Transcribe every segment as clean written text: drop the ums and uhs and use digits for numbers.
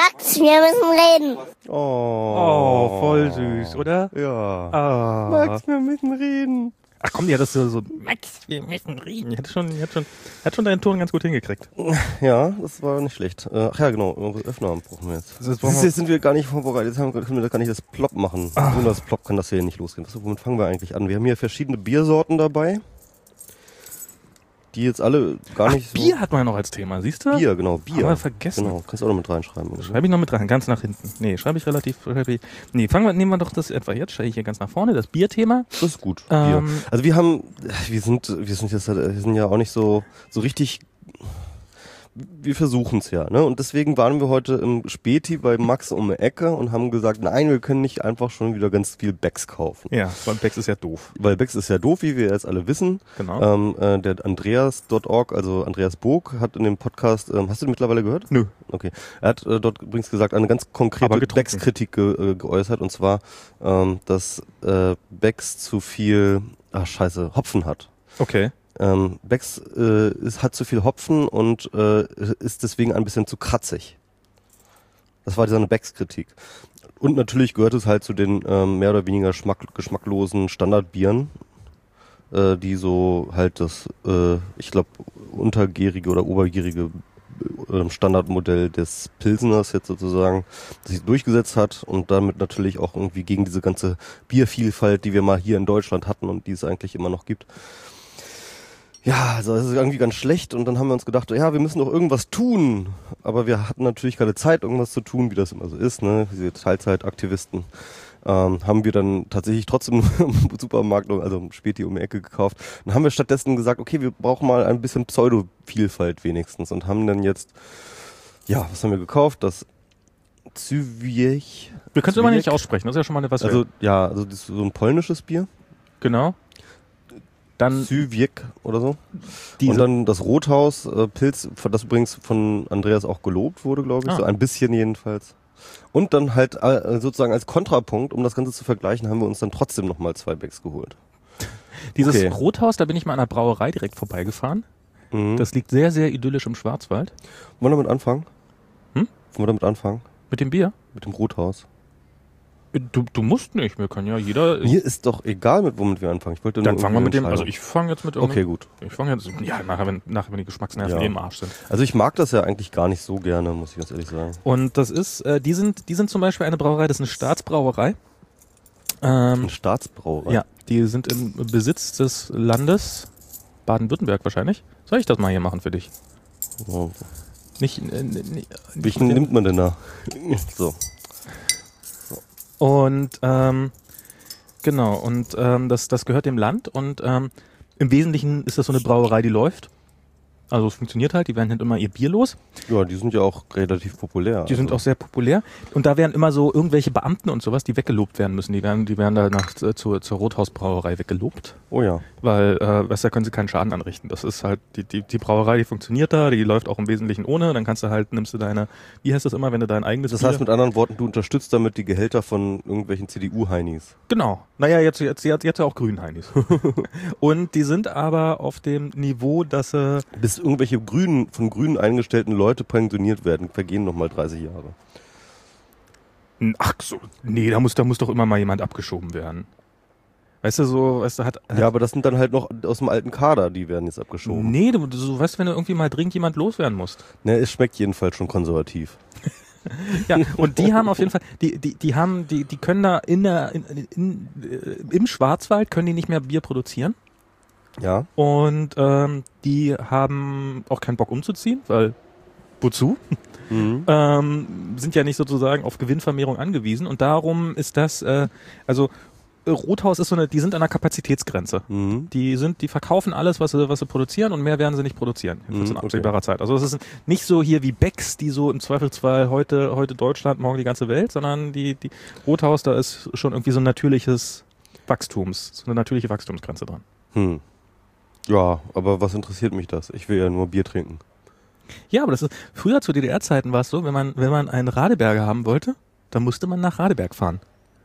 Max, wir müssen reden. Oh, voll süß, oder? Ja. Ah. Max, wir müssen reden. Ach komm, ja, das so, Max, wir müssen reden. Hat schon deinen Ton ganz gut hingekriegt. Ja, das war nicht schlecht. Ach ja, genau, Öffner brauchen wir jetzt. Jetzt sind wir gar nicht vorbereitet, jetzt können wir gar nicht das Plop machen. Ohne das Plop kann das hier nicht losgehen. Womit fangen wir eigentlich an? Wir haben hier verschiedene Biersorten dabei, die jetzt alle gar nicht so... Bier hat man ja noch als Thema, siehst du? Bier, genau, Bier. Haben wir vergessen. Genau, kannst du auch noch mit reinschreiben. Schreibe ich noch mit rein, ganz nach hinten. Nee, schreibe ich relativ... Nee, nehmen wir doch das etwa jetzt, stelle ich hier ganz nach vorne, das Bierthema. Das ist gut, Bier. Also wir sind ja auch nicht so richtig... Wir versuchen es ja, ne? Und deswegen waren wir heute im Späti bei Max um die Ecke und haben gesagt, nein, wir können nicht einfach schon wieder ganz viel Becks kaufen. Ja, weil Becks ist ja doof. Weil Becks ist ja doof, wie wir jetzt alle wissen. Genau. Der Andreas.org, also Andreas Bog, hat in dem Podcast, hast du den mittlerweile gehört? Nö. Okay. Er hat dort übrigens gesagt, eine ganz konkrete Becks-Kritik geäußert, und zwar, dass Becks zu viel, Hopfen hat. Okay. Becks hat zu viel Hopfen und ist deswegen ein bisschen zu kratzig. Das war seine Becks-Kritik. Und natürlich gehört es halt zu den mehr oder weniger geschmacklosen Standardbieren, die so halt das, ich glaube, untergärige oder obergärige Standardmodell des Pilseners jetzt sozusagen sich durchgesetzt hat und damit natürlich auch irgendwie gegen diese ganze Biervielfalt, die wir mal hier in Deutschland hatten und die es eigentlich immer noch gibt. Ja, also das ist irgendwie ganz schlecht, und dann haben wir uns gedacht, ja, wir müssen doch irgendwas tun, aber wir hatten natürlich keine Zeit, irgendwas zu tun, wie das immer so ist, ne, diese Teilzeitaktivisten, haben wir dann tatsächlich trotzdem im Supermarkt, also im Späti um die Ecke gekauft. Dann haben wir stattdessen gesagt, okay, wir brauchen mal ein bisschen Pseudo-Vielfalt wenigstens, und haben dann jetzt, ja, was haben wir gekauft? Das Zwiech. Wir können es immer nicht aussprechen, das ist ja schon mal was. Also, ja, also das ist so ein polnisches Bier. Genau. Dann Zwiek oder so. Und dann das Rothaus Pilz, das übrigens von Andreas auch gelobt wurde, glaube ich, so ein bisschen jedenfalls. Und dann halt sozusagen als Kontrapunkt, um das Ganze zu vergleichen, haben wir uns dann trotzdem nochmal 2 Becks geholt. Dieses Rothaus, da bin ich mal an einer Brauerei direkt vorbeigefahren. Mhm. Das liegt sehr, sehr idyllisch im Schwarzwald. Wollen wir damit anfangen? Wollen wir damit anfangen? Mit dem Bier? Mit dem Rothaus. Du musst nicht, wir können ja jeder... Mir ist doch egal, womit wir anfangen. Ich wollte dann fangen wir mit dem, also ich fange jetzt mit Okay, gut. Ich fange jetzt, ja, nachher, wenn die Geschmacksnerven im Arsch sind. Also ich mag das ja eigentlich gar nicht so gerne, muss ich ganz ehrlich sagen. Und das ist, die sind zum Beispiel eine Brauerei, das ist eine Staatsbrauerei. Eine Staatsbrauerei? Ja, die sind im Besitz des Landes Baden-Württemberg wahrscheinlich. Soll ich das mal hier machen für dich? Oh. Welchen nimmt man denn da? So. Und genau, und das gehört dem Land, und im Wesentlichen ist das so eine Brauerei, die läuft. Also es funktioniert halt, die werden halt immer ihr Bier los. Ja, die sind ja auch relativ populär. Die sind auch sehr populär. Und da werden immer so irgendwelche Beamten und sowas, die weggelobt werden müssen. Die werden danach zur Rothausbrauerei weggelobt. Oh ja. Weil, da können sie keinen Schaden anrichten. Das ist halt, die Brauerei, die funktioniert da, die läuft auch im Wesentlichen ohne. Dann nimmst du deine, wie heißt das immer, wenn du dein eigenes Das heißt mit anderen Worten, du unterstützt damit die Gehälter von irgendwelchen CDU-Heinis. Genau. Naja, jetzt auch Grün-Heinis. Und die sind aber auf dem Niveau, dass sie... Bis irgendwelche von Grünen eingestellten Leute pensioniert werden, vergehen nochmal 30 Jahre. Ach so, nee, da muss doch immer mal jemand abgeschoben werden. Weißt du, ja, aber das sind dann halt noch aus dem alten Kader, die werden jetzt abgeschoben. Nee, du weißt, wenn du irgendwie mal dringend jemand loswerden musst. Ne, es schmeckt jedenfalls schon konservativ. Ja, und die haben auf jeden Fall, die können da im Schwarzwald können die nicht mehr Bier produzieren. Ja. Und die haben auch keinen Bock umzuziehen, weil wozu? Mhm. Sind ja nicht sozusagen auf Gewinnvermehrung angewiesen, und darum ist das, Rothaus ist die sind an der Kapazitätsgrenze. Mhm. Die verkaufen alles, was sie produzieren, und mehr werden sie nicht produzieren in absehbarer Zeit. Also es ist nicht so hier wie Becks, die so im Zweifelsfall heute Deutschland, morgen die ganze Welt, sondern die Rothaus, da ist schon irgendwie so ein natürliche Wachstumsgrenze dran. Ja, aber was interessiert mich das? Ich will ja nur Bier trinken. Ja, aber das ist, früher zu DDR-Zeiten war es so, wenn man einen Radeberger haben wollte, dann musste man nach Radeberg fahren.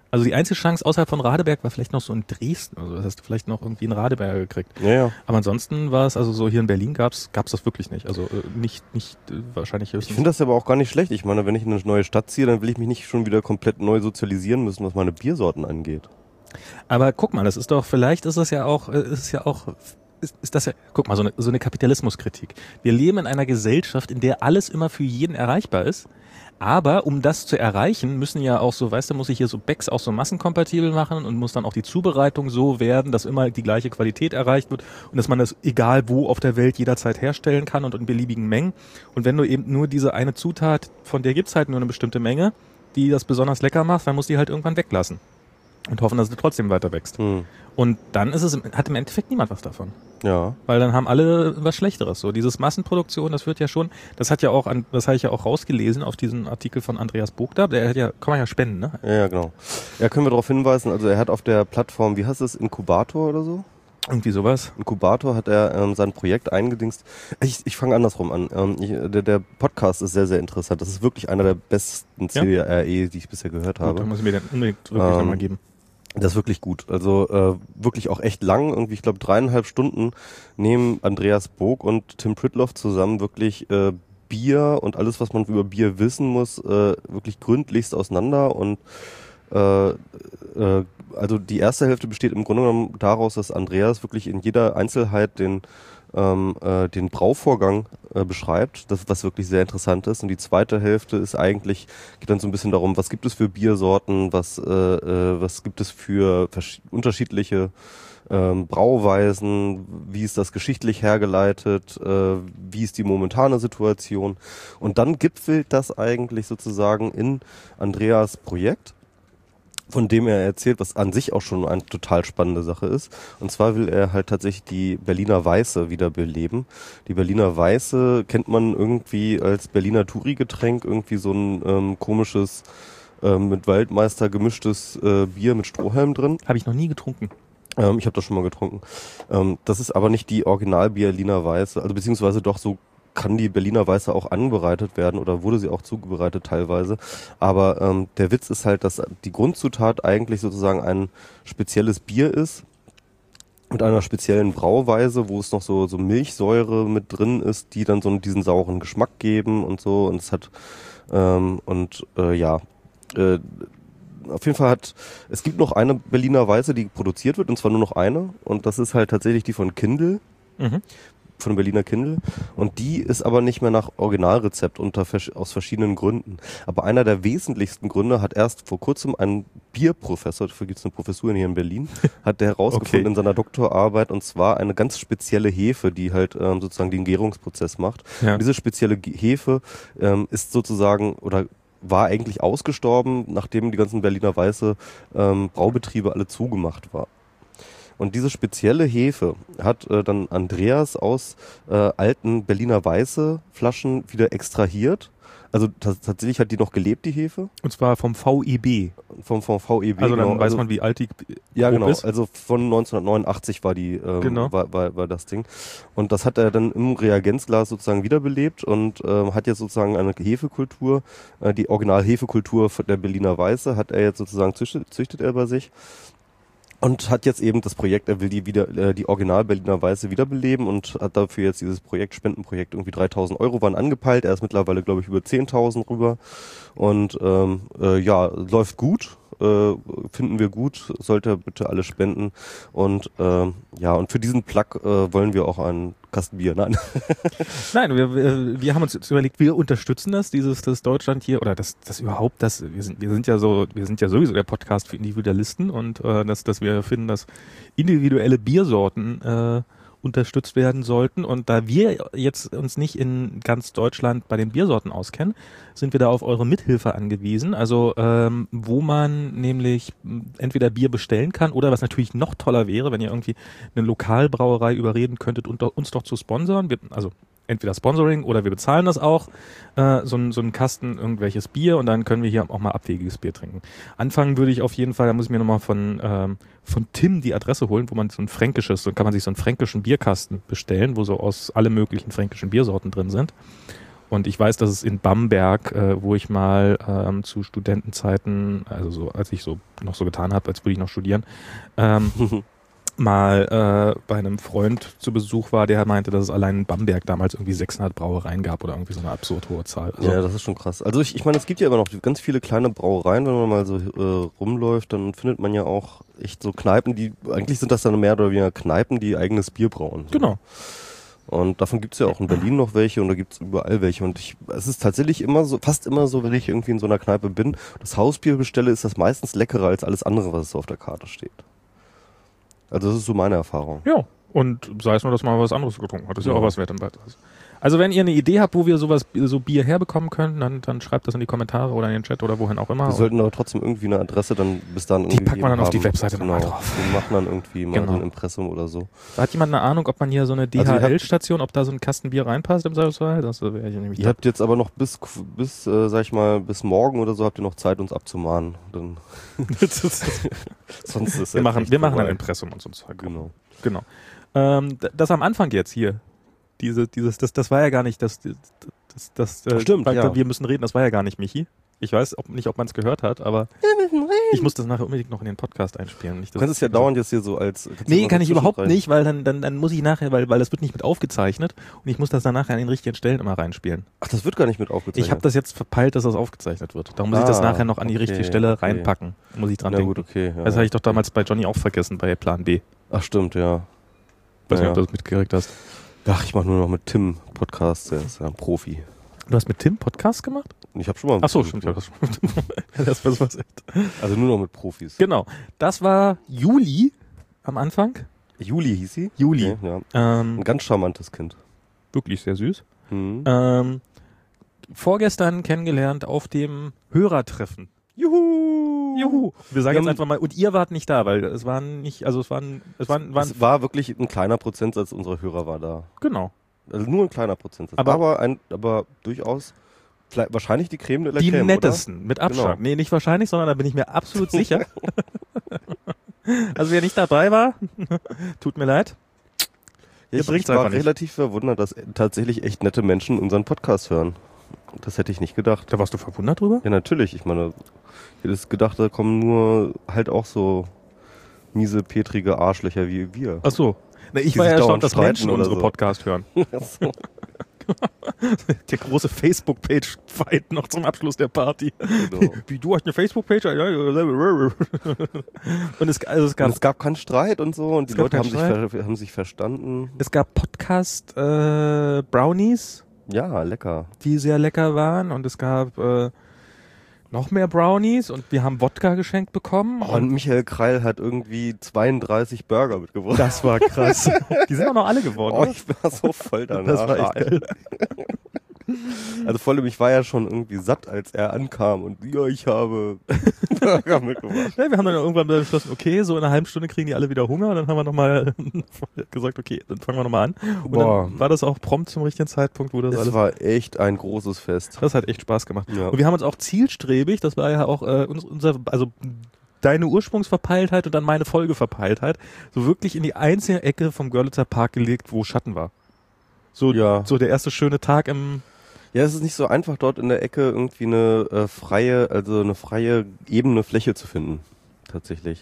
Also die einzige Chance außerhalb von Radeberg war vielleicht noch so in Dresden. Also das hast du vielleicht noch irgendwie in Radeberg gekriegt. Ja. Aber ansonsten war es, also so hier in Berlin gab's das wirklich nicht. Also nicht wahrscheinlich höchstens. Ich finde das aber auch gar nicht schlecht. Ich meine, wenn ich in eine neue Stadt ziehe, dann will ich mich nicht schon wieder komplett neu sozialisieren müssen, was meine Biersorten angeht. Aber guck mal, das ist doch, vielleicht ist das ja auch, ist das ja, guck mal, so eine Kapitalismuskritik. Wir leben in einer Gesellschaft, in der alles immer für jeden erreichbar ist. Aber um das zu erreichen, müssen ja auch so, weißt du, muss ich hier so Becks auch so massenkompatibel machen und muss dann auch die Zubereitung so werden, dass immer die gleiche Qualität erreicht wird und dass man das egal wo auf der Welt jederzeit herstellen kann und in beliebigen Mengen. Und wenn du eben nur diese eine Zutat, von der gibt's halt nur eine bestimmte Menge, die das besonders lecker macht, dann musst du die halt irgendwann weglassen. Und hoffen, dass du trotzdem weiter wächst. Und dann hat im Endeffekt niemand was davon. Ja. Weil dann haben alle was Schlechteres. So dieses Massenproduktion, das wird ja schon, das habe ich ja auch rausgelesen auf diesen Artikel von Andreas Bogda. Der hat ja, kann man ja spenden, ne? Ja, genau. Ja, können wir darauf hinweisen, also er hat auf der Plattform, wie heißt das, Inkubator oder so? Irgendwie sowas. Inkubator hat er sein Projekt eingedingst. Ich fange andersrum an. Der Podcast ist sehr, sehr interessant. Das ist wirklich einer der besten CRE, die ich bisher gehört habe. Gut, dann muss ich mir den unbedingt wirklich nochmal geben. Das ist wirklich gut. Also wirklich auch echt lang. Irgendwie, ich glaube 3,5 Stunden nehmen Andreas Bog und Tim Pritloff zusammen wirklich Bier und alles, was man über Bier wissen muss, wirklich gründlichst auseinander. Und also die erste Hälfte besteht im Grunde genommen daraus, dass Andreas wirklich in jeder Einzelheit den Brauvorgang beschreibt, das was wirklich sehr interessant ist. Und die zweite Hälfte ist eigentlich, geht dann so ein bisschen darum, was gibt es für Biersorten, was gibt es für unterschiedliche Brauweisen, wie ist das geschichtlich hergeleitet, wie ist die momentane Situation. Und dann gipfelt das eigentlich sozusagen in Andreas Projekt, von dem er erzählt, was an sich auch schon eine total spannende Sache ist. Und zwar will er halt tatsächlich die Berliner Weiße wiederbeleben. Die Berliner Weiße kennt man irgendwie als Berliner Touri-Getränk, irgendwie so ein komisches, mit Waldmeister gemischtes Bier mit Strohhalm drin. Habe ich noch nie getrunken. Ich habe das schon mal getrunken. Das ist aber nicht die Original-Berliner Weiße, also beziehungsweise doch so kann die Berliner Weiße auch anbereitet werden oder wurde sie auch zubereitet teilweise. Aber der Witz ist halt, dass die Grundzutat eigentlich sozusagen ein spezielles Bier ist mit einer speziellen Brauweise, wo es noch so Milchsäure mit drin ist, die dann so diesen sauren Geschmack geben und so. Und es hat auf jeden Fall es gibt noch eine Berliner Weiße, die produziert wird, und zwar nur noch eine. Und das ist halt tatsächlich die von Kindl. Von Berliner Kindl. Und die ist aber nicht mehr nach Originalrezept aus verschiedenen Gründen. Aber einer der wesentlichsten Gründe hat erst vor kurzem ein Bierprofessor, dafür gibt es eine Professur hier in Berlin, hat der herausgefunden in seiner Doktorarbeit, und zwar eine ganz spezielle Hefe, die halt sozusagen den Gärungsprozess macht. Ja. Und diese spezielle Hefe ist sozusagen oder war eigentlich ausgestorben, nachdem die ganzen Berliner Weiße Braubetriebe alle zugemacht waren. Und diese spezielle Hefe hat dann Andreas aus alten Berliner Weiße Flaschen wieder extrahiert. Also tatsächlich hat die noch gelebt, die Hefe. Und zwar vom VEB. Vom VEB, also dann weiß man, wie alt die ja, genau. Ist. Also von 1989 war die war das Ding. Und das hat er dann im Reagenzglas sozusagen wiederbelebt und hat jetzt sozusagen eine Hefekultur, die Original-Hefekultur der Berliner Weiße hat er jetzt sozusagen züchtet er bei sich. Und hat jetzt eben das Projekt, er will die Original Berliner Weiße wiederbeleben und hat dafür jetzt dieses Spendenprojekt, irgendwie 3.000 Euro waren angepeilt. Er ist mittlerweile, glaube ich, über 10.000 rüber. Und läuft gut. Finden wir gut, sollte bitte alle spenden. Und und für diesen Plug wollen wir auch einen Kasten Bier. Nein, wir haben uns jetzt überlegt, wir unterstützen das Deutschland hier oder das überhaupt wir sind ja sowieso der Podcast für Individualisten und dass wir finden, dass individuelle Biersorten unterstützt werden sollten. Und da wir jetzt uns nicht in ganz Deutschland bei den Biersorten auskennen, sind wir da auf eure Mithilfe angewiesen. Also wo man nämlich entweder Bier bestellen kann oder was natürlich noch toller wäre, wenn ihr irgendwie eine Lokalbrauerei überreden könntet, uns doch zu sponsern. Also entweder Sponsoring oder wir bezahlen das auch, so einen Kasten irgendwelches Bier, und dann können wir hier auch mal abwegiges Bier trinken. Anfangen würde ich auf jeden Fall, da muss ich mir nochmal von Tim die Adresse holen, wo man so kann man sich so einen fränkischen Bierkasten bestellen, wo so aus alle möglichen fränkischen Biersorten drin sind. Und ich weiß, dass es in Bamberg, wo ich mal zu Studentenzeiten, also so, als ich so noch so getan habe, als würde ich noch studieren, mal bei einem Freund zu Besuch war, der meinte, dass es allein in Bamberg damals irgendwie 600 Brauereien gab oder irgendwie so eine absurd hohe Zahl. Also, ja, das ist schon krass. Also ich meine, es gibt ja immer noch ganz viele kleine Brauereien, wenn man mal so rumläuft, dann findet man ja auch echt so Kneipen, die, eigentlich sind das dann mehr oder weniger Kneipen, die eigenes Bier brauen. Genau. Und davon gibt's ja auch in Berlin noch welche und da gibt's überall welche. Und es ist tatsächlich immer so, fast immer so, wenn ich irgendwie in so einer Kneipe bin, das Hausbier bestelle, ist das meistens leckerer als alles andere, was so auf der Karte steht. Also das ist so meine Erfahrung. Ja, und sei es nur, dass man was anderes getrunken hat. Das ist ja auch was wert im Beitrag. Also wenn ihr eine Idee habt, wo wir sowas, so Bier herbekommen können, dann schreibt das in die Kommentare oder in den Chat oder wohin auch immer. Wir sollten aber trotzdem irgendwie eine Adresse dann bis dann irgendwie die packt man dann haben. auf die Webseite nochmal drauf. Wir machen dann irgendwie mal so ein Impressum oder so. Da hat jemand eine Ahnung, ob man hier so eine DHL-Station, ob da so ein Kasten Bier reinpasst im Zweifelsfall? Das wäre ich nämlich. Ihr habt jetzt aber noch bis sag ich mal, bis morgen oder so habt ihr noch Zeit, uns abzumahnen. Dann sonst ist wir machen ein Impressum und so ein Zeug. Genau. Das am Anfang jetzt hier. Das war ja gar nicht, stimmt, ja. Wir müssen reden, das war ja gar nicht Michi. Ich weiß nicht, ob man es gehört hat, aber ich muss das nachher unbedingt noch in den Podcast einspielen. Nicht, du kannst es ja dauernd jetzt hier so als... Nee, kann ich überhaupt nicht, weil dann muss ich nachher, weil das wird nicht mit aufgezeichnet und ich muss das dann nachher an den richtigen Stellen immer reinspielen. Ach, das wird gar nicht mit aufgezeichnet? Ich habe das jetzt verpeilt, dass das aufgezeichnet wird. Darum muss ich das nachher noch an die richtige Stelle reinpacken. Muss ich dran denken. Gut, okay. Ja. Das habe ich doch damals bei Johnny auch vergessen, bei Plan B. Ach, stimmt, ja. Weiß nicht, ob du das mitgekriegt hast. Ach, ich mache nur noch mit Tim Podcast, der ist ja ein Profi. Du hast mit Tim Podcast gemacht? Ich habe schon mal... Ach so, stimmt. Ja, das was echt. Also nur noch mit Profis. Genau. Das war Juli am Anfang. Juli hieß sie? Juli. Okay, ja. Ein ganz charmantes Kind. Wirklich sehr süß. Vorgestern kennengelernt auf dem Hörertreffen. Juhu! Wir sagen jetzt einfach mal, und ihr wart nicht da, weil es waren nicht, also es war wirklich ein kleiner Prozentsatz unserer Hörer war da. Genau. Also nur ein kleiner Prozentsatz. Aber durchaus wahrscheinlich die Creme de la Creme, die nettesten, oder? Mit Abstand. Genau. Nee, nicht wahrscheinlich, sondern da bin ich mir absolut sicher. Also wer nicht dabei war, tut mir leid. Ich war relativ verwundert, dass tatsächlich echt nette Menschen unseren Podcast hören. Das hätte ich nicht gedacht. Da warst du verwundert drüber? Ja, natürlich. Ich meine, ich hätte gedacht, da kommen nur halt auch so miese, petrige Arschlöcher wie wir. Ach so. Na, ich war ja erstaunt, dass Menschen unsere Podcast hören. Ach so. Der große Facebook-Page-Fight noch zum Abschluss der Party. Genau. Wie, du hast eine Facebook-Page? Und es gab keinen Streit und so und die Leute haben sich verstanden. Es gab Podcast-Brownies. Ja, lecker. Die sehr lecker waren und es gab noch mehr Brownies und wir haben Wodka geschenkt bekommen. Oh, und Michael Kreil hat irgendwie 32 Burger mitgebracht. Das war krass. Die sind auch noch alle geworden. Oh, ich war so voll danach. Das war echt geil. Also vor allem, ich war ja schon irgendwie satt, als er ankam und ja, ich habe Burger mitgebracht. Ja, wir haben dann irgendwann beschlossen, okay, so in einer halben Stunde kriegen die alle wieder Hunger und dann haben wir nochmal gesagt, okay, dann fangen wir nochmal an. Und dann war das auch prompt zum richtigen Zeitpunkt, wo das alles... Das war echt ein großes Fest. Das hat echt Spaß gemacht. Ja. Und wir haben uns auch zielstrebig, das war ja auch deine Ursprungsverpeiltheit und dann meine Folgeverpeiltheit, so wirklich in die einzige Ecke vom Görlitzer Park gelegt, wo Schatten war. So der erste schöne Tag im... Ja, es ist nicht so einfach, dort in der Ecke irgendwie eine freie ebene Fläche zu finden. Tatsächlich.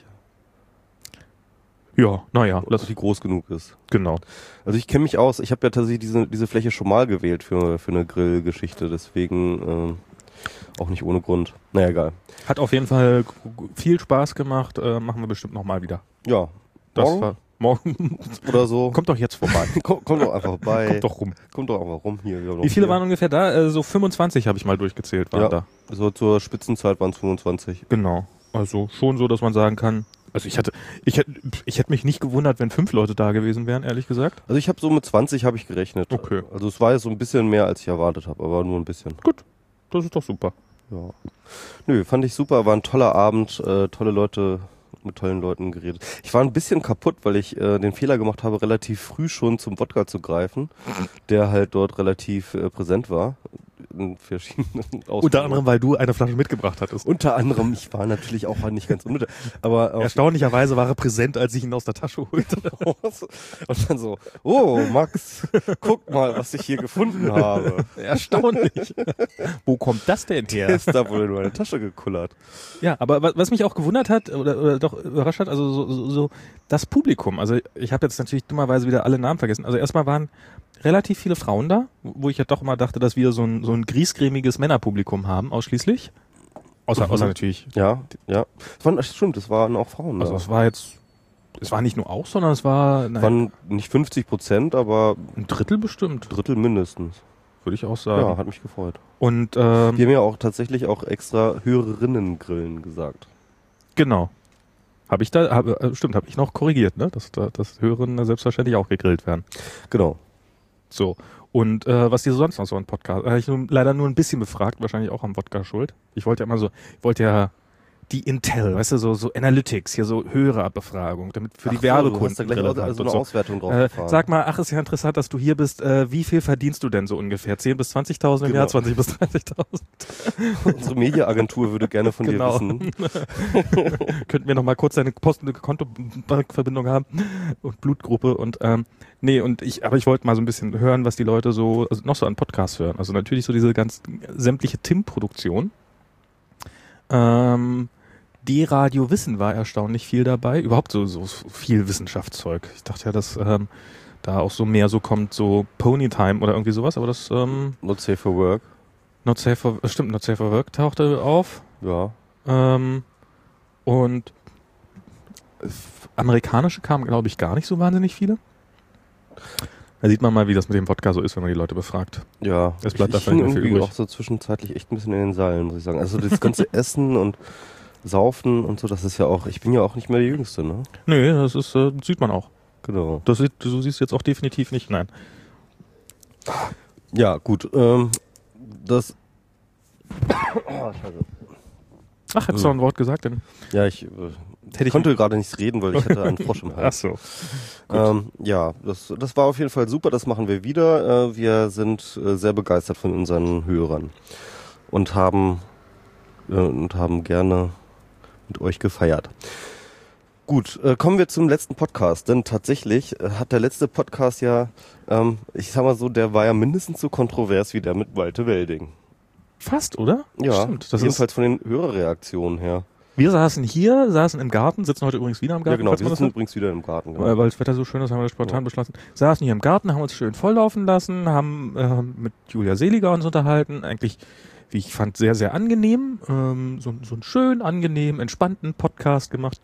Ja, naja. Die groß genug ist. Genau. Also ich kenne mich aus. Ich habe ja tatsächlich diese Fläche schon mal gewählt für eine Grillgeschichte. Deswegen auch nicht ohne Grund. Naja, egal. Hat auf jeden Fall viel Spaß gemacht. Machen wir bestimmt nochmal wieder. Ja. Morgen oder so. Kommt doch jetzt vorbei. Kommt doch einfach vorbei. Kommt doch einfach rum hier. Wie viele waren ungefähr da? So 25 habe ich mal durchgezählt, waren da. So zur Spitzenzeit waren es 25. Genau. Also schon so, dass man sagen kann, also ich hätte mich nicht gewundert, wenn 5 Leute da gewesen wären, ehrlich gesagt. Also ich habe so mit 20 habe ich gerechnet. Okay. Also es war jetzt so ein bisschen mehr, als ich erwartet habe, aber nur ein bisschen. Gut. Das ist doch super. Ja. Nö, fand ich super, war ein toller Abend, tolle Leute, mit tollen Leuten geredet. Ich war ein bisschen kaputt, weil ich den Fehler gemacht habe, relativ früh schon zum Wodka zu greifen, der halt dort relativ präsent war. in verschiedenen Ausprägungen. Unter anderem, weil du eine Flasche mitgebracht hattest. Unter anderem, ich war natürlich auch nicht ganz unnötig, aber Erstaunlicherweise war er präsent, als ich ihn aus der Tasche holte. und dann so, oh Max, guck mal, was ich hier gefunden habe. Erstaunlich. Wo kommt das denn her? Ist da wohl in meine Tasche gekullert. Ja, aber was mich auch gewundert hat oder doch überrascht hat, also so das Publikum. Also ich habe jetzt natürlich dummerweise wieder alle Namen vergessen. Also erstmal waren relativ viele Frauen da, wo ich ja doch immer dachte, dass wir so ein griesgrämiges Männerpublikum haben, ausschließlich. Außer natürlich. Ja. Stimmt, es waren auch Frauen. Also da. es war nicht nur auch, sondern es war waren nicht 50%, aber ein Drittel bestimmt. Drittel mindestens. Würde ich auch sagen. Ja, hat mich gefreut. Und die haben ja auch tatsächlich auch extra Hörerinnen-Grillen gesagt. Genau. Habe ich noch korrigiert, ne? Dass Hörerinnen selbstverständlich auch gegrillt werden. Genau. So. Und was dir sonst noch so ein Podcast? Habe ich leider nur ein bisschen befragt, wahrscheinlich auch am Wodka schuld. Ich wollte ja die Intel, weißt du, so Analytics, hier so Hörerbefragung, damit für die Werbekunden. Du hast da gleich so eine Auswertung drauf gefahren. Sag mal, ist ja interessant, dass du hier bist. Wie viel verdienst du denn so ungefähr? 10.000 bis 20.000 im Jahr, 20.000 bis 30.000? Unsere Mediaagentur würde gerne von dir wissen. Könnten wir noch mal kurz deine Kontoverbindung haben und Blutgruppe und aber ich wollte mal so ein bisschen hören, was die Leute noch so an Podcasts hören. Also natürlich so diese sämtliche Tim-Produktion. D-Radio Wissen war erstaunlich viel dabei. Überhaupt so viel Wissenschaftszeug. Ich dachte ja, dass da auch so mehr so kommt, so Ponytime oder irgendwie sowas, aber das Not Safe for Work. Not Safe for Work tauchte auf. Ja. Und amerikanische kamen, glaube ich, gar nicht so wahnsinnig viele. Da sieht man mal, wie das mit dem Podcast so ist, wenn man die Leute befragt. Ja, es bleibt ich hing irgendwie auch so zwischenzeitlich echt ein bisschen in den Seilen, muss ich sagen. Also das ganze Essen und Saufen und so, das ist ja auch, ich bin ja auch nicht mehr der Jüngste, ne? Nee, das ist, sieht man auch. Genau. Du siehst jetzt auch definitiv nicht, nein. Ja, gut, das... Oh, scheiße. Ach, hättest du noch ein Wort gesagt denn? Ja, ich konnte gerade nicht reden, weil ich hatte einen Frosch im Hals. Ach so. Ja, das war auf jeden Fall super, das machen wir wieder. Wir sind sehr begeistert von unseren Hörern und haben gerne mit euch gefeiert. Gut, kommen wir zum letzten Podcast, denn tatsächlich hat der letzte Podcast ja, ich sag mal so, der war ja mindestens so kontrovers wie der mit Malte Welding. Fast, oder? Ja, stimmt. Das jedenfalls von den Hörerreaktionen her. Wir saßen im Garten, sitzen heute übrigens wieder im Garten. Ja, genau, wir sitzen übrigens wieder im Garten. Genau. Weil das Wetter so schön ist, haben wir das spontan beschlossen. Saßen hier im Garten, haben uns schön volllaufen lassen, haben mit Julia Seliger uns unterhalten. Eigentlich, wie ich fand, sehr, sehr angenehm. So einen schön angenehm, entspannten Podcast gemacht.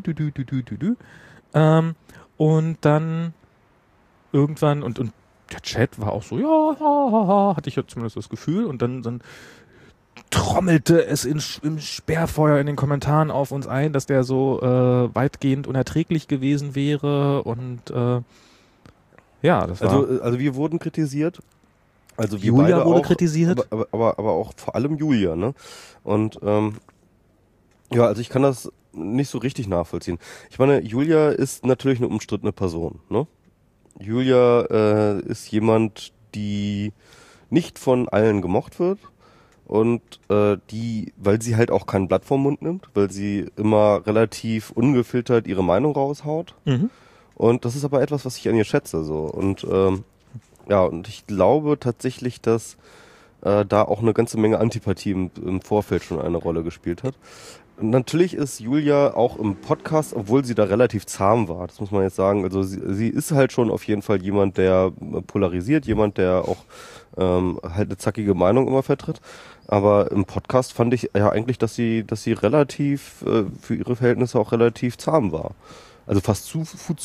Und dann irgendwann, und der Chat war auch so, ja, hatte ich ja zumindest das Gefühl. Und dann trommelte es im Sperrfeuer in den Kommentaren auf uns ein, dass der so weitgehend unerträglich gewesen wäre und ja, das war... Also wir wurden kritisiert. Also wir Julia beide wurde auch, kritisiert. Aber auch vor allem Julia, ne? Und ja, also ich kann das nicht so richtig nachvollziehen. Ich meine, Julia ist natürlich eine umstrittene Person, ne? Julia ist jemand, die nicht von allen gemocht wird. Und weil sie halt auch kein Blatt vom Mund nimmt, weil sie immer relativ ungefiltert ihre Meinung raushaut. Mhm. Und das ist aber etwas, was ich an ihr schätze. So. Und und ich glaube tatsächlich, dass da auch eine ganze Menge Antipathie im Vorfeld schon eine Rolle gespielt hat. Und natürlich ist Julia auch im Podcast, obwohl sie da relativ zahm war, das muss man jetzt sagen, also sie ist halt schon auf jeden Fall jemand, der polarisiert, jemand, der auch halt eine zackige Meinung immer vertritt. Aber im Podcast fand ich ja eigentlich, dass sie relativ, für ihre Verhältnisse auch relativ zahm war. Also fast zu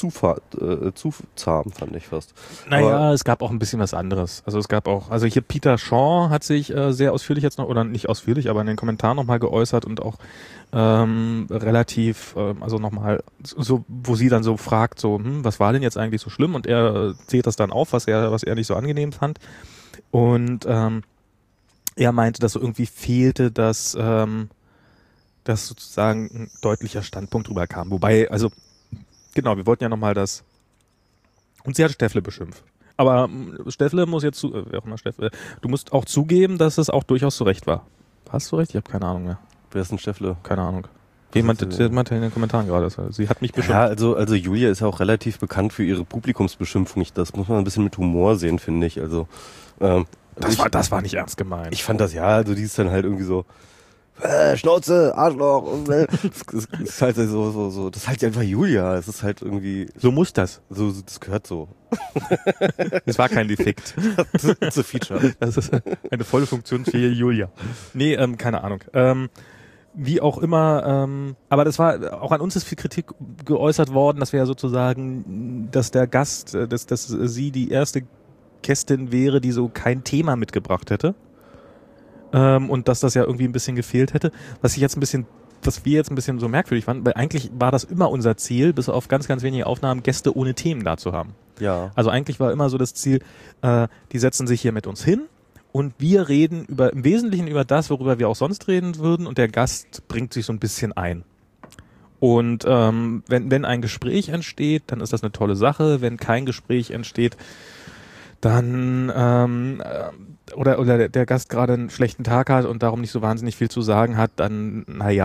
zahm, fand ich fast. Naja, aber es gab auch ein bisschen was anderes. Also hier Peter Shaw hat sich sehr ausführlich jetzt noch, oder nicht ausführlich, aber in den Kommentaren nochmal geäußert und auch relativ, also nochmal, so, wo sie dann so fragt, so, was war denn jetzt eigentlich so schlimm? Und er zählt das dann auf, was er nicht so angenehm fand. Und er meinte, dass so irgendwie fehlte, dass sozusagen ein deutlicher Standpunkt drüber kam. Wobei, also genau, wir wollten ja nochmal und sie hat Steffle beschimpft. Aber Steffle muss jetzt wer auch immer Steffle, du musst auch zugeben, dass es auch durchaus zu Recht war. Hast du recht? Ich habe keine Ahnung mehr. Wer ist denn Steffle? Keine Ahnung. Jemand in den Kommentaren gerade. Sie hat mich beschimpft. Ja, also Julia ist ja auch relativ bekannt für ihre Publikumsbeschimpfung. Das muss man ein bisschen mit Humor sehen, finde ich. Also das war nicht ernst gemeint. Ich fand das, ja, also die ist dann halt irgendwie so Schnauze, Arschloch und das ist halt so, das ist halt einfach Julia. Es ist halt irgendwie. So muss das. So, das gehört so. Es war kein Defekt. Das ist ein Feature. Das ist eine volle funktionsfähige Julia. Nee, keine Ahnung. Wie auch immer, aber das war, auch an uns ist viel Kritik geäußert worden, dass wir ja sozusagen, dass der Gast, dass sie die erste Gästin wäre, die so kein Thema mitgebracht hätte. Und dass das ja irgendwie ein bisschen gefehlt hätte. Was wir jetzt ein bisschen so merkwürdig fanden, weil eigentlich war das immer unser Ziel, bis auf ganz, ganz wenige Aufnahmen, Gäste ohne Themen da zu haben. Ja. Also eigentlich war immer so das Ziel, die setzen sich hier mit uns hin und wir reden im Wesentlichen über das, worüber wir auch sonst reden würden, und der Gast bringt sich so ein bisschen ein. Und wenn ein Gespräch entsteht, dann ist das eine tolle Sache. Wenn kein Gespräch entsteht, dann oder der Gast gerade einen schlechten Tag hat und darum nicht so wahnsinnig viel zu sagen hat, dann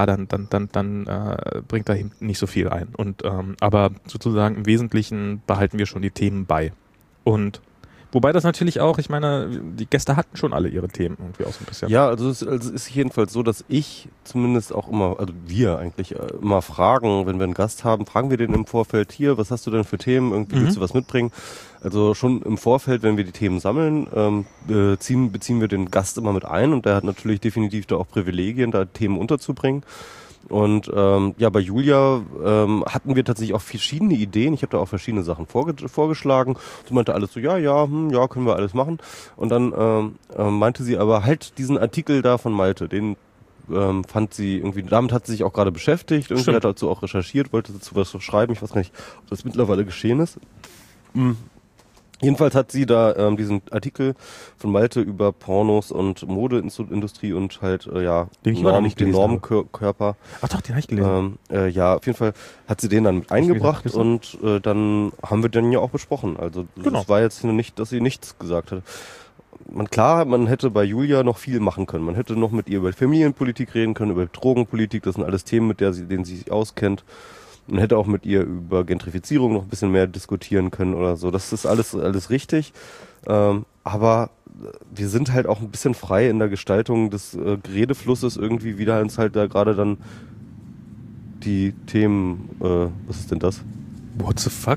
bringt er nicht so viel ein. Und aber sozusagen im Wesentlichen behalten wir schon die Themen bei. Und wobei das natürlich auch, ich meine, die Gäste hatten schon alle ihre Themen irgendwie auch so ein bisschen. Ja, also es ist jedenfalls so, dass ich zumindest auch immer, also wir eigentlich immer fragen, wenn wir einen Gast haben, fragen wir den im Vorfeld, hier, was hast du denn für Themen, irgendwie willst du was mitbringen? Also schon im Vorfeld, wenn wir die Themen sammeln, beziehen wir den Gast immer mit ein, und der hat natürlich definitiv da auch Privilegien, da Themen unterzubringen. Und bei Julia hatten wir tatsächlich auch verschiedene Ideen. Ich habe da auch verschiedene Sachen vorgeschlagen. Sie meinte alles so, ja, können wir alles machen. Und dann meinte sie aber halt diesen Artikel da von Malte, den fand sie irgendwie, damit hat sie sich auch gerade beschäftigt. Irgendwie hat dazu auch recherchiert, wollte dazu was schreiben. Ich weiß gar nicht, ob das mittlerweile geschehen ist. Jedenfalls hat sie da diesen Artikel von Malte über Pornos und Modeindustrie und halt den Normkörper. Ach doch, den habe ich gelesen. Auf jeden Fall hat sie den dann mit eingebracht und dann haben wir den ja auch besprochen. Also es war jetzt nicht, dass sie nichts gesagt hat. Man hätte bei Julia noch viel machen können. Man hätte noch mit ihr über Familienpolitik reden können, über Drogenpolitik. Das sind alles Themen, mit denen sie sich auskennt. Man hätte auch mit ihr über Gentrifizierung noch ein bisschen mehr diskutieren können oder so. Das ist alles richtig. Aber wir sind halt auch ein bisschen frei in der Gestaltung des Redeflusses irgendwie, wie da uns halt da gerade dann die Themen, was ist denn das? What the fuck?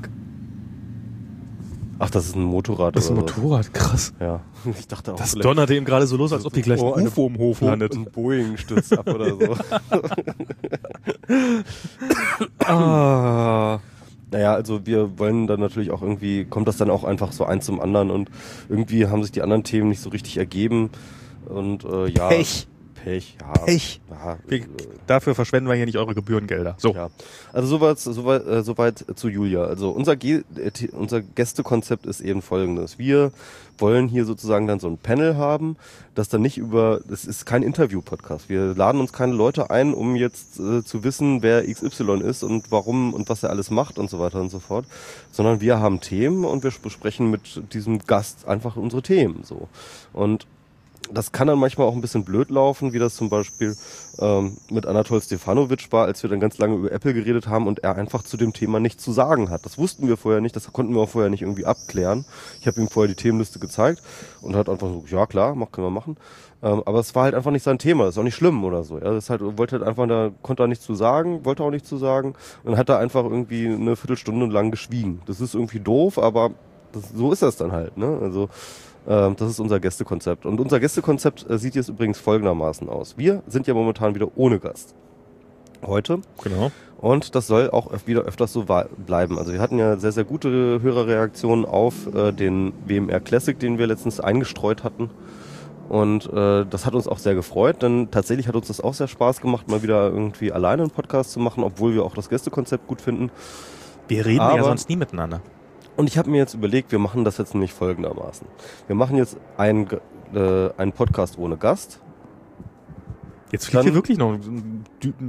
Ach, das ist ein Motorrad. Das ist ein Motorrad, krass. Ja, ich dachte auch. Das donnerte eben gerade so los, als ob die gleich ein UFO im Hof landet. Ein Boeing stürzt ab oder so. Naja, also wir wollen dann natürlich auch irgendwie, kommt das dann auch einfach so eins zum anderen, und irgendwie haben sich die anderen Themen nicht so richtig ergeben. Und Pech. Ja, dafür verschwenden wir hier nicht eure Gebührengelder. So. Ja. Also soweit zu Julia. Also unser Gästekonzept ist eben folgendes. Wir wollen hier sozusagen dann so ein Panel haben, das dann nicht das ist kein Interview-Podcast. Wir laden uns keine Leute ein, um jetzt zu wissen, wer XY ist und warum und was er alles macht und so weiter und so fort, sondern wir haben Themen und wir besprechen mit diesem Gast einfach unsere Themen, so. Und das kann dann manchmal auch ein bisschen blöd laufen, wie das zum Beispiel mit Anatol Stefanovic war, als wir dann ganz lange über Apple geredet haben und er einfach zu dem Thema nichts zu sagen hat. Das wussten wir vorher nicht, das konnten wir auch vorher nicht irgendwie abklären. Ich habe ihm vorher die Themenliste gezeigt und hat einfach so, ja klar, können wir machen. Aber es war halt einfach nicht sein Thema, das ist auch nicht schlimm oder so. Ja, das konnte er nichts zu sagen, wollte auch nichts zu sagen, und dann hat er einfach irgendwie eine Viertelstunde lang geschwiegen. Das ist irgendwie doof, aber so ist das dann halt, ne? Also das ist unser Gästekonzept. Und unser Gästekonzept sieht jetzt übrigens folgendermaßen aus. Wir sind ja momentan wieder ohne Gast. Heute. Genau. Und das soll auch wieder öfters so bleiben. Also wir hatten ja sehr, sehr gute Hörerreaktionen auf den WMR Classic, den wir letztens eingestreut hatten. Und das hat uns auch sehr gefreut, denn tatsächlich hat uns das auch sehr Spaß gemacht, mal wieder irgendwie alleine einen Podcast zu machen, obwohl wir auch das Gästekonzept gut finden. Wir reden ja sonst nie miteinander. Und ich habe mir jetzt überlegt, wir machen das jetzt nämlich folgendermaßen. Wir machen jetzt einen Podcast ohne Gast. Jetzt fliegt hier wirklich noch ein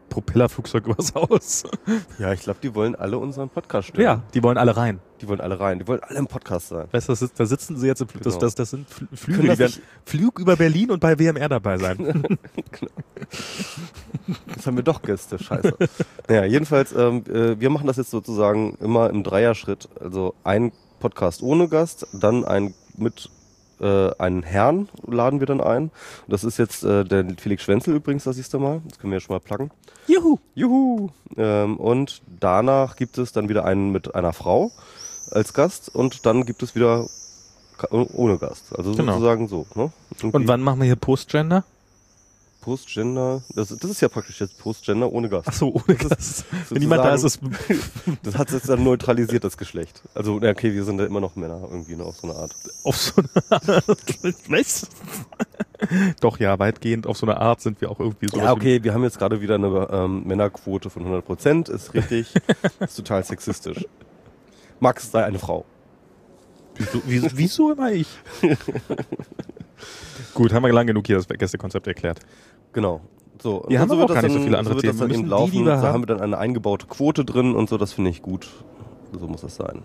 Propellerflugzeug übers Haus. Ja, ich glaube, die wollen alle unseren Podcast stören. Ja, die wollen alle rein. Die wollen alle rein. Die wollen alle im Podcast sein. Weißt du, da sitzen sie jetzt, Genau. das sind Flüge, die werden Flug über Berlin und bei WMR dabei sein. Genau. Jetzt haben wir doch Gäste, scheiße. Naja, jedenfalls, wir machen das jetzt sozusagen immer im Dreierschritt. Also ein Podcast ohne Gast, dann einen Herrn laden wir dann ein. Das ist jetzt der Felix Schwenzel übrigens, das siehst du mal. Das können wir ja schon mal pluggen. Juhu! Und danach gibt es dann wieder einen mit einer Frau als Gast und dann gibt es wieder ohne Gast. Also sozusagen so. Ne? Und wann machen wir hier Postgender? Postgender, das ist ja praktisch jetzt Postgender ohne Gast. Ach so, ohne Gast. Wenn niemand da ist, ist das hat jetzt dann neutralisiert, das Geschlecht. Also, okay, wir sind ja immer noch Männer, irgendwie auf so eine Art. Auf so eine Art? Was? Doch, ja, weitgehend auf so eine Art sind wir auch irgendwie so. Ja, okay, wir haben jetzt gerade wieder eine Männerquote von 100%, ist richtig, ist total sexistisch. Max sei eine Frau. Wieso immer ich? Gut, haben wir lang genug hier das Gästekonzept erklärt. Genau. So, wir haben so aber auch gar nicht so viele andere Themen. So wird das dann eben laufen, da haben wir dann eine eingebaute Quote drin und so, das finde ich gut. So muss es sein.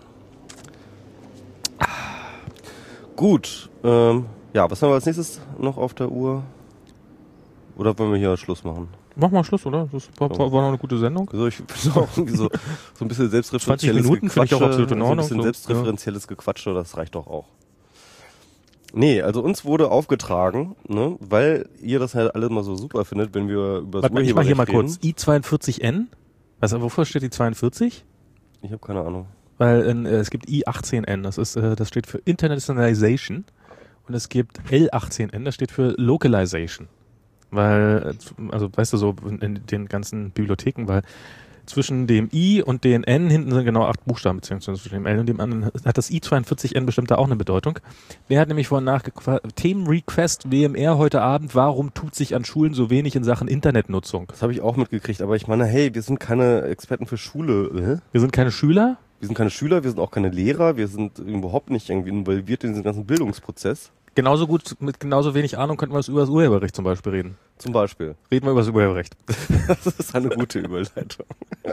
Gut, ja, was haben wir als nächstes noch auf der Uhr? Oder wollen wir hier Schluss machen? Mach mal Schluss, oder? Das war noch eine gute Sendung. Also ich bin auch irgendwie so ein bisschen selbstreferenzielles 20 Minuten finde ich auch absolut in Ordnung. So ein bisschen selbstreferenzielles Gequatsche, das reicht doch auch. Nee, also uns wurde aufgetragen, ne, weil ihr das halt alle mal so super findet, wenn wir über das Urheberrecht reden. Ich mach hier mal kurz. I42N. Weißt du, wofür steht die 42? Ich habe keine Ahnung. Weil es gibt I18N, das steht für Internationalization. Und es gibt L18N, das steht für Localization. Weil, also weißt du, so in den ganzen Bibliotheken, weil zwischen dem I und den N hinten sind genau 8 Buchstaben, beziehungsweise zwischen dem L und dem anderen hat das I42N bestimmt da auch eine Bedeutung. Wer hat nämlich vorhin nachgefragt, Themenrequest WMR heute Abend, warum tut sich an Schulen so wenig in Sachen Internetnutzung? Das habe ich auch mitgekriegt, aber ich meine, hey, wir sind keine Experten für Schule. Wir sind keine Schüler? Wir sind keine Schüler, wir sind auch keine Lehrer, wir sind überhaupt nicht irgendwie involviert in diesen ganzen Bildungsprozess. Genauso gut, mit genauso wenig Ahnung könnten wir über das Urheberrecht zum Beispiel reden. Zum Beispiel. Reden wir über das Urheberrecht. Das ist eine gute Überleitung.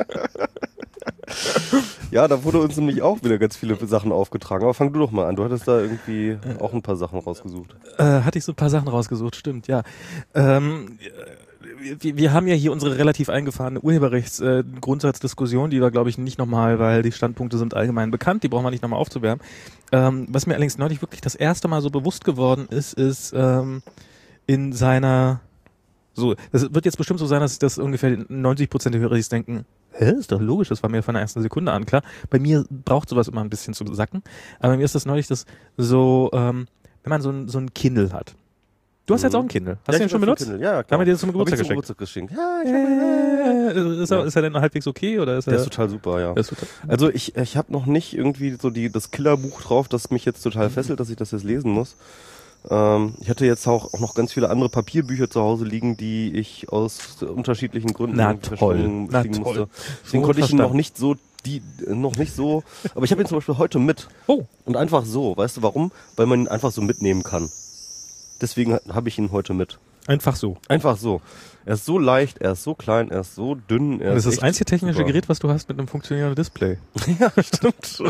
Ja, da wurde uns nämlich auch wieder ganz viele Sachen aufgetragen. Aber fang du doch mal an. Du hattest da irgendwie auch ein paar Sachen rausgesucht. Hatte ich so ein paar Sachen rausgesucht, stimmt, ja. Wir haben ja hier unsere relativ eingefahrene Urheberrechtsgrundsatzdiskussion, die wir, glaube ich, nicht nochmal, weil die Standpunkte sind allgemein bekannt, die brauchen wir nicht nochmal aufzuwärmen. Was mir allerdings neulich wirklich das erste Mal so bewusst geworden ist in seiner, so, das wird jetzt bestimmt so sein, dass das ungefähr 90% der Hörer sich denken, ist doch logisch, das war mir von der ersten Sekunde an klar. Bei mir braucht sowas immer ein bisschen zu sacken, aber mir ist das neulich das so, wenn man so ein Kindle hat. Du hast jetzt auch ein Kindle. Hast du den schon benutzt? Ja, klar. Haben wir dir das zum Geburtstag geschenkt? Ja, ich ist er denn halbwegs okay? Oder ist der ist total super, ja. Also ich habe noch nicht irgendwie so das Killerbuch drauf, das mich jetzt total fesselt, dass ich das jetzt lesen muss. Ich hatte jetzt auch noch ganz viele andere Papierbücher zu Hause liegen, die ich aus unterschiedlichen Gründen verschlingen musste. Deswegen konnte ich noch nicht so, aber ich habe ihn zum Beispiel heute mit. Oh. Und einfach so, weißt du warum? Weil man ihn einfach so mitnehmen kann. Deswegen habe ich ihn heute mit. Einfach so. Einfach so. Er ist so leicht, er ist so klein, er ist so dünn. Das ist das einzige technische Gerät, was du hast mit einem funktionierenden Display. Ja, stimmt.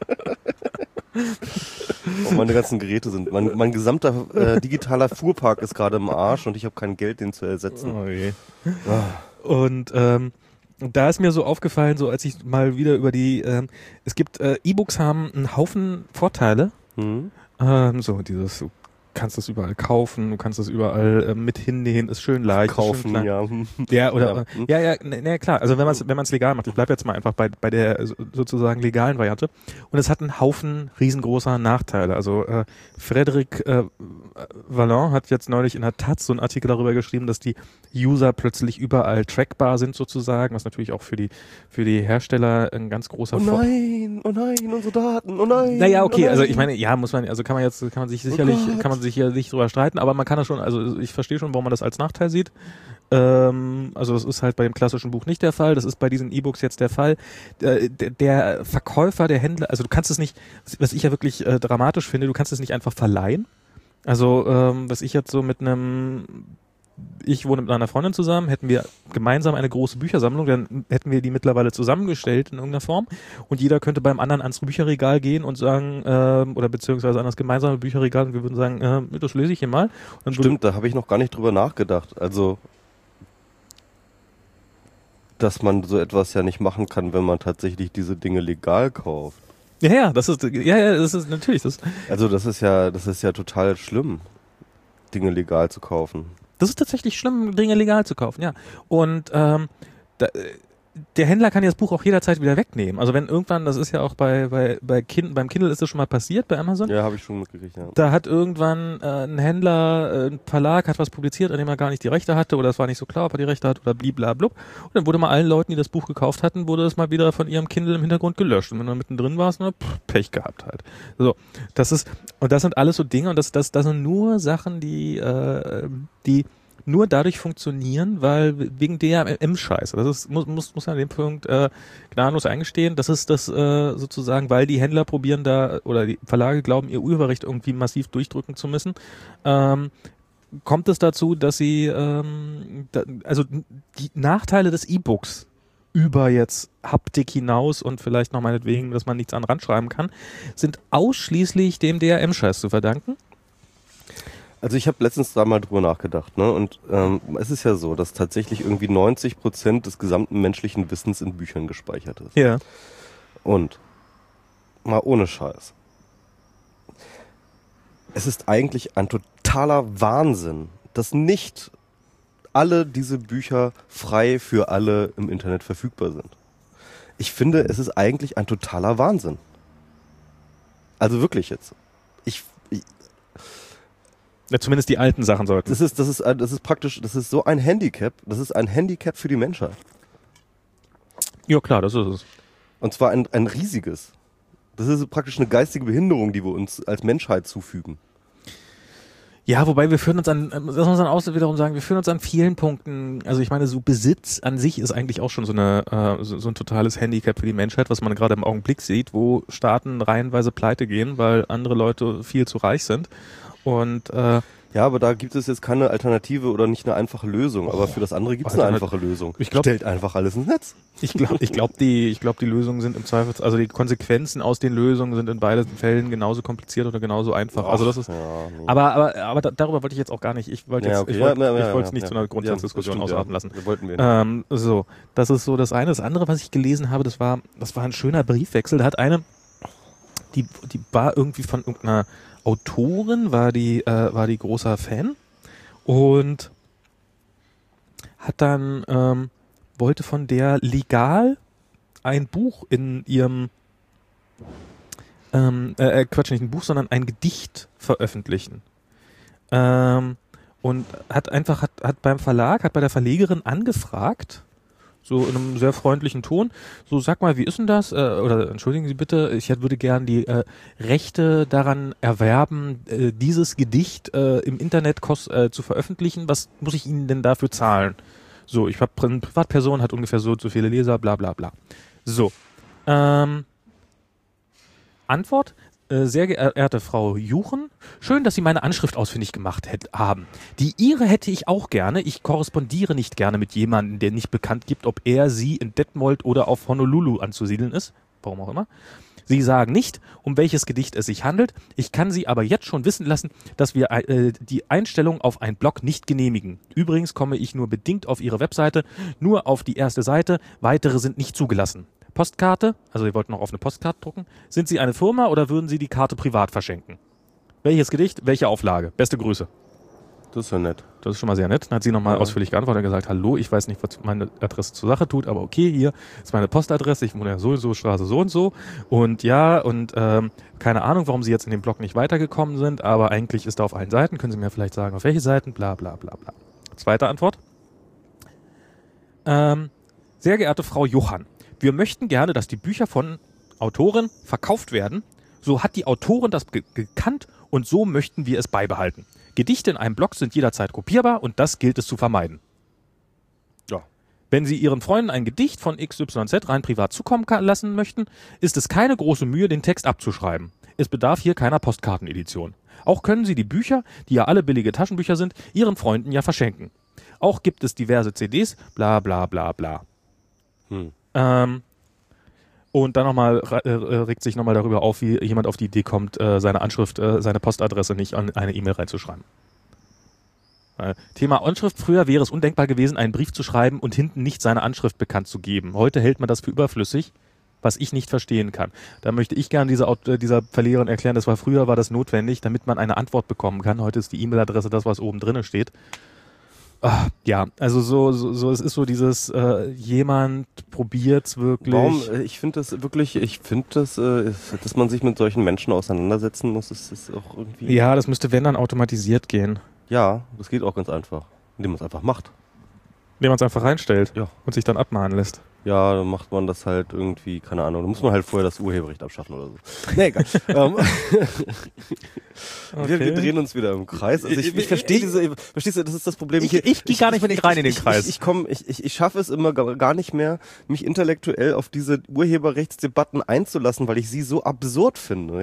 Meine ganzen Geräte sind. Mein gesamter digitaler Fuhrpark ist gerade im Arsch und ich habe kein Geld, den zu ersetzen. Oh je. Und da ist mir so aufgefallen, so als ich mal wieder über es gibt E-Books haben einen Haufen Vorteile. So dieses kannst das überall kaufen, du kannst das überall mit hinnehmen, ist schön leicht. Kaufen, schön ja. Ja, oder, ja, klar. Also wenn man es legal macht, ich bleib jetzt mal einfach bei der sozusagen legalen Variante. Und es hat einen Haufen riesengroßer Nachteile. Also Frédéric Vallon hat jetzt neulich in der Taz so einen Artikel darüber geschrieben, dass die User plötzlich überall trackbar sind sozusagen, was natürlich auch für die Hersteller ein ganz großer Vorteil. Oh nein, unsere Daten, oh nein. Naja, okay, also ich meine, ja, kann man sich hier nicht drüber streiten, aber man kann das schon, also ich verstehe schon, warum man das als Nachteil sieht. Also das ist halt bei dem klassischen Buch nicht der Fall, das ist bei diesen E-Books jetzt der Fall. Der Verkäufer, der Händler, also du kannst es nicht, was ich ja wirklich dramatisch finde, du kannst es nicht einfach verleihen. Also was ich jetzt so mit einem ich wohne mit einer Freundin zusammen, hätten wir gemeinsam eine große Büchersammlung, dann hätten wir die mittlerweile zusammengestellt in irgendeiner Form und jeder könnte beim anderen ans Bücherregal gehen und sagen, oder beziehungsweise an das gemeinsame Bücherregal und wir würden sagen, das lese ich hier mal. Und stimmt, da habe ich noch gar nicht drüber nachgedacht. Also, dass man so etwas ja nicht machen kann, wenn man tatsächlich diese Dinge legal kauft. Das ist natürlich. Also das ist ja total schlimm, Dinge legal zu kaufen. Das ist tatsächlich schlimm, Dinge legal zu kaufen, ja. Und der Händler kann ja das Buch auch jederzeit wieder wegnehmen. Also wenn irgendwann, das ist ja auch beim Kindle ist das schon mal passiert, bei Amazon. Ja, habe ich schon mitgekriegt, ja. Da hat irgendwann ein Händler, ein Verlag hat was publiziert, an dem er gar nicht die Rechte hatte oder es war nicht so klar, ob er die Rechte hat oder bliblablub. Und dann wurde mal allen Leuten, die das Buch gekauft hatten, wurde es mal wieder von ihrem Kindle im Hintergrund gelöscht. Und wenn du mittendrin warst, Pech gehabt halt. So, das sind alles so Dinge und das sind nur Sachen, die nur dadurch funktionieren, weil wegen DRM-Scheiße. Das muss man an dem Punkt gnadenlos eingestehen. Das ist das sozusagen, weil die Händler probieren da oder die Verlage glauben, ihr Urheberrecht irgendwie massiv durchdrücken zu müssen. Kommt es dazu, dass sie also die Nachteile des E-Books über jetzt Haptik hinaus und vielleicht noch meinetwegen, dass man nichts an Rand schreiben kann, sind ausschließlich dem DRM-Scheiß zu verdanken. Also ich habe letztens da mal drüber nachgedacht, ne? Und es ist ja so, dass tatsächlich irgendwie 90% des gesamten menschlichen Wissens in Büchern gespeichert ist. Ja. Und mal ohne Scheiß. Es ist eigentlich ein totaler Wahnsinn, dass nicht alle diese Bücher frei für alle im Internet verfügbar sind. Ich finde, es ist eigentlich ein totaler Wahnsinn. Also wirklich jetzt. Ja, zumindest die alten Sachen sollten. Das ist praktisch, das ist so ein Handicap, das ist ein Handicap für die Menschheit. Ja klar, das ist es. Und zwar ein riesiges. Das ist praktisch eine geistige Behinderung, die wir uns als Menschheit zufügen. Ja, wobei wir führen uns an, das muss man auch wiederum sagen, wir führen uns an vielen Punkten, also ich meine, so Besitz an sich ist eigentlich auch schon so ein totales Handicap für die Menschheit, was man gerade im Augenblick sieht, wo Staaten reihenweise pleite gehen, weil andere Leute viel zu reich sind. Und ja, aber da gibt es jetzt keine Alternative oder nicht eine einfache Lösung. Aber für das andere gibt es eine einfache Lösung. Stellt einfach alles ins Netz. Ich glaube, die Lösungen sind im Zweifel, also die Konsequenzen aus den Lösungen sind in beiden Fällen genauso kompliziert oder genauso einfach. Also das ist, aber darüber wollte ich jetzt auch gar nicht. Ich wollte es nicht zu einer Grundsatzdiskussion ausarten lassen. Wollten wir. So, das ist so das eine. Das andere, was ich gelesen habe, das war ein schöner Briefwechsel. Da hat eine, die war irgendwie von irgendeiner Autorin, war die großer Fan und hat dann wollte von der legal ein Buch in ihrem nicht ein Buch, sondern ein Gedicht veröffentlichen. Und hat bei der Verlegerin angefragt, so in einem sehr freundlichen Ton, so sag mal, wie ist denn das? Oder entschuldigen Sie bitte, ich würde gern die Rechte daran erwerben, dieses Gedicht im Internet zu veröffentlichen. Was muss ich Ihnen denn dafür zahlen? So, ich habe eine Privatperson, hat ungefähr so viele Leser, bla bla bla. So, Antwort. Sehr geehrte Frau Juchen, schön, dass Sie meine Anschrift ausfindig gemacht haben. Die Ihre hätte ich auch gerne. Ich korrespondiere nicht gerne mit jemandem, der nicht bekannt gibt, ob er, sie in Detmold oder auf Honolulu anzusiedeln ist. Warum auch immer. Sie sagen nicht, um welches Gedicht es sich handelt. Ich kann Sie aber jetzt schon wissen lassen, dass wir die Einstellung auf ein Blog nicht genehmigen. Übrigens komme ich nur bedingt auf Ihre Webseite, nur auf die erste Seite. Weitere sind nicht zugelassen. Postkarte, also Sie wollten noch auf eine Postkarte drucken. Sind Sie eine Firma oder würden Sie die Karte privat verschenken? Welches Gedicht, welche Auflage? Beste Grüße. Das ist ja nett. Das ist schon mal sehr nett. Dann hat sie nochmal ausführlich geantwortet und gesagt, hallo, ich weiß nicht, was meine Adresse zur Sache tut, aber okay, hier ist meine Postadresse, ich wohne ja so und so, Straße so und so. Und ja, und keine Ahnung, warum Sie jetzt in dem Blog nicht weitergekommen sind, aber eigentlich ist er auf allen Seiten. Können Sie mir vielleicht sagen, auf welche Seiten? Bla bla bla bla. Zweite Antwort. Sehr geehrte Frau Johann, wir möchten gerne, dass die Bücher von Autoren verkauft werden. So hat die Autorin das gekannt und so möchten wir es beibehalten. Gedichte in einem Blog sind jederzeit kopierbar und das gilt es zu vermeiden. Ja. Wenn Sie Ihren Freunden ein Gedicht von XYZ rein privat zukommen lassen möchten, ist es keine große Mühe, den Text abzuschreiben. Es bedarf hier keiner Postkartenedition. Auch können Sie die Bücher, die ja alle billige Taschenbücher sind, Ihren Freunden ja verschenken. Auch gibt es diverse CDs, bla bla bla bla. Und dann nochmal regt sich nochmal darüber auf, wie jemand auf die Idee kommt, seine Anschrift, seine Postadresse nicht an eine E-Mail reinzuschreiben. Thema Anschrift. Früher wäre es undenkbar gewesen, einen Brief zu schreiben und hinten nicht seine Anschrift bekannt zu geben. Heute hält man das für überflüssig, was ich nicht verstehen kann. Da möchte ich gerne dieser Verlegerin erklären, früher war das notwendig, damit man eine Antwort bekommen kann. Heute ist die E-Mail-Adresse das, was oben drinne steht. Ja, also so es ist so dieses, jemand probiert's wirklich. Warum? Ich finde dass man sich mit solchen Menschen auseinandersetzen muss, ist auch irgendwie... Ja, das müsste, wenn, dann automatisiert gehen. Ja, das geht auch ganz einfach, indem man es einfach macht. Indem man es einfach reinstellt Ja. Und sich dann abmahnen lässt. Ja, dann macht man das halt irgendwie, keine Ahnung, da muss man halt vorher das Urheberrecht abschaffen oder so. Nee, egal. Wir drehen uns wieder im Kreis. Also ich verstehe verstehst du, das ist das Problem. Ich gehe gar nicht mit dir rein in den Kreis. Ich schaffe es immer gar nicht mehr, mich intellektuell auf diese Urheberrechtsdebatten einzulassen, weil ich sie so absurd finde.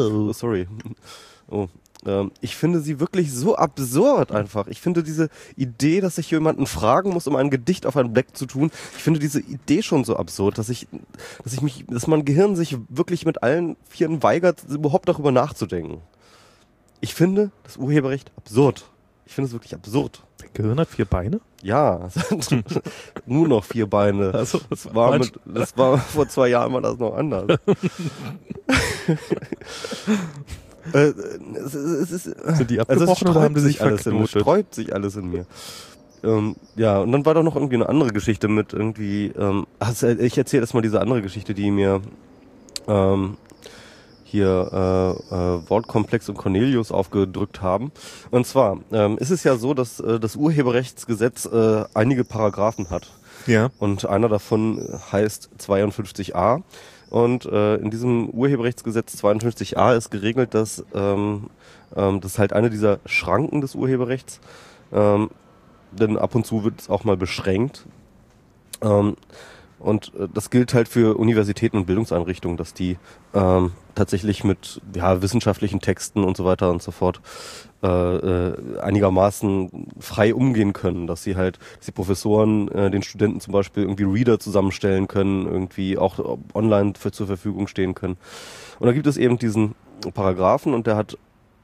Ich finde sie wirklich so absurd einfach. Ich finde diese Idee, dass ich jemanden fragen muss, um ein Gedicht auf ein Blatt zu tun, ich finde diese Idee schon so absurd, dass mein Gehirn sich wirklich mit allen Vieren weigert, überhaupt darüber nachzudenken. Ich finde das Urheberrecht absurd. Ich finde es wirklich absurd. Dein Gehirn hat 4 Beine? Ja, nur noch 4 Beine. Also, das war vor 2 Jahren war das noch anders. Sind die abgebrochen oder haben die sich verknotet? Es sträubt sich alles in mir. Ja, und dann war doch noch irgendwie eine andere Geschichte mit irgendwie, ich erzähle erstmal diese andere Geschichte, die mir Wortkomplex und Cornelius aufgedrückt haben. Und zwar ist es ja so, dass das Urheberrechtsgesetz einige Paragraphen hat. Ja. Und einer davon heißt 52a. Und in diesem Urheberrechtsgesetz 52a ist geregelt, dass das halt eine dieser Schranken des Urheberrechts, denn ab und zu wird es auch mal beschränkt. Und das gilt halt für Universitäten und Bildungseinrichtungen, dass die tatsächlich mit wissenschaftlichen Texten und so weiter und so fort einigermaßen frei umgehen können, dass die Professoren den Studenten zum Beispiel irgendwie Reader zusammenstellen können, irgendwie auch online zur Verfügung stehen können. Und da gibt es eben diesen Paragraphen und der hat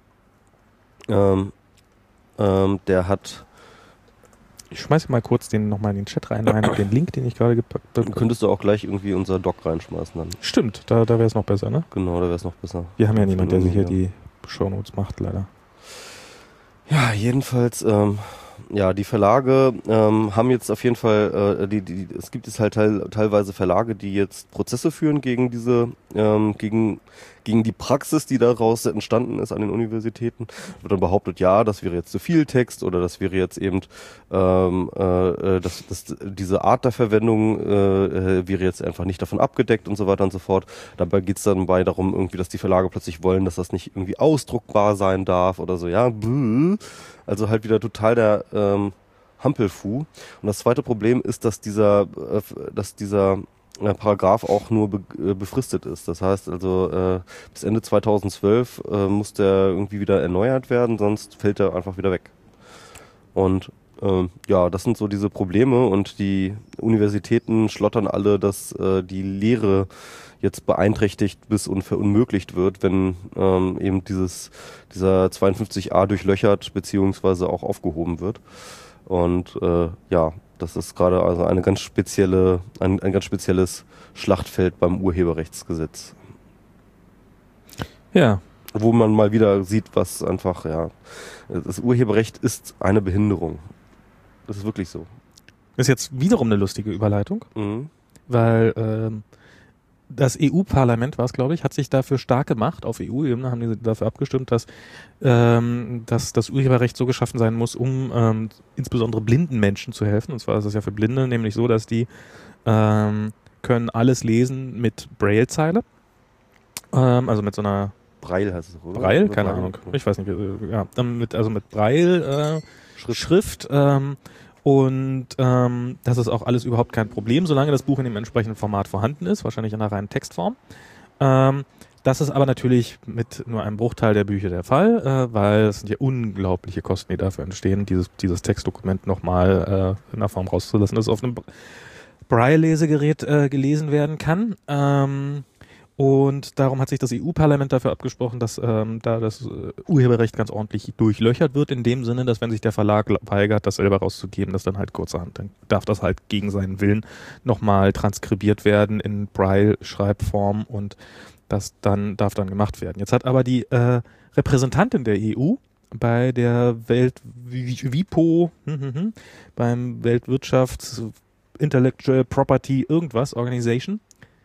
ich schmeiße mal kurz nochmal in den Chat rein, den Link, den ich gerade gepackt habe. Könntest du auch gleich irgendwie unser Doc reinschmeißen dann. Stimmt, da wäre es noch besser, ne? Genau, da wäre es noch besser. Wir haben ja niemanden, der sich hier die Shownotes macht, leider. Ja, jedenfalls, die Verlage haben jetzt auf jeden Fall, es gibt jetzt halt teilweise Verlage, die jetzt Prozesse führen gegen gegen die Praxis, die daraus entstanden ist an den Universitäten. Wird dann behauptet, ja, das wäre jetzt zu viel Text oder das wäre jetzt eben, diese Art der Verwendung wäre jetzt einfach nicht davon abgedeckt und so weiter und so fort. Dabei geht es dann darum, irgendwie, dass die Verlage plötzlich wollen, dass das nicht irgendwie ausdruckbar sein darf oder so, ja. Also halt wieder total der Hampelfuh. Und das zweite Problem ist, dass dieser Paragraph auch nur befristet ist. Das heißt also, bis Ende 2012 muss der irgendwie wieder erneuert werden, sonst fällt er einfach wieder weg. Und das sind so diese Probleme und die Universitäten schlottern alle, dass die Lehre jetzt beeinträchtigt bis verunmöglicht wird, wenn eben dieser 52a durchlöchert beziehungsweise auch aufgehoben wird. Und das ist gerade also ein ganz spezielles Schlachtfeld beim Urheberrechtsgesetz. Ja. Wo man mal wieder sieht, was einfach, das Urheberrecht ist eine Behinderung. Das ist wirklich so. Das ist jetzt wiederum eine lustige Überleitung, weil das EU-Parlament war es, glaube ich, hat sich dafür stark gemacht. Auf EU-Ebene haben die dafür abgestimmt, dass das Urheberrecht so geschaffen sein muss, um insbesondere blinden Menschen zu helfen. Und zwar ist es ja für Blinde nämlich so, dass die können alles lesen mit Braille-Zeile. Also mit so einer Braille heißt es, oder? Braille? Keine Ahnung. Ich weiß nicht. Ja, mit Braille Schrift. Und das ist auch alles überhaupt kein Problem, solange das Buch in dem entsprechenden Format vorhanden ist, wahrscheinlich in einer reinen Textform. Dann Das ist aber natürlich mit nur einem Bruchteil der Bücher der Fall, weil es sind ja unglaubliche Kosten, die dafür entstehen, dieses Textdokument nochmal in der Form rauszulassen, dass es auf einem Braille-Lesegerät gelesen werden kann. Und darum hat sich das EU-Parlament dafür abgesprochen, dass da das Urheberrecht ganz ordentlich durchlöchert wird, in dem Sinne, dass wenn sich der Verlag weigert, das selber rauszugeben, dass dann halt kurzerhand, dann darf das halt gegen seinen Willen nochmal transkribiert werden in Braille-Schreibform und das darf dann gemacht werden. Jetzt hat aber die Repräsentantin der EU bei der WIPO, beim Weltwirtschafts Intellectual Property irgendwas Organization,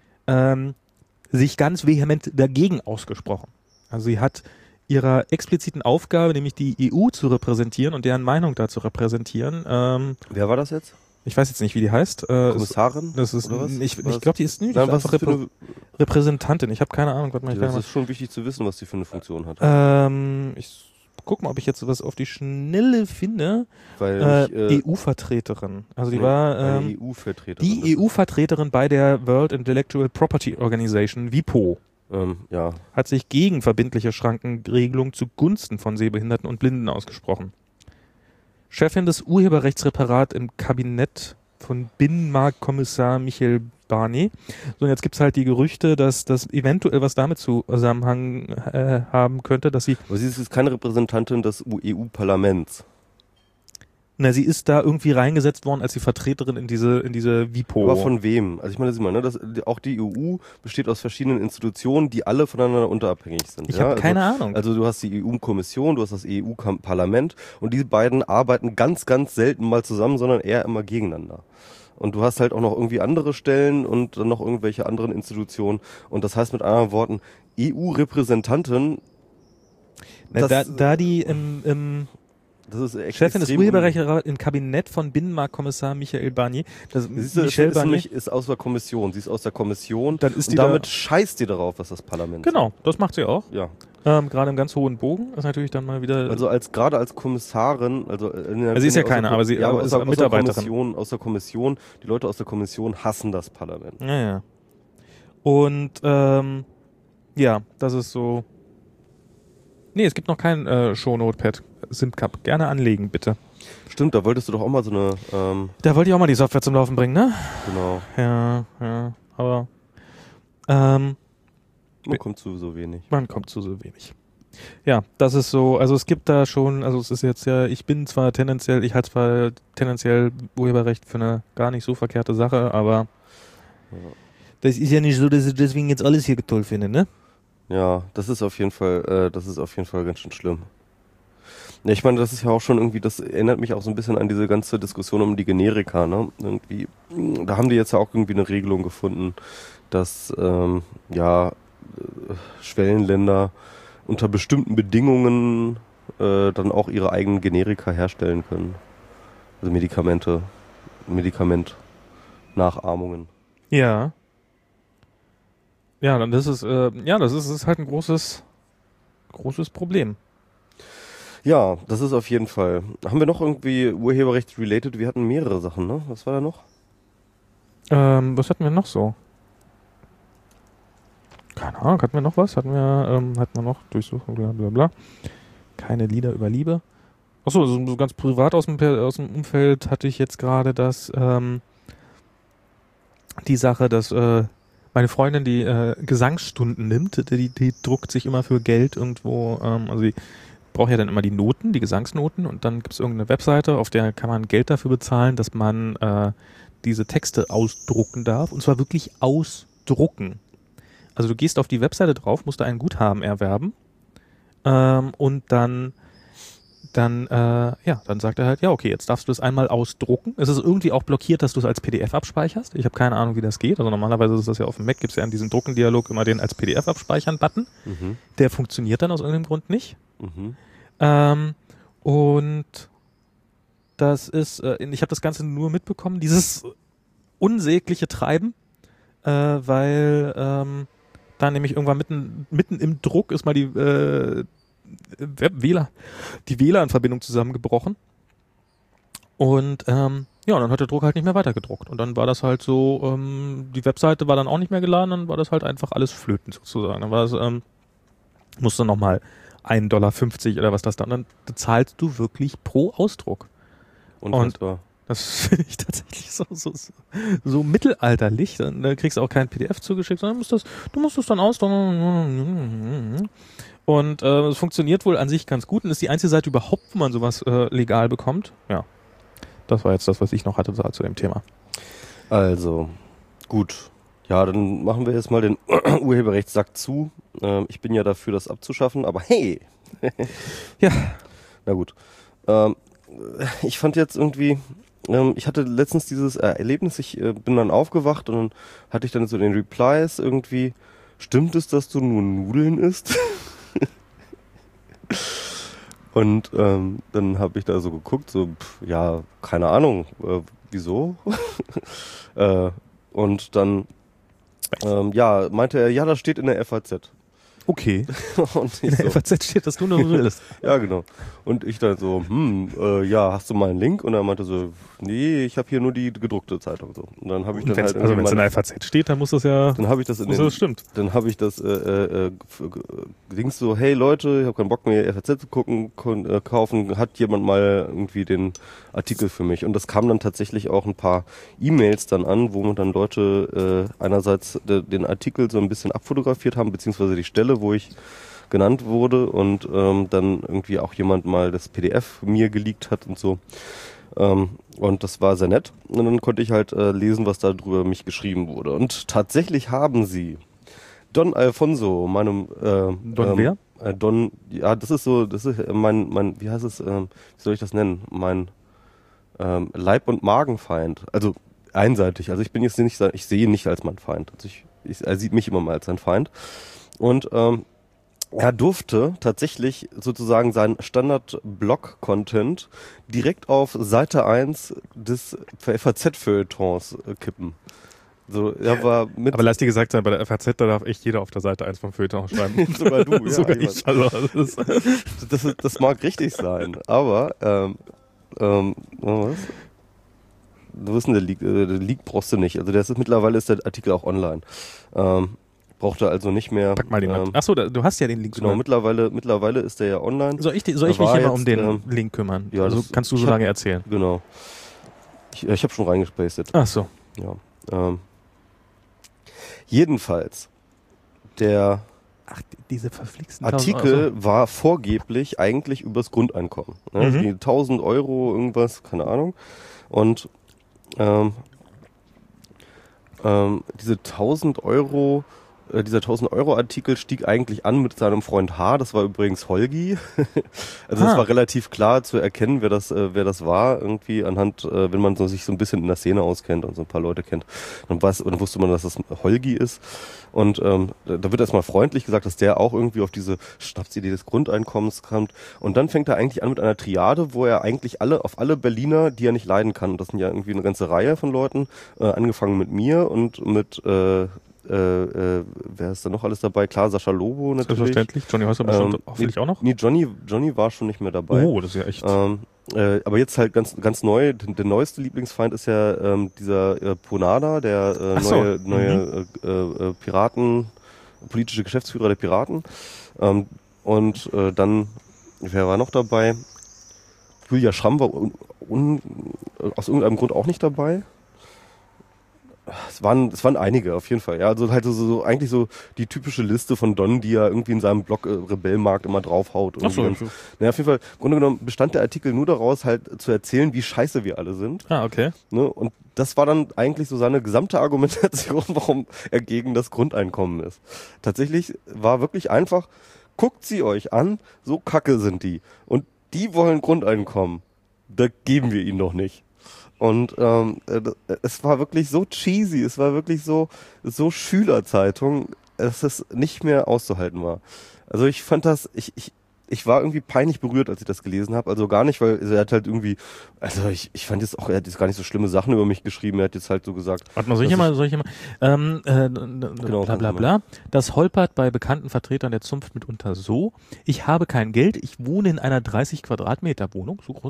sich ganz vehement dagegen ausgesprochen. Also sie hat ihrer expliziten Aufgabe, nämlich die EU zu repräsentieren und deren Meinung dazu repräsentieren. Wer war das jetzt? Ich weiß jetzt nicht, wie die heißt. Kommissarin? Das ist, oder was? ich glaube, die ist nicht was einfach Repräsentantin. Ich habe keine Ahnung. Das ist schon wichtig zu wissen, was die für eine Funktion hat. Ich guck mal, ob ich jetzt was auf die Schnelle finde. Weil EU-Vertreterin. Also die war eine EU-Vertreterin. die EU-Vertreterin bei der World Intellectual Property Organization, WIPO. Ja. Hat sich gegen verbindliche Schrankenregelung zugunsten von Sehbehinderten und Blinden ausgesprochen. Chefin des Urheberrechtsreferats im Kabinett von Binnenmarktkommissar Michel Barnier. So, und jetzt gibt's halt die Gerüchte, dass das eventuell was damit Zusammenhang haben könnte, dass sie... Aber sie ist keine Repräsentantin des EU-Parlaments. Na, sie ist da irgendwie reingesetzt worden als die Vertreterin in diese WIPO. Aber von wem? Also ich meine, auch die EU besteht aus verschiedenen Institutionen, die alle voneinander unterabhängig sind. Ich habe keine Ahnung. Also du hast die EU-Kommission, du hast das EU-Parlament und diese beiden arbeiten ganz, ganz selten mal zusammen, sondern eher immer gegeneinander. Und du hast halt auch noch irgendwie andere Stellen und dann noch irgendwelche anderen Institutionen. Und das heißt mit anderen Worten, EU-Repräsentanten. Da die das ist Chefin des Urheberrechtsrats im Kabinett von Binnenmarktkommissar Michel Barnier. Michel Barnier ist aus der Kommission. Sie ist aus der Kommission. Dann ist und damit scheißt die darauf, was das Parlament Genau, das macht sie auch. Ja. Gerade im ganz hohen Bogen ist natürlich dann mal wieder... Also gerade als Kommissarin, sie ist ja keine, aber sie ist Mitarbeiterin. Aus der Kommission, die Leute aus der Kommission hassen das Parlament. Ja. Und ja, das ist so... Nee, es gibt noch kein Show-Notepad. SimCup. Gerne anlegen, bitte. Stimmt, da wolltest du doch auch mal so eine... Da wollte ich auch mal die Software zum Laufen bringen, ne? Genau. Ja, aber... man kommt zu so wenig. Ja, das ist so, also es gibt da schon, also es ist jetzt ja, ich halte zwar tendenziell Urheberrecht für eine gar nicht so verkehrte Sache, aber das ist ja nicht so, dass ich deswegen jetzt alles hier toll finde, ne? Ja, das ist auf jeden Fall ganz schön schlimm. Ja, ich meine, das ist ja auch schon irgendwie, das erinnert mich auch so ein bisschen an diese ganze Diskussion um die Generika, ne? Irgendwie, da haben die jetzt ja auch irgendwie eine Regelung gefunden, dass, Schwellenländer unter bestimmten Bedingungen dann auch ihre eigenen Generika herstellen können. Also Medikamentnachahmungen. Ja. Ja, dann das ist halt ein großes Problem. Ja, das ist auf jeden Fall. Haben wir noch irgendwie Urheberrecht-related? Wir hatten mehrere Sachen, ne? Was war da noch? Was hatten wir noch so? Keine Ahnung, hatten wir noch was? Hatten wir noch Durchsuchung, bla bla bla. Keine Lieder über Liebe. Achso, so ganz privat aus dem Umfeld hatte ich jetzt gerade die Sache, dass meine Freundin die Gesangsstunden nimmt, die druckt sich immer für Geld irgendwo, also die braucht ja dann immer die Noten, die Gesangsnoten und dann gibt es irgendeine Webseite, auf der kann man Geld dafür bezahlen, dass man diese Texte ausdrucken darf und zwar wirklich ausdrucken. Also du gehst auf die Webseite drauf, musst da ein Guthaben erwerben und dann sagt er halt, ja okay, jetzt darfst du das einmal ausdrucken. Es ist irgendwie auch blockiert, dass du es als PDF abspeicherst. Ich habe keine Ahnung, wie das geht. Also normalerweise ist das ja auf dem Mac, gibt es ja an diesem Druckendialog immer den als PDF abspeichern Button. Mhm. Der funktioniert dann aus irgendeinem Grund nicht. Mhm. Und das ist, ich habe das Ganze nur mitbekommen, dieses unsägliche Treiben, weil da nämlich irgendwann mitten im Druck ist mal die WLAN-Verbindung zusammengebrochen. Und Ja, und dann hat der Drucker halt nicht mehr weitergedruckt. Und dann war das halt so, die Webseite war dann auch nicht mehr geladen, dann war das halt einfach alles flöten sozusagen. Dann war es, musste nochmal $1,50 oder was das dann zahlst du wirklich pro Ausdruck. Und das finde ich tatsächlich so mittelalterlich. Dann kriegst du auch kein PDF zugeschickt, sondern du musst das dann ausdrucken. Und es funktioniert wohl an sich ganz gut und ist die einzige Seite überhaupt, wo man sowas legal bekommt. Ja. Das war jetzt das, was ich noch hatte zu dem Thema. Also, gut. Ja, dann machen wir jetzt mal den Urheberrechtssack zu. Ich bin ja dafür, das abzuschaffen, aber hey! Ja. Na gut. Ich fand jetzt irgendwie, ich hatte letztens dieses Erlebnis, ich bin dann aufgewacht und dann hatte ich dann so den Replies irgendwie, stimmt es, dass du nur Nudeln isst? Und dann habe ich da so geguckt, so, ja, keine Ahnung, wieso? Und dann, meinte er, ja, das steht in der FAZ. Okay. Und in der FAZ steht, dass du nur Nudeln isst. Ja, genau. Und ich dann so, ja, hast du mal einen Link? Und er meinte so, nee, ich habe hier nur die gedruckte Zeitung. So. Und dann habe ich dann halt also wenn es in der FAZ steht, dann muss das ja. Dann habe ich das stimmt. Dann habe ich das Dings so, hey Leute, ich habe keinen Bock mehr FAZ zu kaufen. Hat jemand mal irgendwie den Artikel für mich? Und das kam dann tatsächlich auch ein paar E-Mails dann an, wo man dann Leute einerseits den Artikel so ein bisschen abfotografiert haben, beziehungsweise die Stelle, wo ich genannt wurde und dann irgendwie auch jemand mal das PDF mir geleakt hat und so. Und das war sehr nett. Und dann konnte ich halt lesen, was da drüber mich geschrieben wurde. Und tatsächlich haben sie Don Alfonso, meinem Don wer? Don, ja, das ist mein, wie heißt es, wie soll ich das nennen? Mein Leib- und Magenfeind. Also einseitig. Also ich bin jetzt nicht, ich sehe ihn nicht als mein Feind. Also er sieht mich immer mal als sein Feind. Und er durfte tatsächlich sozusagen seinen Standard-Blog-Content direkt auf Seite 1 des FAZ-Feuilletons kippen. So, er war mit. Aber lass dir gesagt sein, bei der FAZ, da darf echt jeder auf der Seite 1 vom Feuilleton schreiben. Sogar du, ja. Sogar ich. Also, das mag richtig sein, aber was? Du wirst der Leak brauchst du nicht. Also mittlerweile ist der Artikel auch online. Braucht er also nicht mehr. Pack mal den mit. Achso, du hast ja den Link. Genau, mittlerweile ist der ja online. Soll ich mich hier mal um den Link kümmern? Ja, also kannst du so lange erzählen. Genau. Ich habe schon reingespacet. Ach so. Ja. Jedenfalls, der diese verflixten Artikel war vorgeblich eigentlich übers Grundeinkommen. Ne? Die 1.000 Euro irgendwas, keine Ahnung. Und diese 1.000 Euro, dieser 1.000 Euro Artikel stieg eigentlich an mit seinem Freund H. Das war übrigens Holgi. Also es war relativ klar zu erkennen, wer das war, irgendwie anhand, wenn man sich so ein bisschen in der Szene auskennt und so ein paar Leute kennt. Dann wusste man, dass das Holgi ist. Und da wird erstmal freundlich gesagt, dass der auch irgendwie auf diese Schnapsidee des Grundeinkommens kommt. Und dann fängt er eigentlich an mit einer Triade, wo er eigentlich auf alle Berliner, die er nicht leiden kann, und das sind ja irgendwie eine ganze Reihe von Leuten, angefangen mit mir und mit wer ist da noch alles dabei? Klar, Sascha Lobo natürlich. Selbstverständlich. Johnny Häuser bestimmt hoffentlich auch noch. Nee, Johnny war schon nicht mehr dabei. Oh, das ist ja echt. Aber jetzt halt ganz neu, der neueste Lieblingsfeind ist ja dieser Ponada, der neue politische Geschäftsführer der Piraten. Und dann, wer war noch dabei? Julia Schramm war aus irgendeinem Grund auch nicht dabei. Es waren einige, auf jeden Fall. Ja, also halt so eigentlich so die typische Liste von Don, die er irgendwie in seinem Blog Rebellmarkt immer draufhaut. Ach so. Naja, auf jeden Fall, im Grunde genommen bestand der Artikel nur daraus, halt zu erzählen, wie scheiße wir alle sind. Ah, okay. Ne? Und das war dann eigentlich so seine gesamte Argumentation, warum er gegen das Grundeinkommen ist. Tatsächlich war wirklich einfach, guckt sie euch an, so kacke sind die. Und die wollen Grundeinkommen. Da geben wir ihnen doch nicht. Und es war wirklich so cheesy, es war wirklich so Schülerzeitung, dass es nicht mehr auszuhalten war. Also ich fand das, ich war irgendwie peinlich berührt, als ich das gelesen habe. Also gar nicht, weil er hat halt irgendwie, also ich fand jetzt auch, er hat jetzt gar nicht so schlimme Sachen über mich geschrieben. Er hat jetzt halt so gesagt. Warte mal, soll ich mal, genau, bla bla bla. Das holpert bei bekannten Vertretern der Zunft mitunter so: Ich habe kein Geld, ich wohne in einer 30 Quadratmeter Wohnung, so groß ist die.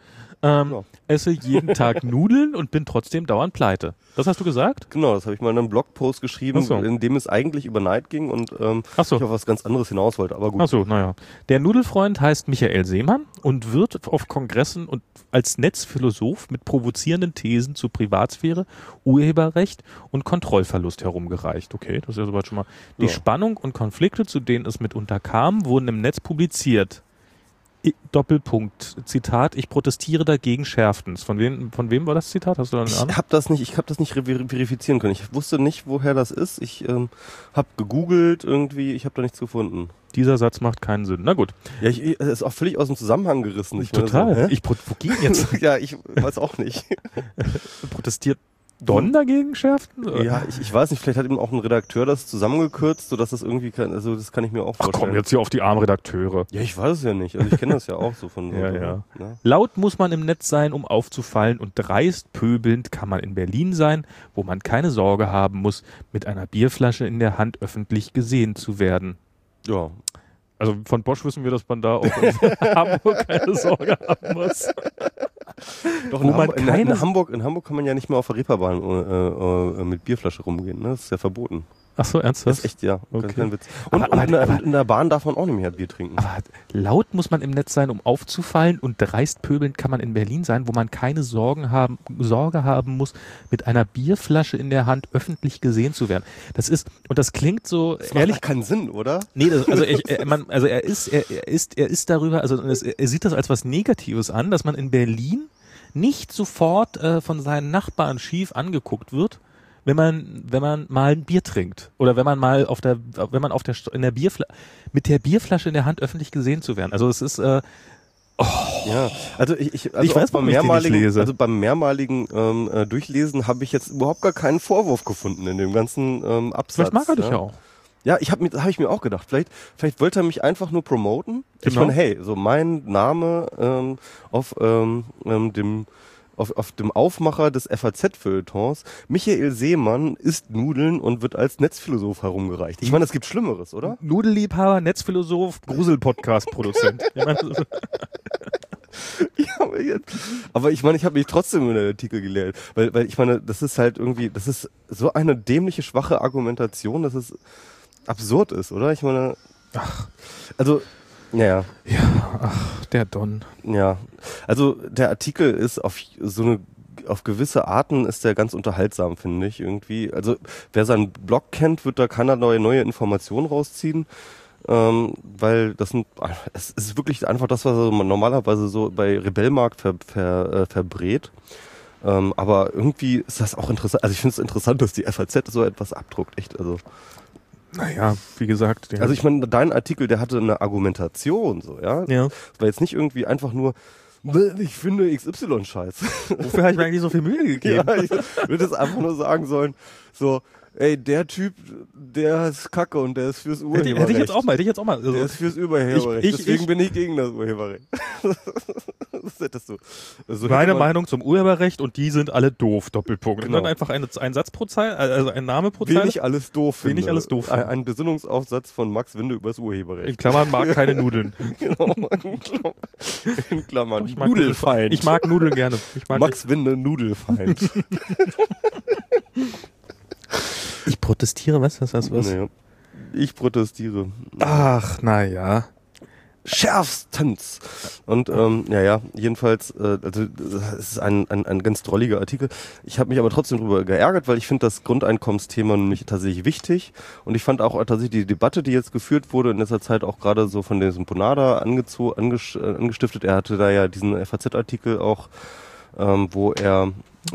esse jeden Tag Nudeln und bin trotzdem dauernd pleite. Das hast du gesagt? Genau, das habe ich mal in einem Blogpost geschrieben, in dem es eigentlich über Neid ging und ich auf was ganz anderes hinaus wollte, aber gut. Ach so, naja. Der Nudelfreund heißt Michael Seemann und wird auf Kongressen und als Netzphilosoph mit provozierenden Thesen zu Privatsphäre, Urheberrecht und Kontrollverlust herumgereicht. Okay, das ist ja soweit schon mal. Die Spannung und Konflikte, zu denen es mitunter kam, wurden im Netz publiziert. Doppelpunkt, Zitat, ich protestiere dagegen schärftens. Von wem war das Zitat? Hast du da eine Ahnung? Ich habe das nicht verifizieren können. Ich wusste nicht, woher das ist. Ich habe gegoogelt irgendwie, ich habe da nichts gefunden. Dieser Satz macht keinen Sinn. Na gut. Ja, es ist auch völlig aus dem Zusammenhang gerissen. Total. Wo ging jetzt? Ja, ich weiß auch nicht. Protestiert Don dagegen schärften? Ja, ich weiß nicht, vielleicht hat eben auch ein Redakteur das zusammengekürzt, sodass das irgendwie also das kann ich mir auch vorstellen. Ach komm, jetzt hier auf die armen Redakteure. Ja, ich weiß es ja nicht. Also ich kenne das ja auch so von so. Ja. Laut muss man im Netz sein, um aufzufallen, und dreist pöbelnd kann man in Berlin sein, wo man keine Sorge haben muss, mit einer Bierflasche in der Hand öffentlich gesehen zu werden. Ja. Also von Bosch wissen wir, dass man da auch in Hamburg keine Sorge haben muss. Doch, in Hamburg kann man ja nicht mehr auf der Reeperbahn mit Bierflasche rumgehen, ne? Das ist ja verboten. Ach so, ernsthaft? Das ist echt, ja. Okay. Kein Witz. Und in der Bahn darf man auch nicht mehr Bier trinken. Aber laut muss man im Netz sein, um aufzufallen, und dreist pöbelnd kann man in Berlin sein, wo man keine Sorge haben muss, mit einer Bierflasche in der Hand öffentlich gesehen zu werden. Das klingt so, das ehrlich. Macht keinen Sinn, oder? Nee, er ist darüber, er sieht das als was Negatives an, dass man in Berlin nicht sofort von seinen Nachbarn schief angeguckt wird, wenn man mal ein Bier trinkt oder wenn man mal mit der Bierflasche in der Hand öffentlich gesehen zu werden. Also es ist Ja, also ich weiß, warum ich die nicht lese. Also beim mehrmaligen Durchlesen habe ich jetzt überhaupt gar keinen Vorwurf gefunden in dem ganzen Absatz. Vielleicht mag er dich ja auch. Ja, habe ich mir auch gedacht. Vielleicht wollte er mich einfach nur promoten. Genau. Ich meine, hey, so mein Name auf dem Aufmacher des FAZ-Feuilletons, Michael Seemann isst Nudeln und wird als Netzphilosoph herumgereicht. Ich meine, es gibt Schlimmeres, oder? Nudelliebhaber, Netzphilosoph, Grusel-Podcast-Produzent. Aber ich meine, ich habe mich trotzdem in den Artikel gelehrt, weil ich meine, das ist halt irgendwie, das ist so eine dämliche, schwache Argumentation, dass es absurd ist, oder? Ich meine, naja. Ja, der Don. Ja, also der Artikel ist auf gewisse Arten ist der ganz unterhaltsam, finde ich, irgendwie. Also wer seinen Blog kennt, wird da keinerlei neue Informationen rausziehen, weil es ist wirklich einfach das, was man normalerweise so bei Rebellmarkt verbrät. Aber irgendwie ist das auch interessant. Also ich finde es interessant, dass die FAZ so etwas abdruckt, echt, also. Naja, wie gesagt. Also ich meine, dein Artikel, der hatte eine Argumentation, so, ja? Ja. Das war jetzt nicht irgendwie einfach nur, ich finde XY scheiße. Wofür habe ich mir eigentlich so viel Mühe gegeben? Ja, ich würde es einfach nur sagen sollen, so, ey, der Typ, der ist kacke und der ist fürs Urheberrecht. Hätte ich jetzt auch mal. Also, der ist fürs Urheberrecht. Deswegen bin ich gegen das Urheberrecht. Das hättest du. Also meine Meinung zum Urheberrecht, und die sind alle doof, Doppelpunkt. Genau. Und dann einfach ein Satz pro Zeile, also ein Name pro Zeile. Wenig alles doof. Ein Besinnungsaufsatz von Max Winde übers Urheberrecht. In Klammern mag keine Nudeln. Genau. In Klammern. Nudelfeind. Ich mag Nudeln gerne. Max Winde, Nudelfeind. Ich protestiere, was? Naja. Ich protestiere. Ach, naja. Schärfstens. Und jedenfalls, also es ist ein ganz drolliger Artikel. Ich habe mich aber trotzdem darüber geärgert, weil ich finde das Grundeinkommensthema nämlich tatsächlich wichtig. Und ich fand auch tatsächlich die Debatte, die jetzt geführt wurde in letzter Zeit, auch gerade so von diesem Bonada angestiftet. Er hatte da ja diesen FAZ-Artikel auch, wo er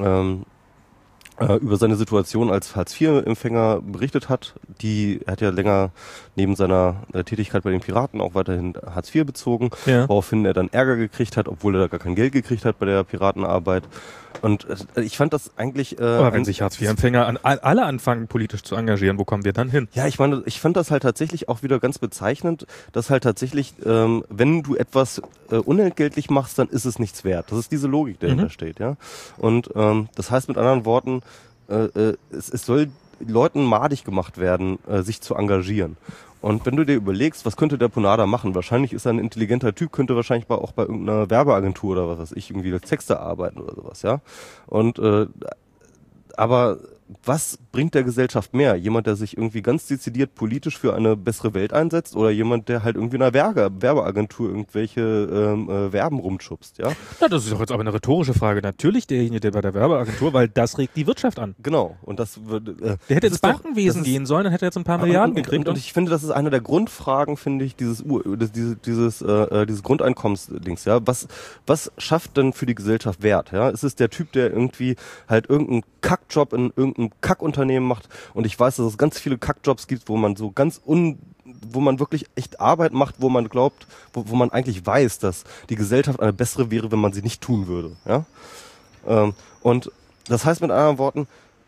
über seine Situation als Hartz-IV-Empfänger berichtet hat. Er hat ja länger neben seiner Tätigkeit bei den Piraten auch weiterhin Hartz IV bezogen, woraufhin er dann Ärger gekriegt hat, obwohl er da gar kein Geld gekriegt hat bei der Piratenarbeit. Und ich fand das eigentlich... Aber wenn sich Hartz-IV-Empfänger alle anfangen, politisch zu engagieren, wo kommen wir dann hin? Ja, ich meine, ich fand das halt tatsächlich auch wieder ganz bezeichnend, dass halt tatsächlich, wenn du etwas unentgeltlich machst, dann ist es nichts wert. Das ist diese Logik, die dahinter steht, ja. Und das heißt mit anderen Worten, es soll Leuten madig gemacht werden, sich zu engagieren. Und wenn du dir überlegst, was könnte der Ponada machen? Wahrscheinlich ist er ein intelligenter Typ, könnte wahrscheinlich auch bei irgendeiner Werbeagentur oder was weiß ich, irgendwie als Texter arbeiten oder sowas, ja. Und aber was bringt der Gesellschaft mehr? Jemand, der sich irgendwie ganz dezidiert politisch für eine bessere Welt einsetzt, oder jemand, der halt irgendwie in einer Werbeagentur irgendwelche Verben rumschubst, ja? Ja, das ist doch jetzt aber eine rhetorische Frage. Natürlich derjenige, der bei der Werbeagentur, weil das regt die Wirtschaft an. Genau. Und das wird, der hätte ins Bankenwesen gehen sollen, dann hätte er jetzt ein paar Milliarden gekriegt. Und ich finde, das ist eine der Grundfragen, finde ich, dieses Grundeinkommensdings, ja. Was schafft denn für die Gesellschaft Wert, ja? Ist es der Typ, der irgendwie halt irgendeinen Kackjob in irgendeinem Kackunternehmen macht, und ich weiß, dass es ganz viele Kackjobs gibt, wo man so wo man wirklich echt Arbeit macht, wo man glaubt, wo man eigentlich weiß, dass die Gesellschaft eine bessere wäre, wenn man sie nicht tun würde, ja. Und das heißt mit anderen Worten,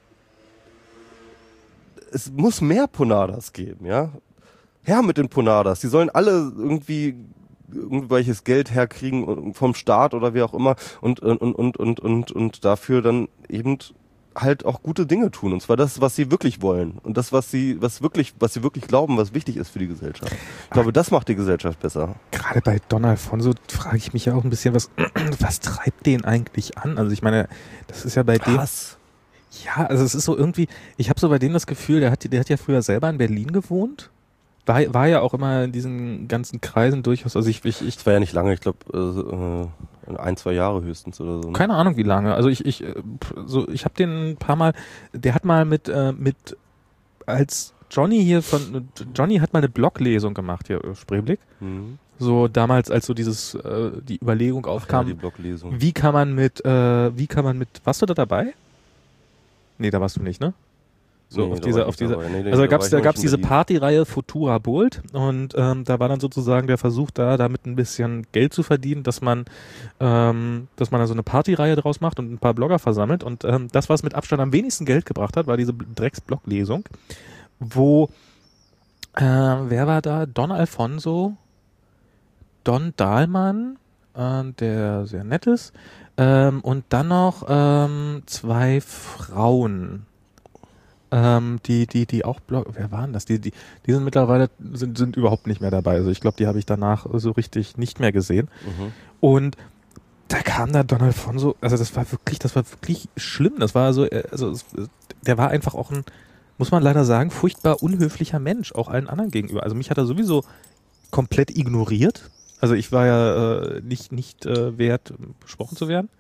es muss mehr Ponadas geben, ja. Her mit den Ponadas, die sollen alle irgendwie irgendwelches Geld herkriegen vom Staat oder wie auch immer und dafür dann eben halt auch gute Dinge tun, und zwar das, was sie wirklich wollen, und das, was sie wirklich glauben, was wichtig ist für die Gesellschaft. Ich glaube, das macht die Gesellschaft besser. Gerade bei Don Alfonso frage ich mich ja auch ein bisschen, was treibt den eigentlich an? Also ich meine, das ist ja bei dem... Was? Ja, also es ist so irgendwie, ich habe so bei dem das Gefühl, der hat ja früher selber in Berlin gewohnt. War ja auch immer in diesen ganzen Kreisen durchaus, also ich das war ja nicht lange, ich glaube 1-2 Jahre höchstens oder so. Ne? Keine Ahnung wie lange, also ich habe den ein paar Mal, der hat mal als Johnny hat mal eine Bloglesung gemacht hier, Spreeblick. Mhm. So damals, als so die Überlegung aufkam, ja, die Bloglesung. wie kann man mit, warst du da dabei? Nee, da warst du nicht, ne? So, nee, also da gab's diese Partyreihe Futura Bold, und da war dann sozusagen der Versuch damit ein bisschen Geld zu verdienen, dass man da so eine Partyreihe draus macht und ein paar Blogger versammelt, und das, was mit Abstand am wenigsten Geld gebracht hat, war diese Drecks-Bloglesung, wo wer war da? Don Alfonso, Don Dahlmann, der sehr nett ist, und dann noch 2 Frauen, die auch wer waren das? Die sind mittlerweile sind überhaupt nicht mehr dabei. Also ich glaube, die habe ich danach so richtig nicht mehr gesehen. Mhm. Und da kam da Don Alfonso, also das war wirklich schlimm. Das war der war einfach auch muss man leider sagen, furchtbar unhöflicher Mensch, auch allen anderen gegenüber. Also mich hat er sowieso komplett ignoriert. Also ich war ja nicht wert, besprochen zu werden.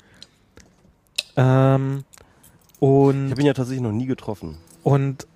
Und ich habe ihn ja tatsächlich noch nie getroffen. Und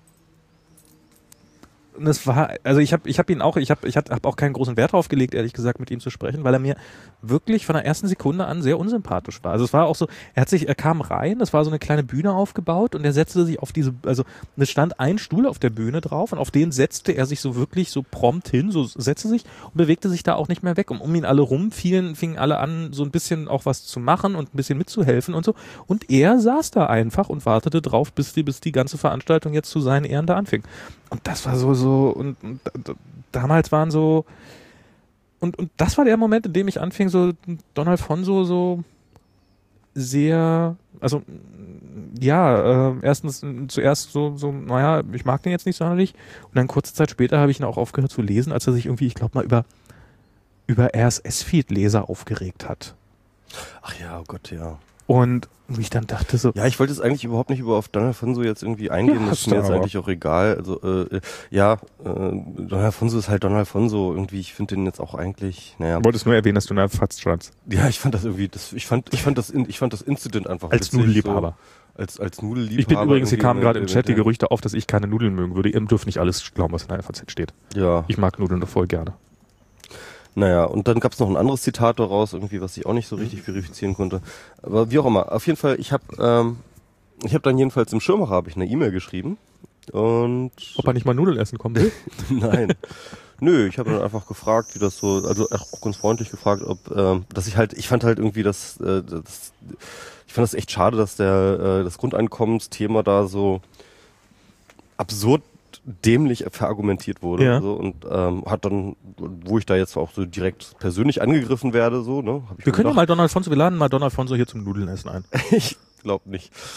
es war, also ich habe auch keinen großen Wert drauf gelegt, ehrlich gesagt, mit ihm zu sprechen, weil er mir wirklich von der ersten Sekunde an sehr unsympathisch war. Also es war auch so, er kam rein, es war so eine kleine Bühne aufgebaut, und er setzte sich auf es stand ein Stuhl auf der Bühne drauf, und auf den setzte er sich so wirklich so prompt hin, so setzte sich und bewegte sich da auch nicht mehr weg. Und um ihn alle rum fingen alle an, so ein bisschen auch was zu machen und ein bisschen mitzuhelfen und so. Und er saß da einfach und wartete drauf, bis die ganze Veranstaltung jetzt zu seinen Ehren da anfing. Und das war und damals waren so, und das war der Moment, in dem ich anfing, so Don Alfonso so sehr, also ja, zuerst so, naja, ich mag den jetzt nicht sonderlich, und dann kurze Zeit später habe ich ihn auch aufgehört zu lesen, als er sich irgendwie, ich glaube mal, über RSS-Feed-Leser aufgeregt hat. Ach ja, oh Gott, ja. Und ich dann dachte so... Ja, ich wollte jetzt eigentlich überhaupt nicht auf Don Alfonso jetzt irgendwie eingehen, das ist mir jetzt eigentlich auch egal. Also, Don Alfonso ist halt Don Alfonso. Irgendwie, ich finde den jetzt auch eigentlich, naja... Du wolltest nur erwähnen, dass du in der FAZ standst. Ja, ich fand das irgendwie, ich fand das Incident einfach... Als Nudelliebhaber. So, als Nudelliebhaber. Ich bin übrigens, hier kamen gerade im Chat die Gerüchte auf, dass ich keine Nudeln mögen würde. Ihr dürft nicht alles glauben, was in der FAZ steht. Ja. Ich mag Nudeln doch voll gerne. Naja, und dann gab's noch ein anderes Zitat daraus, irgendwie, was ich auch nicht so richtig verifizieren konnte. Aber wie auch immer, auf jeden Fall, ich habe dann jedenfalls im Schirmmacher eine E-Mail geschrieben, und... Ob er nicht mal Nudeln essen kommen will? Nein. Nö, ich habe dann einfach gefragt, wie das so, also auch ganz freundlich gefragt, ob, ich fand halt irgendwie ich fand das echt schade, dass das Grundeinkommensthema da so absurd dämlich verargumentiert wurde, ja. So, und hat dann, wo ich da jetzt auch so direkt persönlich angegriffen werde, so, ne, wir können ja mal wir laden mal Don Alfonso hier zum Nudeln essen ein. Ich glaube nicht.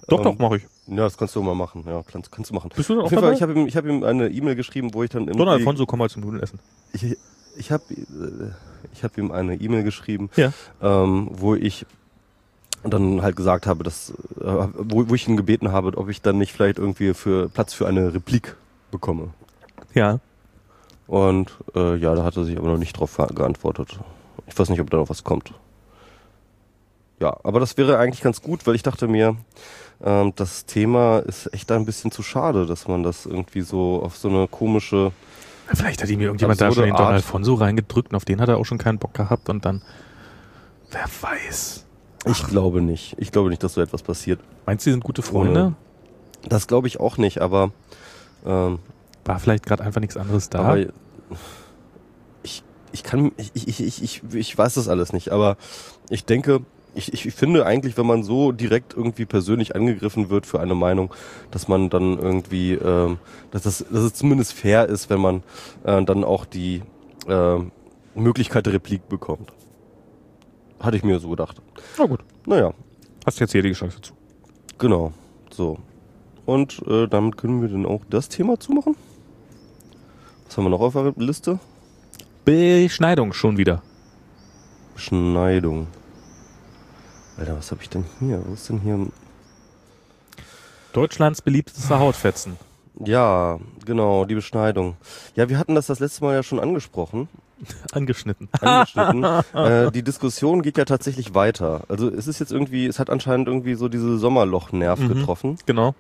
Doch, mache ich. Ja, das kannst du mal machen. Ja, kannst du machen. Bist du denn auch Auf jeden Fall, dabei? ich hab ihm eine E-Mail geschrieben, wo ich dann Don Alfonso, komm mal zum Nudeln-Essen. Ich hab ihm eine E-Mail geschrieben, Ja. wo ich dann halt gesagt habe, dass, wo ich ihn gebeten habe, ob ich dann nicht vielleicht irgendwie Platz für eine Replik bekomme. Ja. Und ja, da hat er sich aber noch nicht drauf geantwortet. Ich weiß nicht, ob da noch was kommt. Ja, aber das wäre eigentlich ganz gut, weil ich dachte mir, das Thema ist echt ein bisschen zu schade, dass man das irgendwie so auf so eine komische... Vielleicht hat ihm irgendjemand da schon den Don Alfonso reingedrückt und auf den hat er auch schon keinen Bock gehabt und dann, wer weiß. Ich glaube nicht. Ich glaube nicht, dass so etwas passiert. Meinst du, die sind gute Freunde? Das glaube ich auch nicht, aber... War vielleicht gerade einfach nichts anderes da? Aber ich weiß das alles nicht, aber ich denke... Ich finde eigentlich, wenn man so direkt irgendwie persönlich angegriffen wird für eine Meinung, dass man dann irgendwie, dass es zumindest fair ist, wenn man dann auch die Möglichkeit der Replik bekommt. Hatte ich mir so gedacht. Na gut. Naja. Hast jetzt hier die Chance dazu. Genau. So. Und damit können wir dann auch das Thema zumachen. Was haben wir noch auf der Liste? Beschneidung schon wieder. Beschneidung. Alter, was habe ich denn hier? Was ist denn hier? Deutschlands beliebteste Hautfetzen. Ja, genau, die Beschneidung. Ja, wir hatten das letzte Mal ja schon angesprochen. Angeschnitten. Die Diskussion geht ja tatsächlich weiter. Also es ist jetzt irgendwie, es hat anscheinend irgendwie so diese Sommerloch-Nerv getroffen. Genau.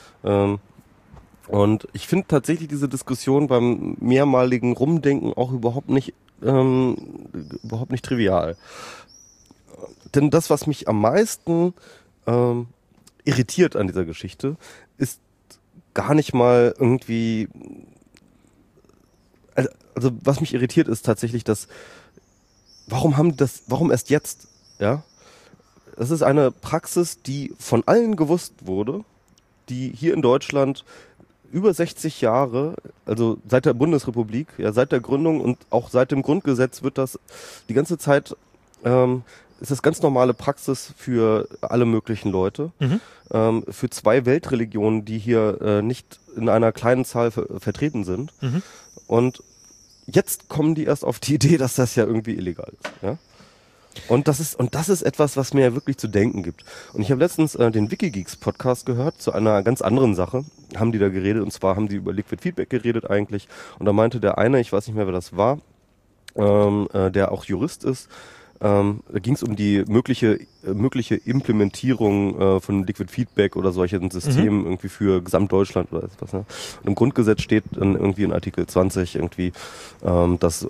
Und ich finde tatsächlich diese Diskussion beim mehrmaligen Rumdenken auch überhaupt nicht trivial. Denn das, was mich am meisten irritiert an dieser Geschichte, ist gar nicht mal irgendwie... Also was mich irritiert, ist tatsächlich, dass... Warum erst jetzt? Ja, das ist eine Praxis, die von allen gewusst wurde, die hier in Deutschland über 60 Jahre, also seit der Bundesrepublik, ja, seit der Gründung und auch seit dem Grundgesetz wird das die ganze Zeit... ist das ganz normale Praxis für alle möglichen Leute, für zwei Weltreligionen, die hier nicht in einer kleinen Zahl vertreten sind. Und jetzt kommen die erst auf die Idee, dass das ja irgendwie illegal ist. Ja? Und das ist etwas, was mir wirklich zu denken gibt. Und ich habe letztens den Wikigeeks Podcast gehört zu einer ganz anderen Sache. Haben die da geredet, und zwar haben die über Liquid Feedback geredet eigentlich. Und da meinte der eine, ich weiß nicht mehr, wer das war, der auch Jurist ist, da ging es um die mögliche Implementierung von Liquid Feedback oder solchen Systemen irgendwie für Gesamtdeutschland oder etwas. Ne? Und im Grundgesetz steht dann irgendwie in Artikel 20 irgendwie, dass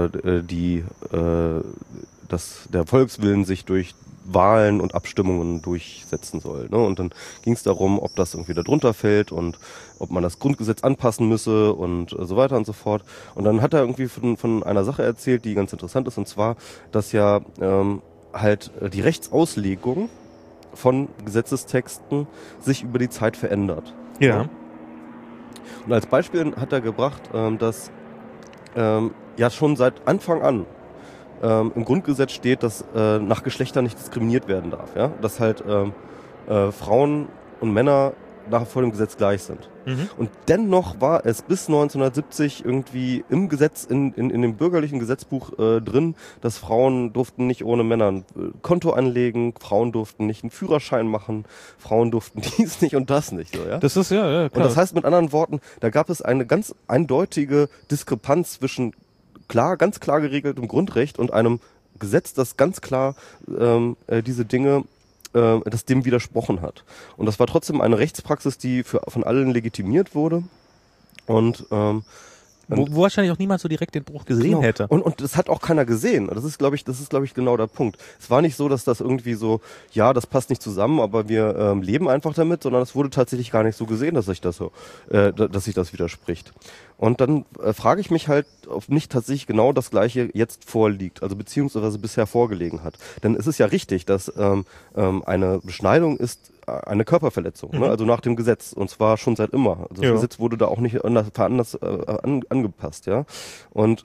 dass der Volkswillen sich durch Wahlen und Abstimmungen durchsetzen soll. Ne? Und dann ging es darum, ob das irgendwie da drunter fällt und ob man das Grundgesetz anpassen müsse und so weiter und so fort. Und dann hat er irgendwie von einer Sache erzählt, die ganz interessant ist, und zwar, dass ja halt die Rechtsauslegung von Gesetzestexten sich über die Zeit verändert. Ja. Und als Beispiel hat er gebracht, dass ja schon seit Anfang an im Grundgesetz steht, dass nach Geschlechtern nicht diskriminiert werden darf. Ja? Dass halt Frauen und Männer vor dem Gesetz gleich sind. Und dennoch war es bis 1970 irgendwie im Gesetz, in dem bürgerlichen Gesetzbuch drin, dass Frauen durften nicht ohne Männer ein Konto anlegen, Frauen durften nicht einen Führerschein machen, Frauen durften dies nicht und das nicht. So, ja? Das ist ja klar. Und das heißt mit anderen Worten, da gab es eine ganz eindeutige Diskrepanz zwischen ganz klar geregeltem Grundrecht und einem Gesetz, das ganz klar diese Dinge, das dem widersprochen hat. Und das war trotzdem eine Rechtspraxis, die von allen legitimiert wurde. Und wo wahrscheinlich auch niemand so direkt den Bruch gesehen hätte. Und das hat auch keiner gesehen. Das ist, glaube ich, genau der Punkt. Es war nicht so, dass das irgendwie so, ja, das passt nicht zusammen, aber wir leben einfach damit, sondern es wurde tatsächlich gar nicht so gesehen, dass sich das widerspricht. Und dann frage ich mich halt, ob nicht tatsächlich genau das Gleiche jetzt vorliegt, also beziehungsweise bisher vorgelegen hat. Denn es ist ja richtig, dass eine Beschneidung ist eine Körperverletzung, ne? Also nach dem Gesetz, und zwar schon seit immer. Also das Gesetz wurde da auch nicht anders angepasst, ja. Und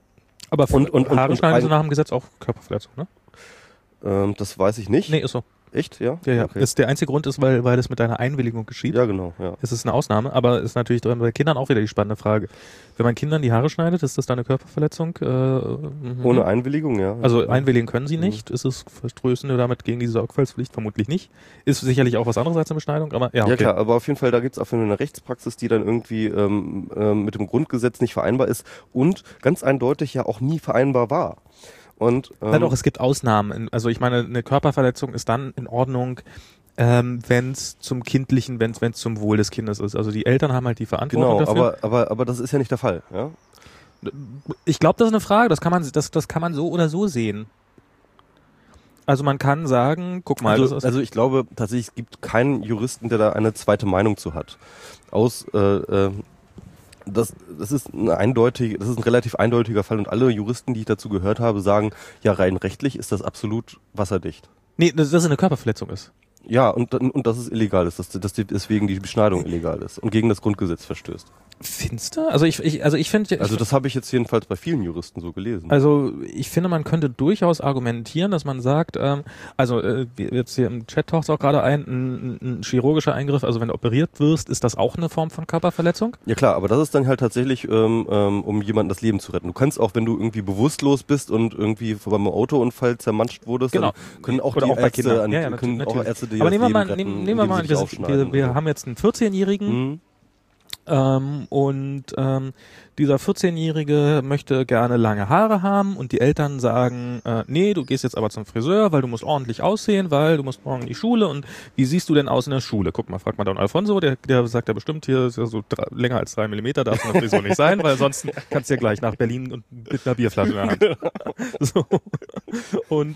aber Haare schneiden sind nach dem Gesetz auch Körperverletzung, ne? Das weiß ich nicht. Nee, ist so. Echt, ja? Ja. Okay. Der einzige Grund ist, weil das mit deiner Einwilligung geschieht. Ja, genau, ja. Es ist eine Ausnahme, aber ist natürlich bei Kindern auch wieder die spannende Frage. Wenn man Kindern die Haare schneidet, ist das dann eine Körperverletzung? Ohne Einwilligung, ja. Also einwilligen können sie nicht. Ist es verstößen wir damit gegen diese Sorgfaltspflicht? Vermutlich nicht. Ist sicherlich auch was anderes als eine Beschneidung, aber ja, okay. Ja klar, aber auf jeden Fall, da gibt's auch eine Rechtspraxis, die dann irgendwie mit dem Grundgesetz nicht vereinbar ist und ganz eindeutig ja auch nie vereinbar war. Und Nein, doch, es gibt Ausnahmen. Also ich meine, eine Körperverletzung ist dann in Ordnung, wenn es zum Kindlichen, wenn es zum Wohl des Kindes ist. Also die Eltern haben halt die Verantwortung dafür. Aber das ist ja nicht der Fall, ja? Ich glaube, das ist eine Frage. Das kann man so oder so sehen. Also man kann sagen, guck mal. Also ich glaube tatsächlich, es gibt keinen Juristen, der da eine zweite Meinung zu hat. Das ist ein relativ eindeutiger Fall und alle Juristen, die ich dazu gehört habe, sagen, ja, rein rechtlich ist das absolut wasserdicht. Nee, dass es eine Körperverletzung ist. Ja, und dass es illegal ist, dass deswegen die Beschneidung illegal ist und gegen das Grundgesetz verstößt. Findest du? Also ich finde... Also das habe ich jetzt jedenfalls bei vielen Juristen so gelesen. Also ich finde, man könnte durchaus argumentieren, dass man sagt, jetzt hier im Chat taucht es auch gerade ein chirurgischer Eingriff, also wenn du operiert wirst, ist das auch eine Form von Körperverletzung? Ja klar, aber das ist dann halt tatsächlich, um jemandem das Leben zu retten. Du kannst auch, wenn du irgendwie bewusstlos bist und irgendwie beim Autounfall zermanscht wurdest, genau. Dann können auch oder die auch bei Ärzte, Kindern. können auch Ärzte, die aber das nehmen wir Leben mal, retten, nehmen wir mal, indem sie sich aufschneiden. wir haben jetzt einen 14-Jährigen, dieser 14-Jährige möchte gerne lange Haare haben und die Eltern sagen, nee, du gehst jetzt aber zum Friseur, weil du musst ordentlich aussehen, weil du musst morgen in die Schule und wie siehst du denn aus in der Schule? Guck mal, frag mal Don Alfonso, der sagt ja bestimmt, hier ist ja so länger als 3 Millimeter, darf eine Frisur nicht sein, weil sonst kannst du ja gleich nach Berlin und mit einer Bierflasche in der Hand. So. Und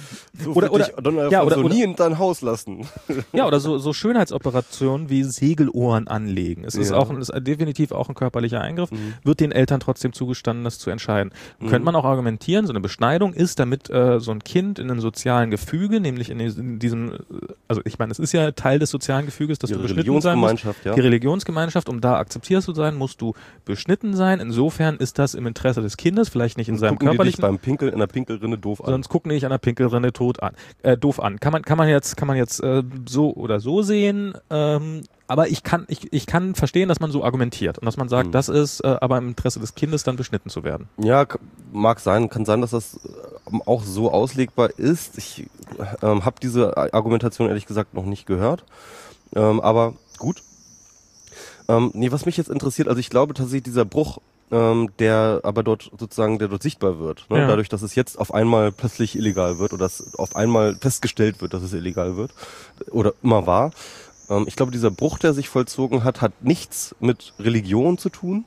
oder nie in dein Haus lassen. Ja, oder so Schönheitsoperationen wie Segelohren anlegen. Es ist definitiv auch ein körperlicher Eingriff, wird den Eltern trotzdem zugestanden, das zu entscheiden. Könnte man auch argumentieren, so eine Beschneidung ist, damit so ein Kind in einem sozialen Gefüge, nämlich in diesem, also ich meine, es ist ja Teil des sozialen Gefüges, dass du beschnitten sein musst. Ja. Die Religionsgemeinschaft, um da akzeptiert zu sein, musst du beschnitten sein. Insofern ist das im Interesse des Kindes, vielleicht nicht in seinem körperlichen... Die dich beim Pinkeln in der Pinkelrinne doof an. Sonst gucken die dich an der Pinkelrinne doof an. Kann man jetzt so oder so sehen, aber ich kann verstehen, dass man so argumentiert und dass man sagt, das ist aber im Interesse des Kindes dann beschnitten zu werden. Ja, mag sein, kann sein, dass das auch so auslegbar ist. Ich habe diese Argumentation ehrlich gesagt noch nicht gehört, aber gut. Was mich jetzt interessiert, also ich glaube tatsächlich dieser Bruch, der dort sichtbar wird, ne? Ja. Dadurch, dass es jetzt auf einmal plötzlich illegal wird oder dass auf einmal festgestellt wird, dass es illegal wird oder immer war. Ich glaube, dieser Bruch, der sich vollzogen hat nichts mit Religion zu tun,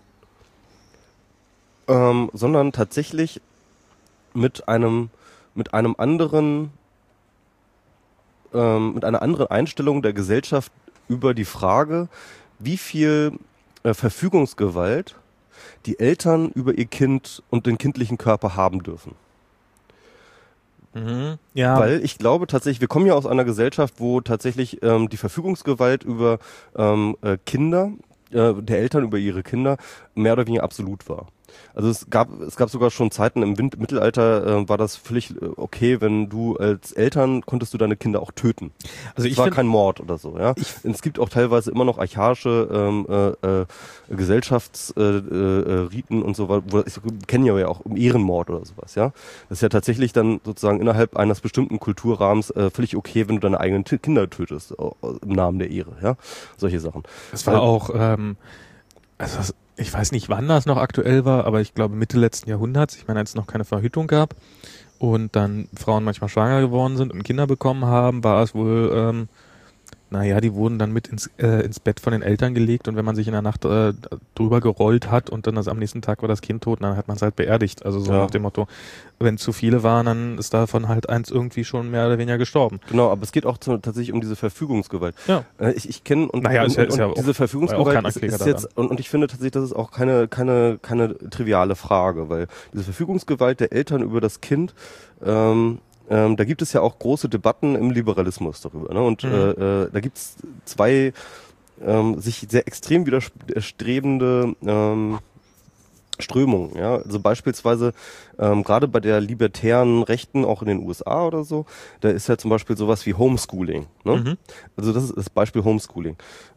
sondern tatsächlich mit einer anderen Einstellung der Gesellschaft über die Frage, wie viel Verfügungsgewalt die Eltern über ihr Kind und den kindlichen Körper haben dürfen. Ja. Weil ich glaube tatsächlich, wir kommen ja aus einer Gesellschaft, wo tatsächlich die Verfügungsgewalt über Kinder, der Eltern über ihre Kinder, mehr oder weniger absolut war. Also es gab sogar schon Zeiten im Mittelalter, war das völlig okay, wenn du als Eltern konntest du deine Kinder auch töten. Also es war kein Mord oder so, ja. Es gibt auch teilweise immer noch archaische Gesellschaftsriten und so weiter. Ich kenne ja auch Ehrenmord oder sowas, ja. Das ist ja tatsächlich dann sozusagen innerhalb eines bestimmten Kulturrahmens völlig okay, wenn du deine eigenen Kinder tötest im Namen der Ehre, ja. Solche Sachen. Es war auch ich weiß nicht, wann das noch aktuell war, aber ich glaube Mitte letzten Jahrhunderts, ich meine, als es noch keine Verhütung gab und dann Frauen manchmal schwanger geworden sind und Kinder bekommen haben, war es wohl, die wurden dann mit ins Bett von den Eltern gelegt und wenn man sich in der Nacht drüber gerollt hat und dann am nächsten Tag war das Kind tot, dann hat man es halt beerdigt. Also so nach dem Motto, wenn zu viele waren, dann ist davon halt eins irgendwie schon mehr oder weniger gestorben. Genau, aber es geht auch tatsächlich um diese Verfügungsgewalt. Ja. Ich kenne diese Verfügungsgewalt ist jetzt und ich finde tatsächlich, das ist auch keine triviale Frage, weil diese Verfügungsgewalt der Eltern über das Kind, da gibt es ja auch große Debatten im Liberalismus darüber, ne? Und da gibt es zwei sich sehr extrem widerstrebende Strömungen, ja, also beispielsweise gerade bei der libertären Rechten, auch in den USA oder so, da ist ja zum Beispiel sowas wie Homeschooling, ne? Also das ist das Beispiel Homeschooling.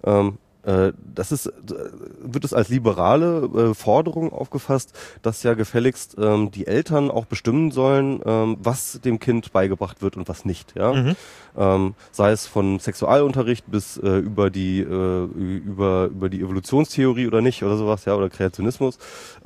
Wird es als liberale Forderung aufgefasst, dass ja gefälligst die Eltern auch bestimmen sollen, was dem Kind beigebracht wird und was nicht, ja. Sei es von Sexualunterricht bis über die Evolutionstheorie oder nicht oder sowas, ja, oder Kreationismus.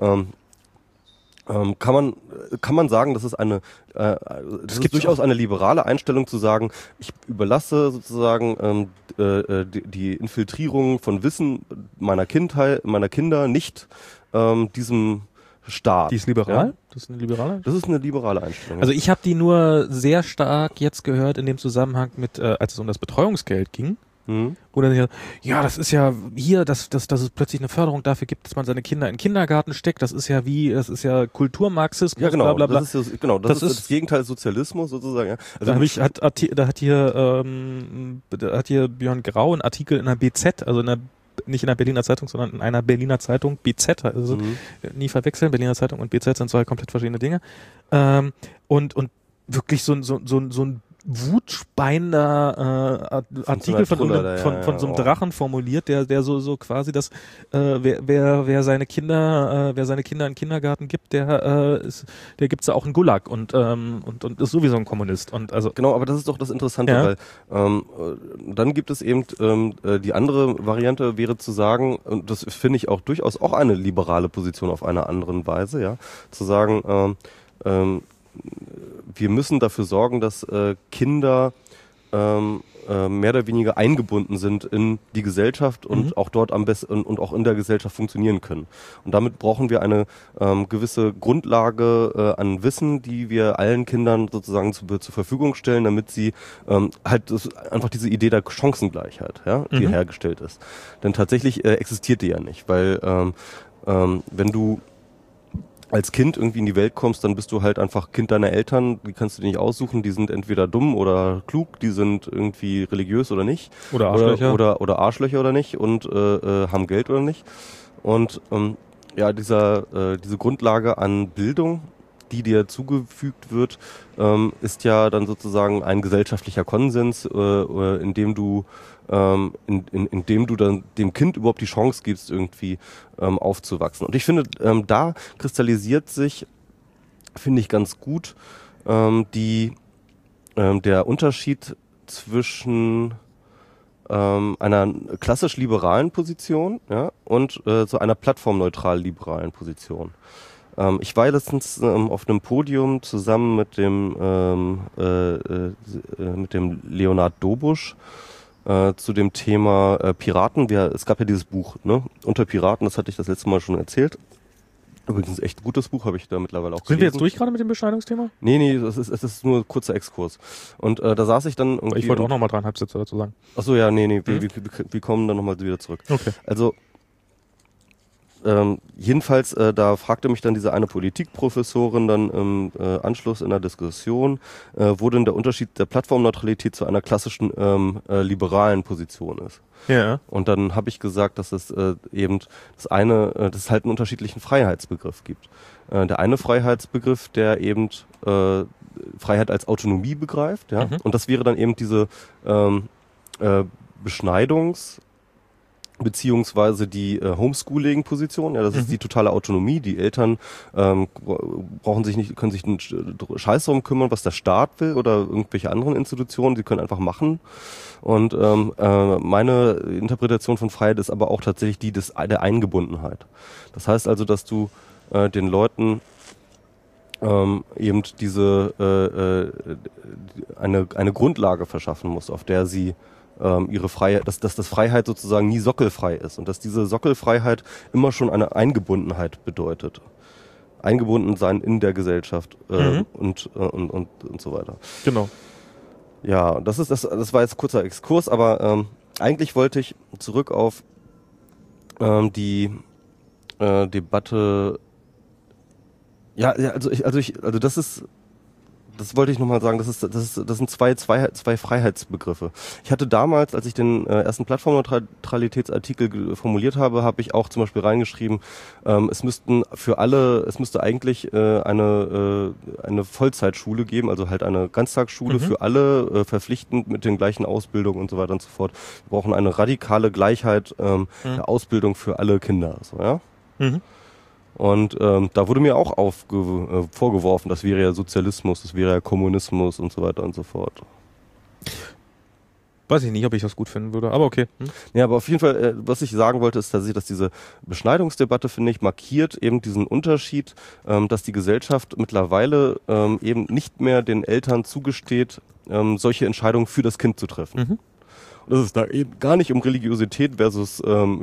Kann man sagen, das ist durchaus eine liberale Einstellung zu sagen, ich überlasse sozusagen die Infiltrierung von Wissen meiner Kinder nicht diesem Staat. Die ist liberal? Ja? Das ist eine liberale? Das ist eine liberale Einstellung. Also ich habe die nur sehr stark jetzt gehört in dem Zusammenhang mit, als es um das Betreuungsgeld ging. Wo dann ja, das ist ja hier, dass es plötzlich eine Förderung dafür gibt, dass man seine Kinder in den Kindergarten steckt. Das ist ja Kulturmarxismus. Ja, genau. Bla, bla, bla. Das ist das Gegenteil des Sozialismus sozusagen. Ja. Also da hat hier Björn Grau einen Artikel in der BZ, also nicht in der Berliner Zeitung, sondern in einer Berliner Zeitung, BZ, also nie verwechseln, Berliner Zeitung und BZ sind zwei komplett verschiedene Dinge. Und wirklich so ein wutspeiender Artikel von so einem Drachen formuliert, der so quasi das, wer seine Kinder in den Kindergarten gibt, der gibt's da auch einen Gulag und ist sowieso ein Kommunist und also genau, aber das ist doch das Interessante, ja. Weil dann gibt es eben die andere Variante wäre zu sagen, und das finde ich auch durchaus auch eine liberale Position auf einer anderen Weise, ja, zu sagen, wir müssen dafür sorgen, dass Kinder mehr oder weniger eingebunden sind in die Gesellschaft und auch dort am besten und auch in der Gesellschaft funktionieren können. Und damit brauchen wir eine gewisse Grundlage an Wissen, die wir allen Kindern sozusagen zur Verfügung stellen, damit sie einfach diese Idee der Chancengleichheit, ja, die hergestellt ist. Denn tatsächlich existiert die ja nicht, weil wenn du als Kind irgendwie in die Welt kommst, dann bist du halt einfach Kind deiner Eltern, die kannst du dir nicht aussuchen, die sind entweder dumm oder klug, die sind irgendwie religiös oder nicht. Oder Arschlöcher. Oder Arschlöcher oder nicht und haben Geld oder nicht. Und diese Grundlage an Bildung, die dir zugefügt wird, ist ja dann sozusagen ein gesellschaftlicher Konsens, in dem du dann dem Kind überhaupt die Chance gibst, irgendwie aufzuwachsen. Und ich finde, da kristallisiert sich, finde ich ganz gut, der Unterschied zwischen einer klassisch liberalen Position, ja, und so einer plattformneutral liberalen Position. Ich war letztens auf einem Podium zusammen mit dem Leonhard Dobusch zu dem Thema Piraten. Es gab ja dieses Buch, ne? Unter Piraten, das hatte ich das letzte Mal schon erzählt. Übrigens echt ein gutes Buch, habe ich da mittlerweile auch gelesen. Sind wir jetzt durch gerade mit dem Beschneidungsthema? Nee, es ist nur ein kurzer Exkurs. Und da saß ich dann irgendwie... Ich wollte auch nochmal 3,5 Sätze dazu sagen. Ach so, ja, nee, wir kommen dann nochmal wieder zurück. Okay. Also jedenfalls, da fragte mich dann diese eine Politikprofessorin dann im Anschluss in der Diskussion, wo denn der Unterschied der Plattformneutralität zu einer klassischen liberalen Position ist. Ja. Und dann habe ich gesagt, dass es eben dass es halt einen unterschiedlichen Freiheitsbegriff gibt. Der eine Freiheitsbegriff, der eben Freiheit als Autonomie begreift, ja, und das wäre dann eben diese Beschneidungs- beziehungsweise die Homeschooling-Position, ja, das ist die totale Autonomie. Die Eltern können sich einen Scheiß darum kümmern, was der Staat will oder irgendwelche anderen Institutionen. Sie können einfach machen. Und meine Interpretation von Freiheit ist aber auch tatsächlich die der Eingebundenheit. Das heißt also, dass du den Leuten eben eine Grundlage verschaffen musst, auf der sie ihre Freiheit, dass das Freiheit sozusagen nie sockelfrei ist und dass diese Sockelfreiheit immer schon eine Eingebundenheit bedeutet. Eingebunden sein in der Gesellschaft und so weiter. Genau. Ja, das war jetzt ein kurzer Exkurs, aber eigentlich wollte ich zurück auf die Debatte. Ja, also das ist das wollte ich nochmal sagen, das sind zwei Freiheitsbegriffe. Ich hatte damals, als ich den ersten Plattformneutralitätsartikel formuliert habe, habe ich auch zum Beispiel reingeschrieben, es müsste eigentlich eine Vollzeitschule geben, also halt eine Ganztagsschule für alle, verpflichtend mit den gleichen Ausbildungen und so weiter und so fort. Wir brauchen eine radikale Gleichheit der Ausbildung für alle Kinder. So, ja? Und da wurde mir auch vorgeworfen, das wäre ja Sozialismus, das wäre ja Kommunismus und so weiter und so fort. Weiß ich nicht, ob ich das gut finden würde, aber okay. Ja, aber auf jeden Fall, was ich sagen wollte, ist tatsächlich, dass diese Beschneidungsdebatte, finde ich, markiert eben diesen Unterschied, dass die Gesellschaft mittlerweile eben nicht mehr den Eltern zugesteht, solche Entscheidungen für das Kind zu treffen. Und dass es da eben gar nicht um Religiosität versus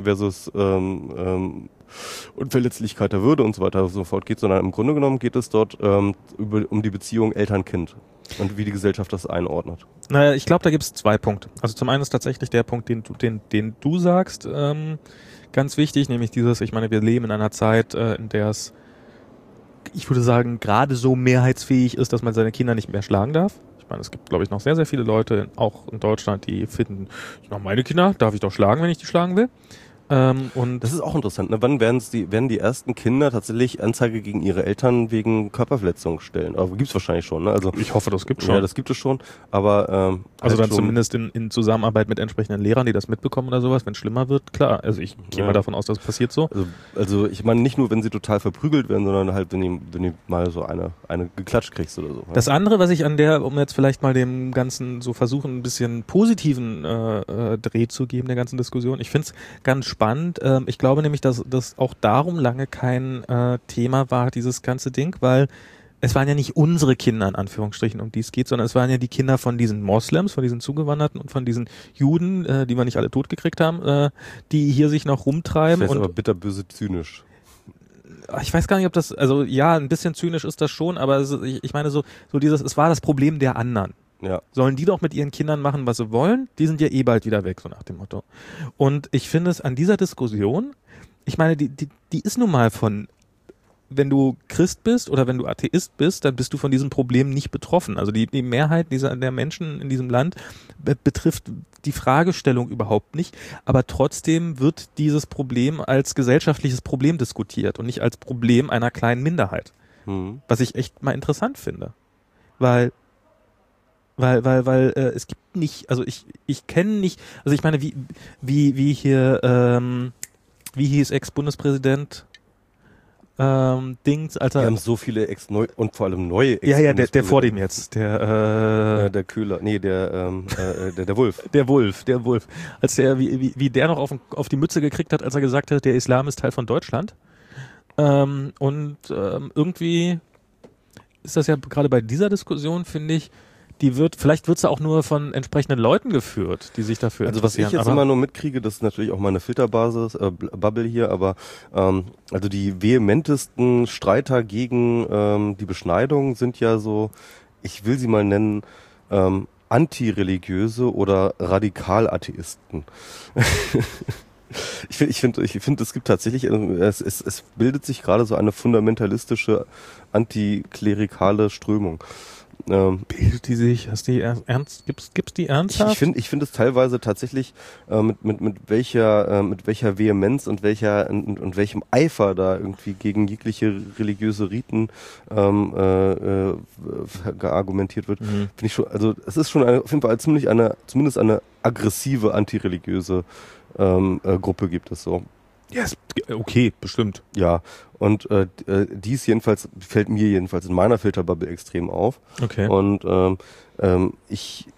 Unverletzlichkeit der Würde und so weiter und so fort geht, sondern im Grunde genommen geht es dort um die Beziehung Eltern-Kind und wie die Gesellschaft das einordnet. Naja, ich glaube, da gibt es 2 Punkte. Also zum einen ist tatsächlich der Punkt, den du sagst, ganz wichtig, nämlich dieses, ich meine, wir leben in einer Zeit, in der es, ich würde sagen, gerade so mehrheitsfähig ist, dass man seine Kinder nicht mehr schlagen darf. Ich meine, es gibt, glaube ich, noch sehr, sehr viele Leute, auch in Deutschland, die finden, meine Kinder darf ich doch schlagen, wenn ich die schlagen will. Und das ist auch interessant. Ne? Wann werden die ersten Kinder tatsächlich Anzeige gegen ihre Eltern wegen Körperverletzung stellen? Aber gibt's wahrscheinlich schon. Ne? Also ich hoffe, das gibt schon. Ja, das gibt es schon. Aber also dann zumindest in Zusammenarbeit mit entsprechenden Lehrern, die das mitbekommen oder sowas, wenn es schlimmer wird, klar. Also ich gehe mal davon aus, dass es passiert so. Also ich meine nicht nur, wenn sie total verprügelt werden, sondern halt, wenn die mal so eine geklatscht kriegst oder so. Ja? Das andere, was ich um jetzt vielleicht mal dem Ganzen so versuchen, ein bisschen positiven Dreh zu geben, der ganzen Diskussion. Ich finde es ganz spannend. Ich glaube nämlich, dass das auch darum lange kein Thema war, dieses ganze Ding, weil es waren ja nicht unsere Kinder, in Anführungsstrichen, um die es geht, sondern es waren ja die Kinder von diesen Moslems, von diesen Zugewanderten und von diesen Juden, die wir nicht alle totgekriegt haben, die hier sich noch rumtreiben. Das heißt aber bitterböse zynisch. Ich weiß gar nicht, ob das, also ja, ein bisschen zynisch ist das schon, aber ich meine so dieses, es war das Problem der anderen. Ja. Sollen die doch mit ihren Kindern machen, was sie wollen? Die sind ja eh bald wieder weg, so nach dem Motto. Und ich finde es an dieser Diskussion, ich meine, die ist nun mal von, wenn du Christ bist oder wenn du Atheist bist, dann bist du von diesem Problem nicht betroffen. Also die Mehrheit der Menschen in diesem Land betrifft die Fragestellung überhaupt nicht, aber trotzdem wird dieses Problem als gesellschaftliches Problem diskutiert und nicht als Problem einer kleinen Minderheit. Was ich echt mal interessant finde. Weil es gibt nicht, also ich kenne nicht, also ich meine, wie hier, wie hieß Ex-Bundespräsident Dings, Alter. Wir haben so viele und vor allem neue Ja, der vor dem jetzt, der Köhler, nee, der Wulff. Der Wulff. Als der, wie der noch auf die Mütze gekriegt hat, als er gesagt hat, der Islam ist Teil von Deutschland. Irgendwie ist das ja gerade bei dieser Diskussion, finde ich, vielleicht wird sie auch nur von entsprechenden Leuten geführt, die sich dafür interessieren. Also was ich jetzt immer nur mitkriege, das ist natürlich auch meine Filterbasis, Bubble hier, aber also die vehementesten Streiter gegen die Beschneidung sind ja so, ich will sie mal nennen, antireligiöse oder Radikal-Atheisten. Ich finde, es gibt tatsächlich, es bildet sich gerade so eine fundamentalistische, antiklerikale Strömung. Bildet die sich? Hast die ernst? Gibt's die ernsthaft? Ich finde es teilweise tatsächlich mit welcher Vehemenz und welchem Eifer da irgendwie gegen jegliche religiöse Riten geargumentiert wird. Finde ich schon. Also es ist schon auf jeden Fall zumindest eine aggressive antireligiöse Gruppe gibt es so. Ja, okay, bestimmt. Ja, und dies fällt mir jedenfalls in meiner Filterbubble extrem auf. Okay. Und ich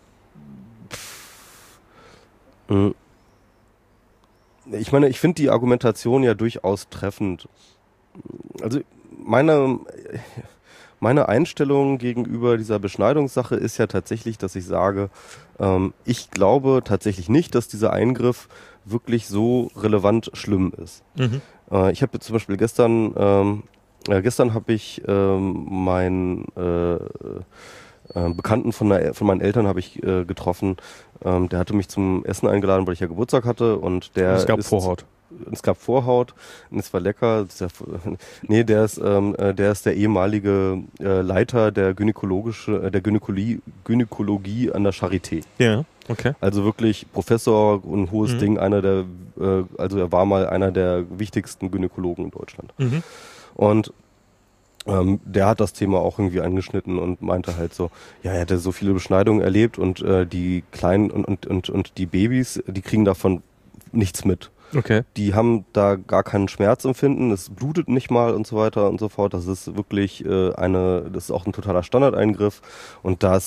meine, ich finde die Argumentation ja durchaus treffend. Also meine Einstellung gegenüber dieser Beschneidungssache ist ja tatsächlich, dass ich sage, ich glaube tatsächlich nicht, dass dieser Eingriff wirklich so relevant schlimm ist. Ich habe zum Beispiel gestern habe ich meinen Bekannten von meinen Eltern habe ich getroffen. Der hatte mich zum Essen eingeladen, weil ich ja Geburtstag hatte und der es gab Vorhaut. es gab Vorhaut und es war lecker. Der ist der ehemalige Leiter der Gynäkologie an der Charité. Ja, okay. Also wirklich Professor und hohes Ding, also er war mal einer der wichtigsten Gynäkologen in Deutschland. Und der hat das Thema auch irgendwie angeschnitten und meinte halt so, ja, er hätte so viele Beschneidungen erlebt und die Kleinen und die Babys, die kriegen davon nichts mit. Okay. Die haben da gar keinen Schmerzempfinden, es blutet nicht mal und so weiter und so fort. Das ist wirklich das ist auch ein totaler Standardeingriff und er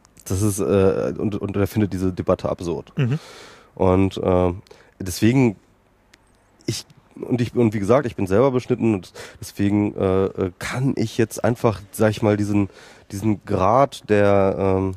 findet diese Debatte absurd. Und deswegen wie gesagt, ich bin selber beschnitten und deswegen kann ich jetzt einfach, sag ich mal, diesen Grad der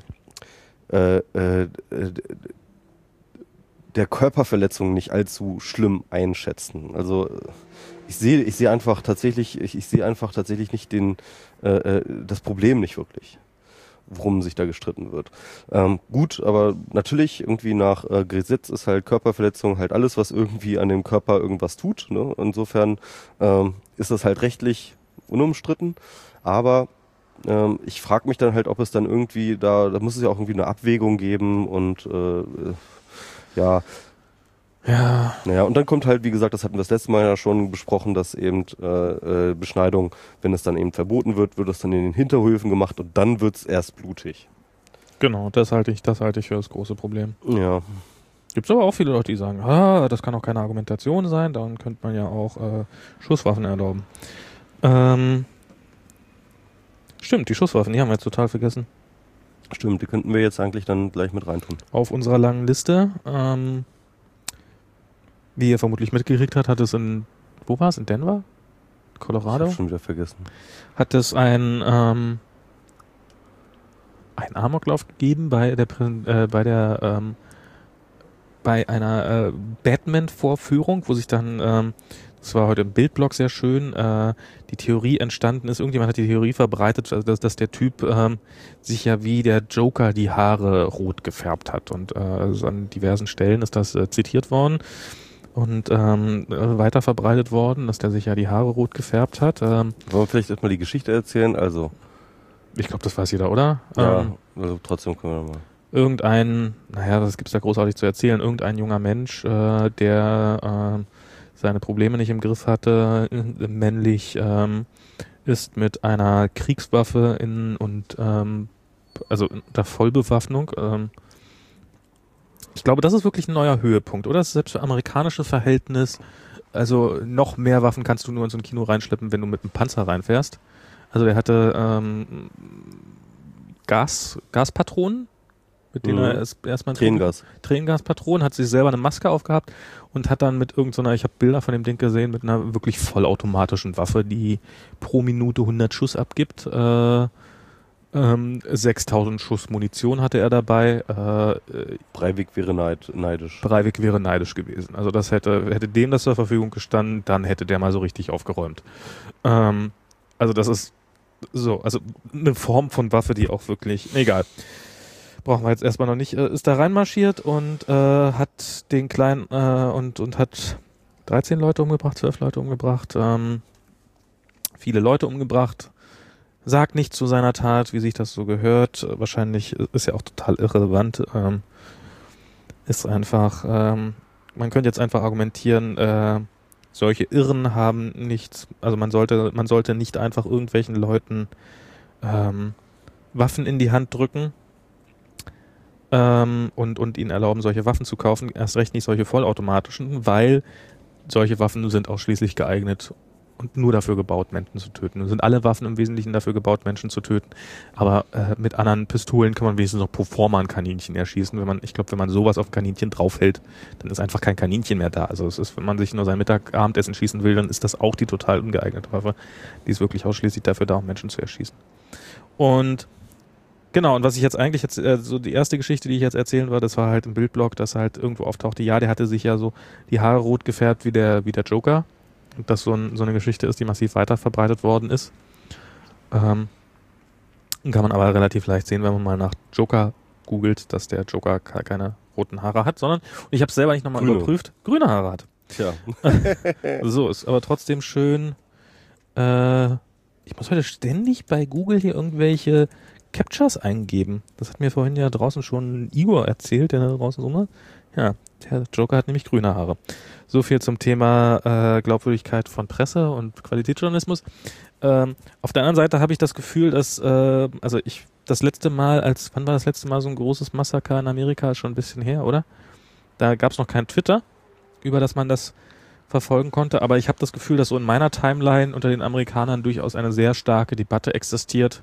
Körperverletzung nicht allzu schlimm einschätzen. Also ich sehe einfach tatsächlich nicht das Problem nicht wirklich, worum sich da gestritten wird. Gut, aber natürlich irgendwie nach Gesetz ist halt Körperverletzung halt alles, was irgendwie an dem Körper irgendwas tut. Ne? Insofern ist das halt rechtlich unumstritten. Aber ich frage mich dann halt, ob es dann irgendwie da muss es ja auch irgendwie eine Abwägung geben und ja. Naja, und dann kommt halt, wie gesagt, das hatten wir das letzte Mal ja schon besprochen, dass eben Beschneidung, wenn es dann eben verboten wird, wird es dann in den Hinterhöfen gemacht und dann wird's erst blutig. Genau, das halte ich für das große Problem. Ja. Gibt's aber auch viele Leute, die sagen, das kann auch keine Argumentation sein, dann könnte man ja auch Schusswaffen erlauben. Stimmt, die Schusswaffen, die haben wir jetzt total vergessen. Stimmt, die könnten wir jetzt eigentlich dann gleich mit reintun. Auf unserer langen Liste, wie ihr vermutlich mitgekriegt habt, hat es wo war es? In Denver? Colorado? Ich hab schon wieder vergessen. Hat es ein Amoklauf gegeben bei einer Batman-Vorführung, wo sich dann, das war heute im Bildblog sehr schön, die Theorie entstanden ist, irgendjemand hat die Theorie verbreitet, dass der Typ sich ja wie der Joker die Haare rot gefärbt hat und also an diversen Stellen ist das zitiert worden und weiter verbreitet worden, dass der sich ja die Haare rot gefärbt hat. Wollen wir vielleicht erstmal die Geschichte erzählen? Also ich glaube, das weiß jeder, oder? Ja, also trotzdem können wir mal. Was gibt's da großartig zu erzählen? Irgendein junger Mensch, der seine Probleme nicht im Griff hatte, männlich ist mit einer Kriegswaffe unter Vollbewaffnung. Ich glaube, das ist wirklich ein neuer Höhepunkt, oder? Das ist selbst für amerikanische Verhältnis, also noch mehr Waffen kannst du nur in so ein Kino reinschleppen, wenn du mit einem Panzer reinfährst. Also der hatte Gaspatronen, mit denen er erstmal Tränengaspatronen, hat sich selber eine Maske aufgehabt und hat dann mit irgendeiner, ich habe Bilder von dem Ding gesehen, mit einer wirklich vollautomatischen Waffe, die pro Minute 100 Schuss abgibt. 6000 Schuss Munition hatte er dabei. Breivik wäre neidisch. Breivik wäre neidisch gewesen. Also das hätte dem das zur Verfügung gestanden, dann hätte der mal so richtig aufgeräumt. Also das ist so, also eine Form von Waffe, die auch wirklich, egal. Brauchen wir jetzt erstmal noch nicht, ist da reinmarschiert und hat den Kleinen und hat 13 Leute umgebracht, 12 Leute umgebracht, viele Leute umgebracht, sagt nichts zu seiner Tat, wie sich das so gehört, wahrscheinlich ist ja auch total irrelevant, ist einfach, man könnte jetzt einfach argumentieren, solche Irren haben nichts, also man sollte nicht einfach irgendwelchen Leuten Waffen in die Hand drücken, und ihnen erlauben, solche Waffen zu kaufen, erst recht nicht solche vollautomatischen, weil solche Waffen sind ausschließlich geeignet und nur dafür gebaut, Menschen zu töten. Und sind alle Waffen im Wesentlichen dafür gebaut, Menschen zu töten. Aber mit anderen Pistolen kann man wenigstens noch pro forma ein Kaninchen erschießen. Wenn man sowas auf ein Kaninchen draufhält, dann ist einfach kein Kaninchen mehr da. Also es ist, wenn man sich nur sein Abendessen schießen will, dann ist das auch die total ungeeignete Waffe. Die ist wirklich ausschließlich dafür da, um Menschen zu erschießen. Und genau, und was ich so die erste Geschichte, die ich jetzt erzählen war, das war halt im Bildblog, dass halt irgendwo auftauchte, ja, der hatte sich ja so die Haare rot gefärbt wie der Joker. Und das so eine Geschichte ist, die massiv weiter verbreitet worden ist. Kann man aber relativ leicht sehen, wenn man mal nach Joker googelt, dass der Joker keine roten Haare hat, sondern, und ich habe es selber nicht nochmal überprüft, grüne Haare hat. Tja. So, ist aber trotzdem schön. Ich muss heute ständig bei Google hier irgendwelche Captchas eingeben. Das hat mir vorhin ja draußen schon Igor erzählt, der da draußen so. Ja, der Joker hat nämlich grüne Haare. So viel zum Thema Glaubwürdigkeit von Presse und Qualitätsjournalismus. Auf der anderen Seite habe ich das Gefühl, dass das letzte Mal, wann war das letzte Mal so ein großes Massaker in Amerika? Schon ein bisschen her, oder? Da gab es noch kein Twitter, über das man das verfolgen konnte, aber ich habe das Gefühl, dass so in meiner Timeline unter den Amerikanern durchaus eine sehr starke Debatte existiert,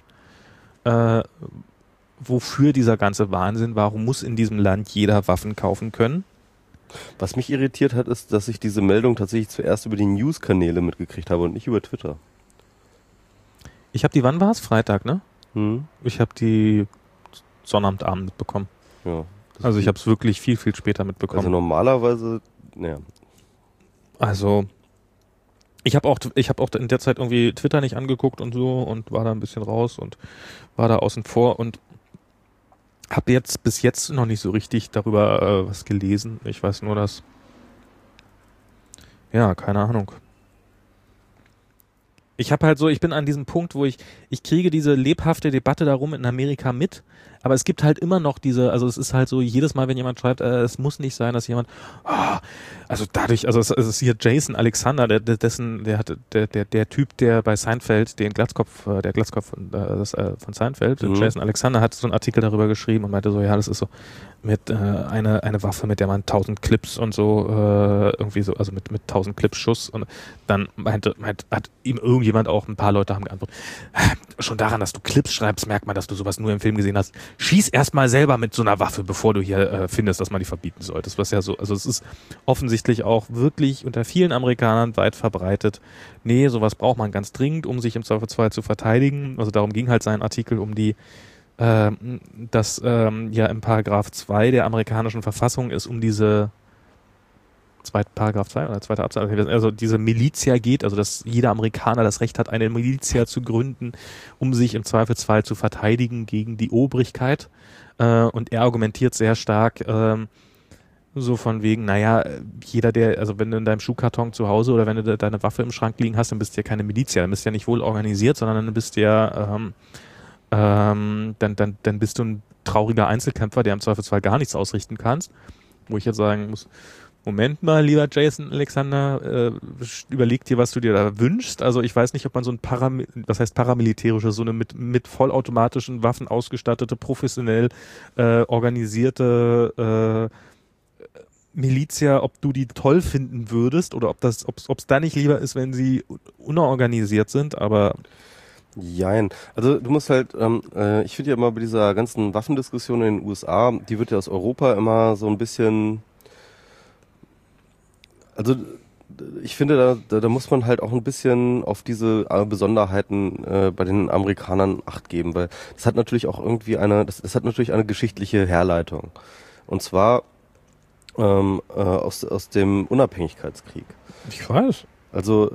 wofür dieser ganze Wahnsinn, warum muss in diesem Land jeder Waffen kaufen können? Was mich irritiert hat, ist, dass ich diese Meldung tatsächlich zuerst über die News-Kanäle mitgekriegt habe und nicht über Twitter. Ich habe die, wann war es? Freitag, ne? Ich habe die Sonnabendabend mitbekommen. Ja. Also ich habe es wirklich viel, viel später mitbekommen. Also normalerweise, naja. Also ich habe auch in der Zeit irgendwie Twitter nicht angeguckt und so und war da ein bisschen raus und war da außen vor und habe bis jetzt noch nicht so richtig darüber was gelesen. Ich weiß nur, dass keine Ahnung. Ich bin an diesem Punkt, wo ich kriege diese lebhafte Debatte darum in Amerika mit, aber es gibt halt immer noch es ist halt so, jedes Mal, wenn jemand schreibt, es muss nicht sein, dass jemand, es ist hier Jason Alexander, der Typ, der bei Seinfeld, der Glatzkopf von Seinfeld, Jason Alexander hat so einen Artikel darüber geschrieben und meinte so, ja, das ist so mit eine Waffe, mit der man 1000 Clips und so irgendwie so, also mit 1000 Clips Schuss und dann hat ihm irgendjemand auch, ein paar Leute haben geantwortet, schon daran, dass du Clips schreibst, merkt man, dass du sowas nur im Film gesehen hast. Schieß erstmal selber mit so einer Waffe, bevor du hier findest, dass man die verbieten sollte. Was ja so, also es ist offensichtlich auch wirklich unter vielen Amerikanern weit verbreitet. Nee, sowas braucht man ganz dringend, um sich im Zweifelsfall zu verteidigen. Also darum ging halt sein Artikel um die dass im Paragraph 2 der amerikanischen Verfassung es um diese Paragraph 2 oder zweiter Absatz, also diese Militia geht, also dass jeder Amerikaner das Recht hat, eine Militia zu gründen, um sich im Zweifelsfall zu verteidigen gegen die Obrigkeit. Und er argumentiert sehr stark so von wegen, jeder, wenn du in deinem Schuhkarton zu Hause oder wenn du deine Waffe im Schrank liegen hast, dann bist du ja keine Militia, dann bist du ja nicht wohl organisiert, sondern dann bist du ja dann bist du ein trauriger Einzelkämpfer, der im Zweifelsfall gar nichts ausrichten kannst. Wo ich jetzt sagen muss, Moment mal, lieber Jason Alexander, überleg dir, was du dir da wünschst. Also ich weiß nicht, ob man so ein paramilitärische, so eine mit vollautomatischen Waffen ausgestattete, professionell organisierte Militia, ob du die toll finden würdest oder ob es da nicht lieber ist, wenn sie unorganisiert sind, aber Jein. Also du musst halt, ich finde ja immer bei dieser ganzen Waffendiskussion in den USA, die wird ja aus Europa immer so ein bisschen, also ich finde, da muss man halt auch ein bisschen auf diese Besonderheiten bei den Amerikanern Acht geben, weil das hat natürlich auch irgendwie das hat natürlich eine geschichtliche Herleitung. Und zwar aus dem Unabhängigkeitskrieg. Ich weiß. Also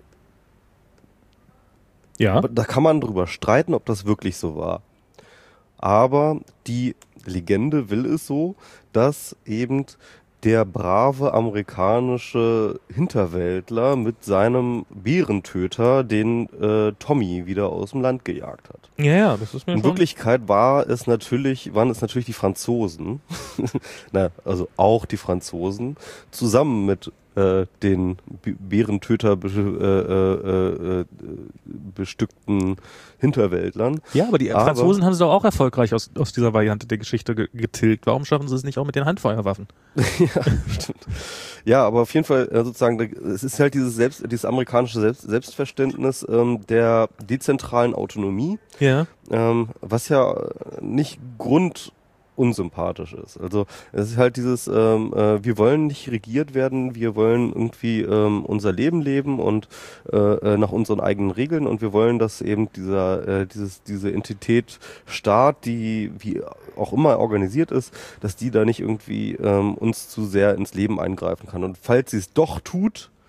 ja. Da kann man drüber streiten, ob das wirklich so war. Aber die Legende will es so, dass eben der brave amerikanische Hinterwäldler mit seinem Bärentöter den Tommy wieder aus dem Land gejagt hat. Ja, das ist mir In Wirklichkeit waren es natürlich die Franzosen, also auch die Franzosen, zusammen mit den Bärentöter bestückten Hinterwäldlern. Ja, aber die Franzosen haben es doch auch erfolgreich aus dieser Variante der Geschichte getilgt. Warum schaffen sie es nicht auch mit den Handfeuerwaffen? Ja, stimmt. Ja, aber auf jeden Fall sozusagen, es ist halt dieses amerikanische Selbstverständnis der dezentralen Autonomie, ja. Was ja nicht unsympathisch ist. Also es ist halt dieses, wir wollen nicht regiert werden, wir wollen irgendwie unser Leben leben und nach unseren eigenen Regeln und wir wollen, dass eben diese Entität Staat, die wie auch immer organisiert ist, dass die da nicht irgendwie uns zu sehr ins Leben eingreifen kann. Und falls sie es doch tut,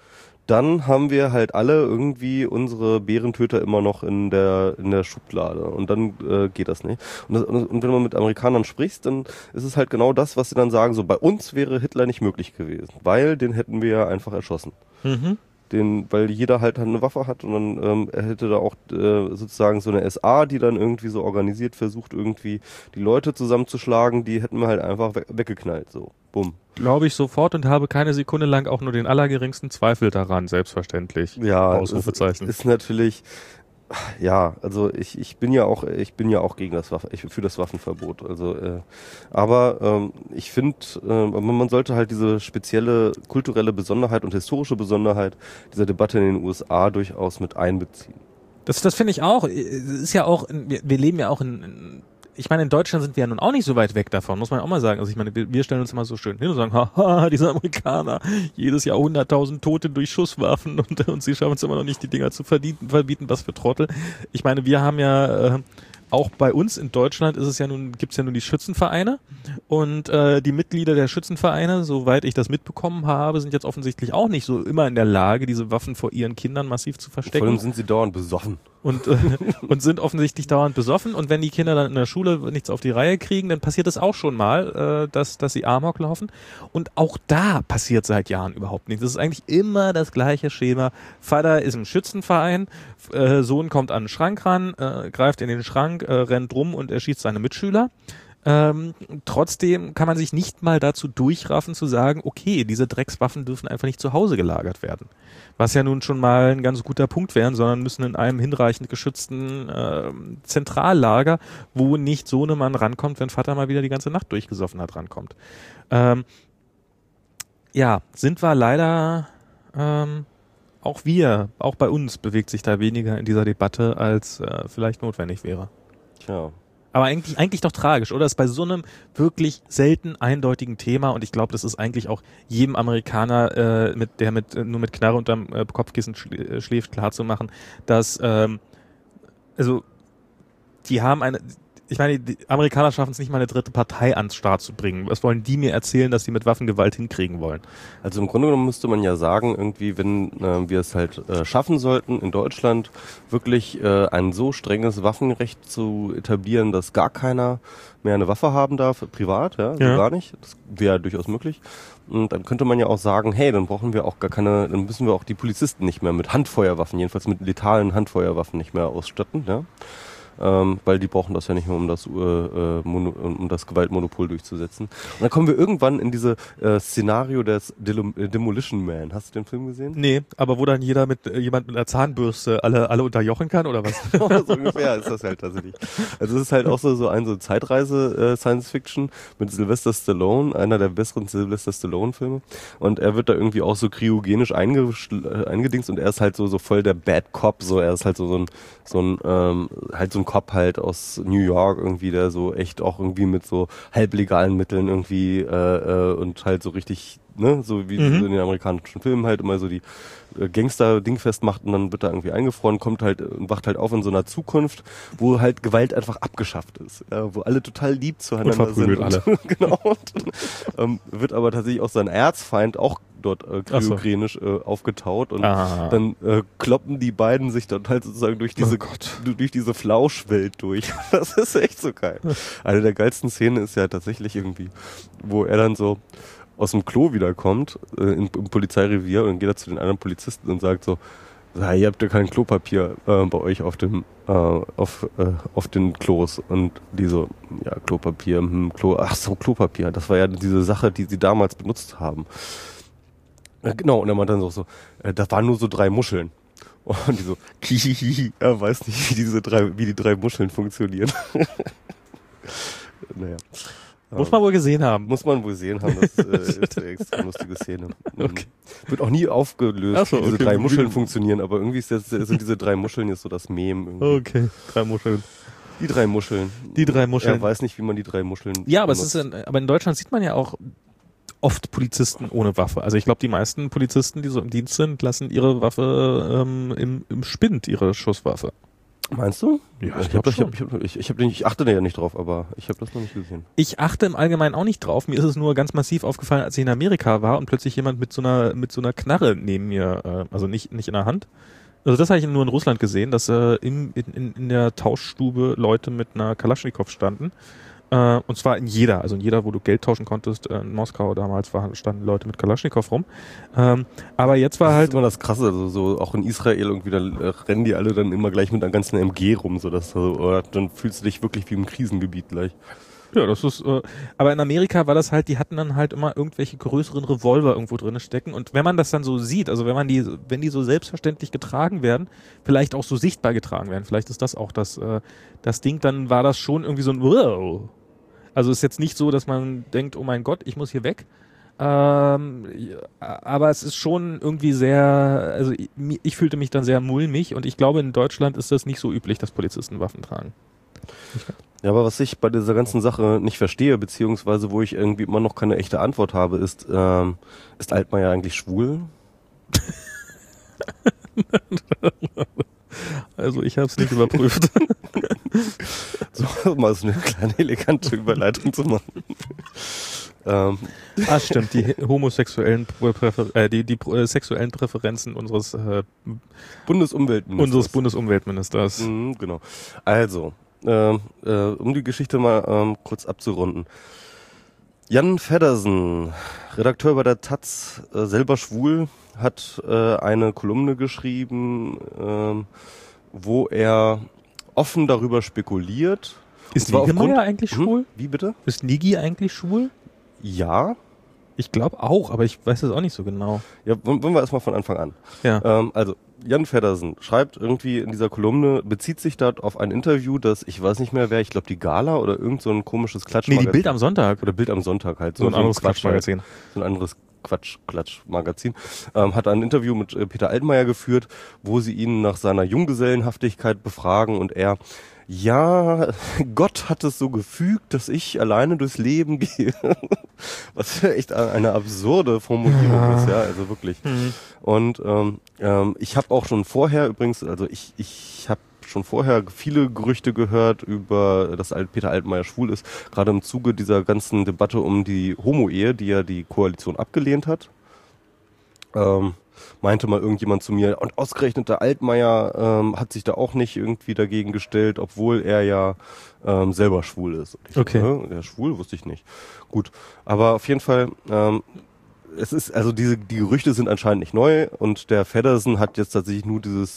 dann haben wir halt alle irgendwie unsere Bärentöter immer noch in der Schublade und dann geht das nicht. Und wenn man mit Amerikanern spricht, dann ist es halt genau das, was sie dann sagen, so bei uns wäre Hitler nicht möglich gewesen, weil den hätten wir ja einfach erschossen. Mhm. Weil jeder halt eine Waffe hat und dann er hätte da auch sozusagen so eine SA, die dann irgendwie so organisiert versucht, irgendwie die Leute zusammenzuschlagen, die hätten wir halt einfach weggeknallt, so, bumm. Glaube ich sofort und habe keine Sekunde lang auch nur den allergeringsten Zweifel daran, selbstverständlich. Ja, Ausrufezeichen. ist natürlich, ja, also ich bin ja auch gegen das für das Waffenverbot. Also, aber ich finde, man sollte halt diese spezielle kulturelle Besonderheit und historische Besonderheit dieser Debatte in den USA durchaus mit einbeziehen. Das finde ich auch. Es ist ja auch, wir leben ja auch ich meine, in Deutschland sind wir ja nun auch nicht so weit weg davon, muss man auch mal sagen. Also ich meine, wir stellen uns immer so schön hin und sagen, haha, diese Amerikaner, jedes Jahr 100.000 Tote durch Schusswaffen und sie schaffen es immer noch nicht, die Dinger zu verbieten, was für Trottel. Ich meine, wir haben ja auch bei uns in Deutschland gibt's ja nun die Schützenvereine und die Mitglieder der Schützenvereine, soweit ich das mitbekommen habe, sind jetzt offensichtlich auch nicht so immer in der Lage, diese Waffen vor ihren Kindern massiv zu verstecken. Vor allem sind sie dauernd besoffen. Und sind offensichtlich dauernd besoffen und wenn die Kinder dann in der Schule nichts auf die Reihe kriegen, dann passiert es auch schon mal, dass sie Amok laufen und auch da passiert seit Jahren überhaupt nichts. Das ist eigentlich immer das gleiche Schema. Vater ist im Schützenverein, Sohn kommt an den Schrank ran, greift in den Schrank, rennt rum und erschießt seine Mitschüler. Trotzdem kann man sich nicht mal dazu durchraffen zu sagen, okay, diese Dreckswaffen dürfen einfach nicht zu Hause gelagert werden. Was ja nun schon mal ein ganz guter Punkt wäre, sondern müssen in einem hinreichend geschützten Zentrallager, wo nicht Sohnemann rankommt, wenn Vater mal wieder die ganze Nacht durchgesoffen hat, rankommt. Ja, sind wir leider, auch bei uns bewegt sich da weniger in dieser Debatte, als vielleicht notwendig wäre. Tja. Aber eigentlich doch tragisch, oder? Das ist bei so einem wirklich selten eindeutigen Thema und ich glaube, das ist eigentlich auch jedem Amerikaner, der nur mit Knarre unterm Kopfkissen schläft, klarzumachen, dass die haben ich meine, die Amerikaner schaffen es nicht mal, eine dritte Partei ans Start zu bringen. Was wollen die mir erzählen, dass sie mit Waffengewalt hinkriegen wollen? Also im Grunde genommen müsste man ja sagen, irgendwie, wenn wir es halt schaffen sollten, in Deutschland wirklich ein so strenges Waffenrecht zu etablieren, dass gar keiner mehr eine Waffe haben darf, privat, ja, so gar nicht. Das wäre durchaus möglich. Und dann könnte man ja auch sagen, hey, dann brauchen wir auch dann müssen wir auch die Polizisten nicht mehr mit Handfeuerwaffen, jedenfalls mit letalen Handfeuerwaffen nicht mehr ausstatten, ja. Weil die brauchen das ja nicht mehr, um das Gewaltmonopol durchzusetzen. Und dann kommen wir irgendwann in diese Szenario des Demolition Man. Hast du den Film gesehen? Nee, aber wo dann jemand mit einer Zahnbürste alle unterjochen kann, oder was? So ungefähr ist das halt tatsächlich. Also es ist halt auch so ein Zeitreise-Science-Fiction mit Sylvester Stallone, einer der besseren Sylvester Stallone-Filme. Und er wird da irgendwie auch so kryogenisch eingedingst und er ist halt so voll der Bad Cop, so er ist halt so ein Cop halt aus New York irgendwie, der so echt auch irgendwie mit so halblegalen Mitteln irgendwie und halt so richtig, ne, so wie so in den amerikanischen Filmen halt immer so die Gangster-Ding festmacht und dann wird er irgendwie eingefroren, kommt halt und wacht halt auf in so einer Zukunft, wo halt Gewalt einfach abgeschafft ist, ja, wo alle total lieb zueinander sind. Alle. Genau. Und, wird aber tatsächlich auch sein Erzfeind auch dort kryogenisch aufgetaut und dann kloppen die beiden sich dann halt sozusagen durch diese Flauschwelt durch. Das ist echt so geil. Eine der geilsten Szenen ist ja tatsächlich irgendwie, wo er dann so aus dem Klo wiederkommt im Polizeirevier und geht da zu den anderen Polizisten und sagt so, ihr habt ja kein Klopapier bei euch auf den Klos. Und die so, ja, Klopapier, Klopapier, das war ja diese Sache, die sie damals benutzt haben. Genau, und er meint dann so, das waren nur so 3 Muscheln. Und die so, er weiß nicht, wie die 3 Muscheln funktionieren. Naja. Muss man wohl gesehen haben. Muss man wohl gesehen haben, das ist eine extrem lustige Szene. Okay. Wird auch nie aufgelöst, wie diese 3 Muscheln funktionieren, aber irgendwie sind diese 3 Muscheln jetzt so das Meme. Irgendwie. Okay, 3 Muscheln. Die 3 Muscheln. Er weiß nicht, wie man die 3 Muscheln Ja, aber aber in Deutschland sieht man ja auch oft Polizisten ohne Waffe. Also ich glaube, die meisten Polizisten, die so im Dienst sind, lassen ihre Waffe im Spind, ihre Schusswaffe. Meinst du? Ja, ich achte da ja nicht drauf, aber ich habe das noch nicht gesehen. Ich achte im Allgemeinen auch nicht drauf. Mir ist es nur ganz massiv aufgefallen, als ich in Amerika war und plötzlich jemand mit so einer Knarre neben mir, also nicht in der Hand. Also das habe ich nur in Russland gesehen, dass in der Tauschstube Leute mit einer Kalaschnikow standen. Und zwar in jeder, wo du Geld tauschen konntest, in Moskau damals standen Leute mit Kalaschnikow rum. Aber jetzt war halt... Das ist immer das Krasse, also so auch in Israel irgendwie, da rennen die alle dann immer gleich mit einer ganzen MG rum, oder dann fühlst du dich wirklich wie im Krisengebiet gleich. Ja, das ist, aber in Amerika war das halt, die hatten dann halt immer irgendwelche größeren Revolver irgendwo drin stecken und wenn man das dann so sieht, also wenn die so selbstverständlich getragen werden, vielleicht auch so sichtbar getragen werden, vielleicht ist das auch das Ding, dann war das schon irgendwie so ein wow. Also ist jetzt nicht so, dass man denkt, oh mein Gott, ich muss hier weg. Aber es ist schon irgendwie sehr, also ich fühlte mich dann sehr mulmig und ich glaube, in Deutschland ist das nicht so üblich, dass Polizisten Waffen tragen. Ja, aber was ich bei dieser ganzen Sache nicht verstehe, beziehungsweise wo ich irgendwie immer noch keine echte Antwort habe, ist Altmaier eigentlich schwul? Also ich habe es nicht überprüft. So mal so eine kleine elegante Überleitung zu machen. Stimmt, die homosexuellen die sexuellen Präferenzen unseres Bundesumweltministers. Genau. Also, um die Geschichte mal kurz abzurunden. Jan Feddersen, Redakteur bei der Taz, selber schwul, hat eine Kolumne geschrieben, wo er offen darüber spekuliert. Ist Niggemeier eigentlich schwul? Wie bitte? Ist Niggi eigentlich schwul? Ja. Ich glaube auch, aber ich weiß das auch nicht so genau. Ja, wollen wir erstmal von Anfang an. Ja. Also, Jan Feddersen schreibt irgendwie in dieser Kolumne, bezieht sich dort auf ein Interview, das, ich weiß nicht mehr wer, ich glaube die Gala oder irgend so ein komisches Klatschmagazin. Nee, die Bild am Sonntag. Oder Bild am Sonntag halt. So ein anderes Klatschmagazin. So ein anderes Klatschmagazin. Hat ein Interview mit Peter Altmaier geführt, wo sie ihn nach seiner Junggesellenhaftigkeit befragen und er, ja, Gott hat es so gefügt, dass ich alleine durchs Leben gehe. Was ja echt eine absurde Formulierung ist, ja, also wirklich. Und ich habe auch schon vorher übrigens, also ich habe schon vorher viele Gerüchte gehört über, dass Peter Altmaier schwul ist, gerade im Zuge dieser ganzen Debatte um die Homo-Ehe, die ja die Koalition abgelehnt hat. Meinte mal irgendjemand zu mir, und ausgerechnet der Altmaier hat sich da auch nicht irgendwie dagegen gestellt, obwohl er ja selber schwul ist. Okay. Der ist schwul, wusste ich nicht. Gut, aber auf jeden Fall, es ist, also die Gerüchte sind anscheinend nicht neu und der Feddersen hat jetzt tatsächlich nur dieses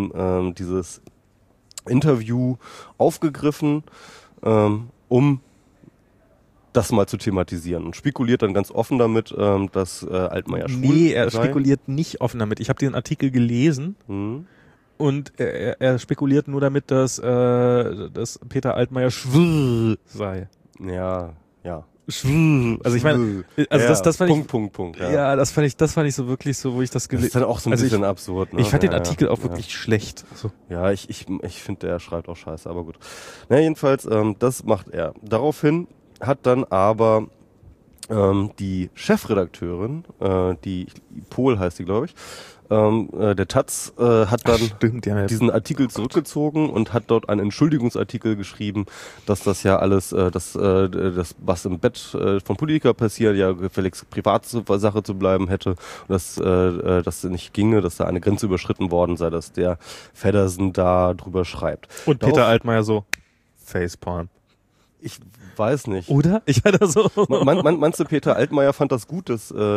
Interview aufgegriffen, um das mal zu thematisieren und spekuliert dann ganz offen damit, dass Altmaier schwul sei. Nee, er spekuliert nicht offen damit. Ich habe den Artikel gelesen und er spekuliert nur damit, dass Peter Altmaier schwul sei. Ja. Schwul. Also ich meine, also ja, das fand Punkt. Ja, das fand ich so wirklich so, wo ich das gelesen. Das ist dann auch so ein bisschen absurd. Ne? Ich fand den Artikel auch wirklich schlecht. Also. Ja, ich finde, der schreibt auch scheiße, aber gut. Na, jedenfalls, das macht er. Daraufhin hat dann aber die Chefredakteurin, die Pohl heißt die, glaube ich, der Taz hat dann diesen Artikel zurückgezogen und hat dort einen Entschuldigungsartikel geschrieben, dass das ja alles, das was im Bett von Politiker passiert, ja gefälligst Privatsache zu bleiben hätte und dass das nicht ginge, dass da eine Grenze überschritten worden sei, dass der Feddersen da drüber schreibt. Und Peter Altmaier so Facepalm. Ich weiß nicht. Oder? Ich war da so. Meinst du, Peter Altmaier fand das gut, dass ich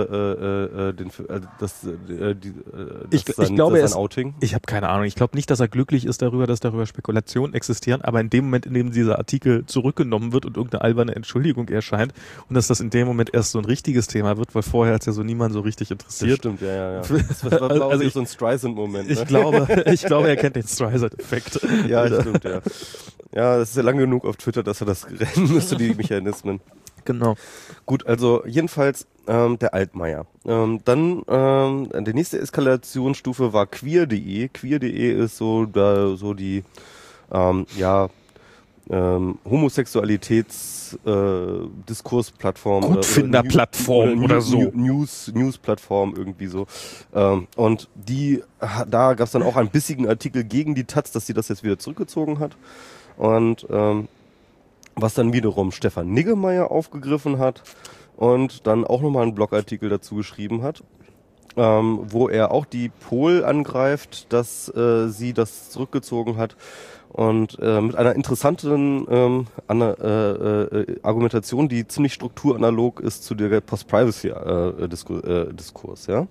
glaube, sein Outing? Ich habe keine Ahnung. Ich glaube nicht, dass er glücklich ist darüber, dass darüber Spekulationen existieren, aber in dem Moment, in dem dieser Artikel zurückgenommen wird und irgendeine alberne Entschuldigung erscheint und dass das in dem Moment erst so ein richtiges Thema wird, weil vorher hat es ja so niemand so richtig interessiert. Das stimmt, ja. Das war also so ein Streisand-Moment. Ne? Ich glaube, er kennt den Streisand-Effekt. Ja, stimmt, ja. Ja, das ist ja lang genug auf Twitter, dass er das rennen müsste, die Mechanismen. Genau. Gut, also jedenfalls der Altmaier. Dann die nächste Eskalationsstufe war queer.de. Queer.de ist so die Homosexualitäts-Diskursplattform Gutfinderplattform oder so. News-Plattform irgendwie so. Und da gab es dann auch einen bissigen Artikel gegen die Taz, dass sie das jetzt wieder zurückgezogen hat. Und was dann wiederum Stefan Niggemeier aufgegriffen hat und dann auch nochmal einen Blogartikel dazu geschrieben hat, wo er auch die Pol angreift, dass sie das zurückgezogen hat. Und mit einer interessanten Argumentation, die ziemlich strukturanalog ist zu der Post-Privacy-Diskurs, ja.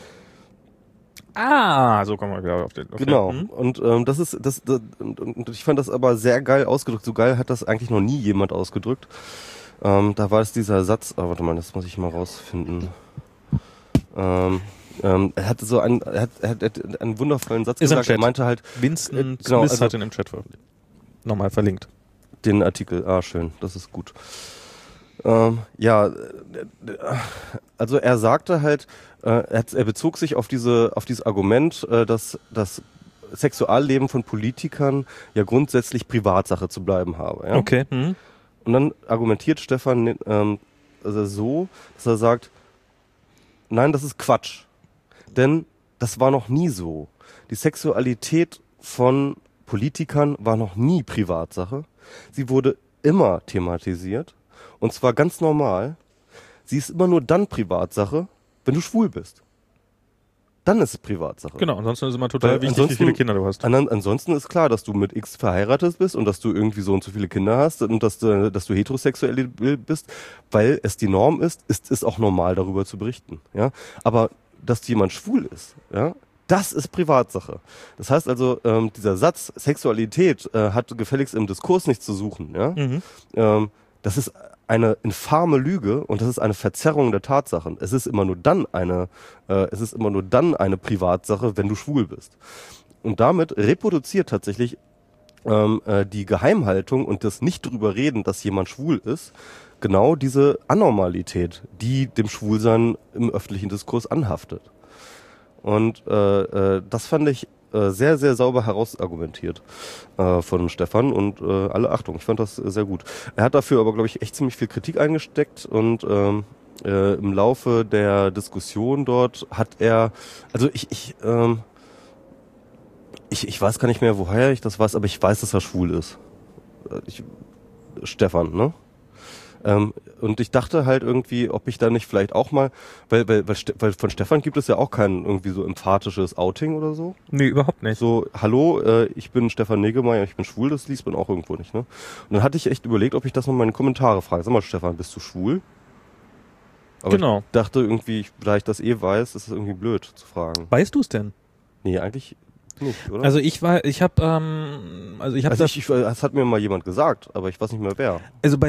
So kommen wir wieder auf den. Okay. Genau. Und und ich fand das aber sehr geil ausgedrückt. So geil hat das eigentlich noch nie jemand ausgedrückt. Da war es dieser Satz. Warte mal, das muss ich mal rausfinden. Er hatte so einen wundervollen Satz gesagt. Er meinte halt, Winston Smith hat ihn im Chat veröffentlicht. Nochmal verlinkt. Den Artikel. Schön. Das ist gut. Also er sagte halt, er bezog sich auf dieses Argument, dass das Sexualleben von Politikern ja grundsätzlich Privatsache zu bleiben habe. Ja? Okay. Und dann argumentiert Stefan so, dass er sagt, nein, das ist Quatsch. Denn das war noch nie so. Die Sexualität von Politikern war noch nie Privatsache. Sie wurde immer thematisiert. Und zwar ganz normal. Sie ist immer nur dann Privatsache, wenn du schwul bist. Dann ist es Privatsache. Genau, ansonsten ist immer total wichtig, wie viele Kinder du hast. Ansonsten ist klar, dass du mit X verheiratet bist und dass du irgendwie so und so viele Kinder hast und dass du heterosexuell bist, weil es die Norm ist es auch normal, darüber zu berichten. Ja, aber dass jemand schwul ist, ja, das ist Privatsache. Das heißt also, dieser Satz Sexualität hat gefälligst im Diskurs nichts zu suchen. Ja, das ist eine infame Lüge und das ist eine Verzerrung der Tatsachen. Es ist immer nur dann eine Privatsache, wenn du schwul bist. Und damit reproduziert tatsächlich die Geheimhaltung und das nicht drüber reden, dass jemand schwul ist, genau diese Anormalität, die dem Schwulsein im öffentlichen Diskurs anhaftet. Und das fand ich sehr, sehr sauber herausargumentiert von Stefan und alle Achtung, ich fand das sehr gut. Er hat dafür aber, glaube ich, echt ziemlich viel Kritik eingesteckt und im Laufe der Diskussion dort hat er, also ich weiß gar nicht mehr, woher ich das weiß, aber ich weiß, dass er schwul ist. Stefan, ne? Und ich dachte halt irgendwie, ob ich da nicht vielleicht auch mal, weil von Stefan gibt es ja auch kein irgendwie so emphatisches Outing oder so. Nee, überhaupt nicht. So, hallo, ich bin Stefan Niggemeier, ich bin schwul, das liest man auch irgendwo nicht, ne? Und dann hatte ich echt überlegt, ob ich das noch mal in die Kommentare frage. Sag mal, Stefan, bist du schwul? Aber genau. Ich dachte irgendwie, da ich das weiß, ist es irgendwie blöd zu fragen. Weißt du es denn? Nee, eigentlich nicht, oder? Also es hat mir mal jemand gesagt, aber ich weiß nicht mehr wer.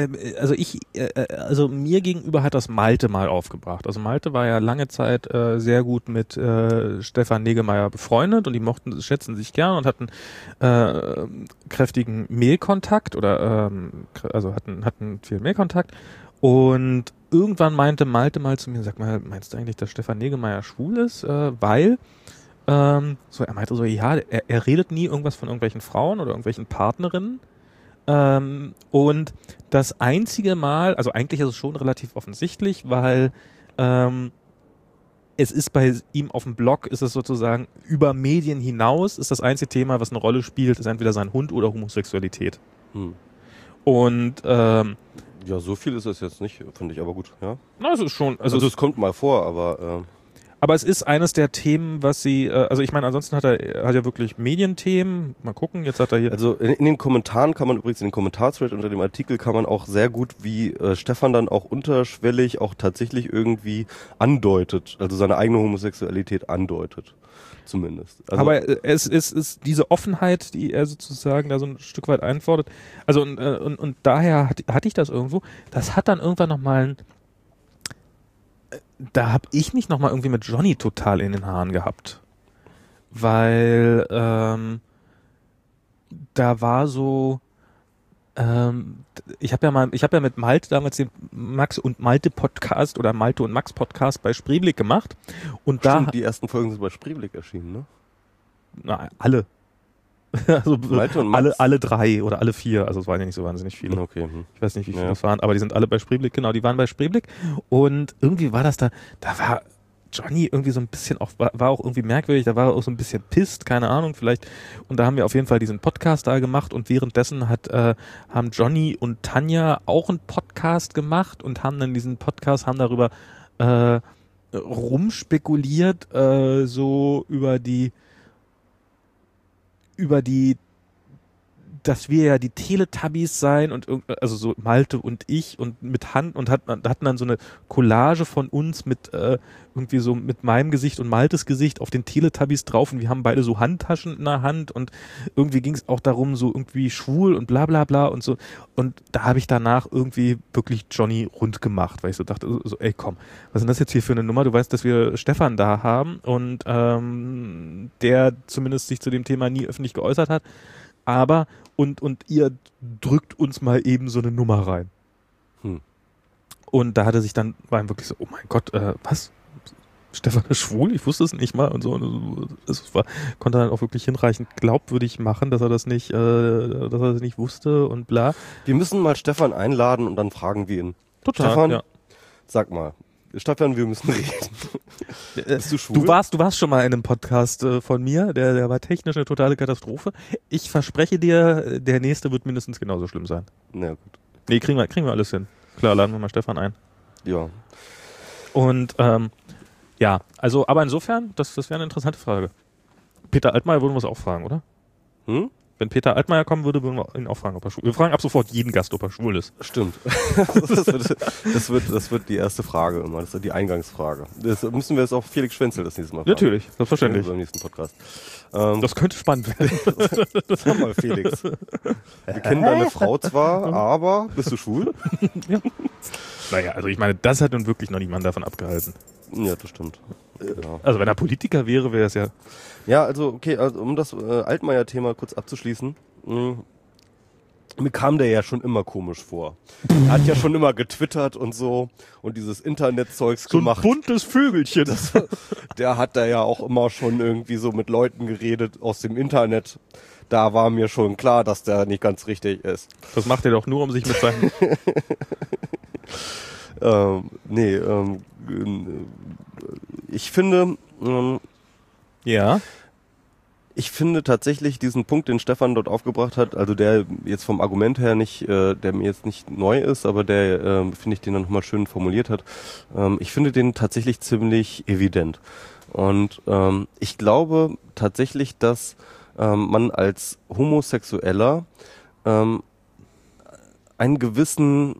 Also mir gegenüber hat das Malte mal aufgebracht. Also Malte war ja lange Zeit sehr gut mit Stefan Niggemeier befreundet und die schätzen sich gern und hatten kräftigen Mailkontakt oder hatten viel Mailkontakt. Und irgendwann meinte Malte mal zu mir, sag mal, meinst du eigentlich, dass Stefan Niggemeier schwul ist? Weil er meinte so, ja, er redet nie irgendwas von irgendwelchen Frauen oder irgendwelchen Partnerinnen. Und das einzige Mal, also eigentlich ist es schon relativ offensichtlich, weil es ist bei ihm auf dem Blog, ist es sozusagen über Medien hinaus, ist das einzige Thema, was eine Rolle spielt, ist entweder sein Hund oder Homosexualität. Und ja, so viel ist es jetzt nicht, finde ich, aber gut, ja. Na, es ist schon, also es kommt mal vor, aber es ist eines der Themen, was sie, also ich meine, ansonsten hat er wirklich Medienthemen. Mal gucken, jetzt hat er hier. Also in den Kommentaren kann man übrigens, in den Kommentarthread unter dem Artikel kann man auch sehr gut, wie Stefan dann auch unterschwellig auch tatsächlich irgendwie andeutet, also seine eigene Homosexualität andeutet. Zumindest. Also aber es ist diese Offenheit, die er sozusagen da so ein Stück weit einfordert. Also und daher hatte ich das irgendwo. Das hat dann irgendwann nochmal da habe ich mich nochmal irgendwie mit Johnny total in den Haaren gehabt. Weil da war so ich habe ja mit Malte damals den Max und Malte Podcast oder Malte und Max Podcast bei Spreeblick gemacht und stimmt, die ersten Folgen sind bei Spreeblick erschienen, ne? Na, alle. Also Malte und Max? alle 3 oder alle 4, also es waren ja nicht so wahnsinnig viele. Okay. Ich weiß nicht, wie viele das waren, aber die sind alle bei Spreeblick, genau, die waren bei Spreeblick und irgendwie war das da war Johnny irgendwie so ein bisschen auch, war auch irgendwie merkwürdig, da war er auch so ein bisschen pisst, keine Ahnung, vielleicht, und da haben wir auf jeden Fall diesen Podcast da gemacht und währenddessen haben Johnny und Tanja auch einen Podcast gemacht und haben dann diesen Podcast, haben darüber rumspekuliert, so über die, dass wir ja die Teletubbies seien und also so Malte und ich und mit Hand und hatten dann so eine Collage von uns mit irgendwie so mit meinem Gesicht und Maltes Gesicht auf den Teletubbies drauf und wir haben beide so Handtaschen in der Hand und irgendwie ging es auch darum, so irgendwie schwul und bla bla bla und so, und da habe ich danach irgendwie wirklich Johnny rund gemacht, weil ich so dachte, so, ey komm, was ist denn das jetzt hier für eine Nummer? Du weißt, dass wir Stefan da haben und der zumindest sich zu dem Thema nie öffentlich geäußert hat, aber und ihr drückt uns mal eben so eine Nummer rein. Und da hatte sich dann, war ihm wirklich so, oh mein Gott, was? Stefan ist schwul? Ich wusste es nicht mal und so. Und konnte dann auch wirklich hinreichend glaubwürdig machen, dass er das nicht wusste und bla. Wir müssen mal Stefan einladen und dann fragen wir ihn. Total, Stefan, ja. Sag mal, Stefan, wir müssen reden. Bist du schwul? Du warst schon mal in einem Podcast von mir, der war technisch eine totale Katastrophe. Ich verspreche dir, der nächste wird mindestens genauso schlimm sein. Na gut. Nee, kriegen wir alles hin. Klar, laden wir mal Stefan ein. Ja. Und ja, also, aber insofern, das wäre eine interessante Frage. Peter Altmaier würden wir es auch fragen, oder? Wenn Peter Altmaier kommen würde, würden wir ihn auch fragen, ob er schwul ist. Wir fragen ab sofort jeden Gast, ob er schwul ist. Stimmt. Das wird die erste Frage immer. Das ist die Eingangsfrage. Das müssen wir jetzt auch Felix Schwenzel das nächste Mal fragen. Natürlich, selbstverständlich. Beim nächsten Podcast. Das könnte spannend werden. Sag mal, Felix. Wir kennen deine Frau zwar, aber bist du schwul? Ja. Naja, also ich meine, das hat nun wirklich noch niemand davon abgehalten. Ja, das stimmt. Ja. Also wenn er Politiker wäre, wäre es ja... Ja, also okay, also um das Altmaier-Thema kurz abzuschließen. Mir kam der ja schon immer komisch vor. Er hat ja schon immer getwittert und so und dieses Internetzeugs gemacht. So ein buntes Vögelchen. Der hat da ja auch immer schon irgendwie so mit Leuten geredet aus dem Internet. Da war mir schon klar, dass der nicht ganz richtig ist. Das macht er doch nur, um sich mit seinen... Ich finde... ja. Ich finde tatsächlich diesen Punkt, den Stefan dort aufgebracht hat, also der jetzt vom Argument her nicht, der mir jetzt nicht neu ist, aber der, finde ich, den er nochmal schön formuliert hat, ich finde den tatsächlich ziemlich evident. Und ich glaube tatsächlich, dass man als Homosexueller einen gewissen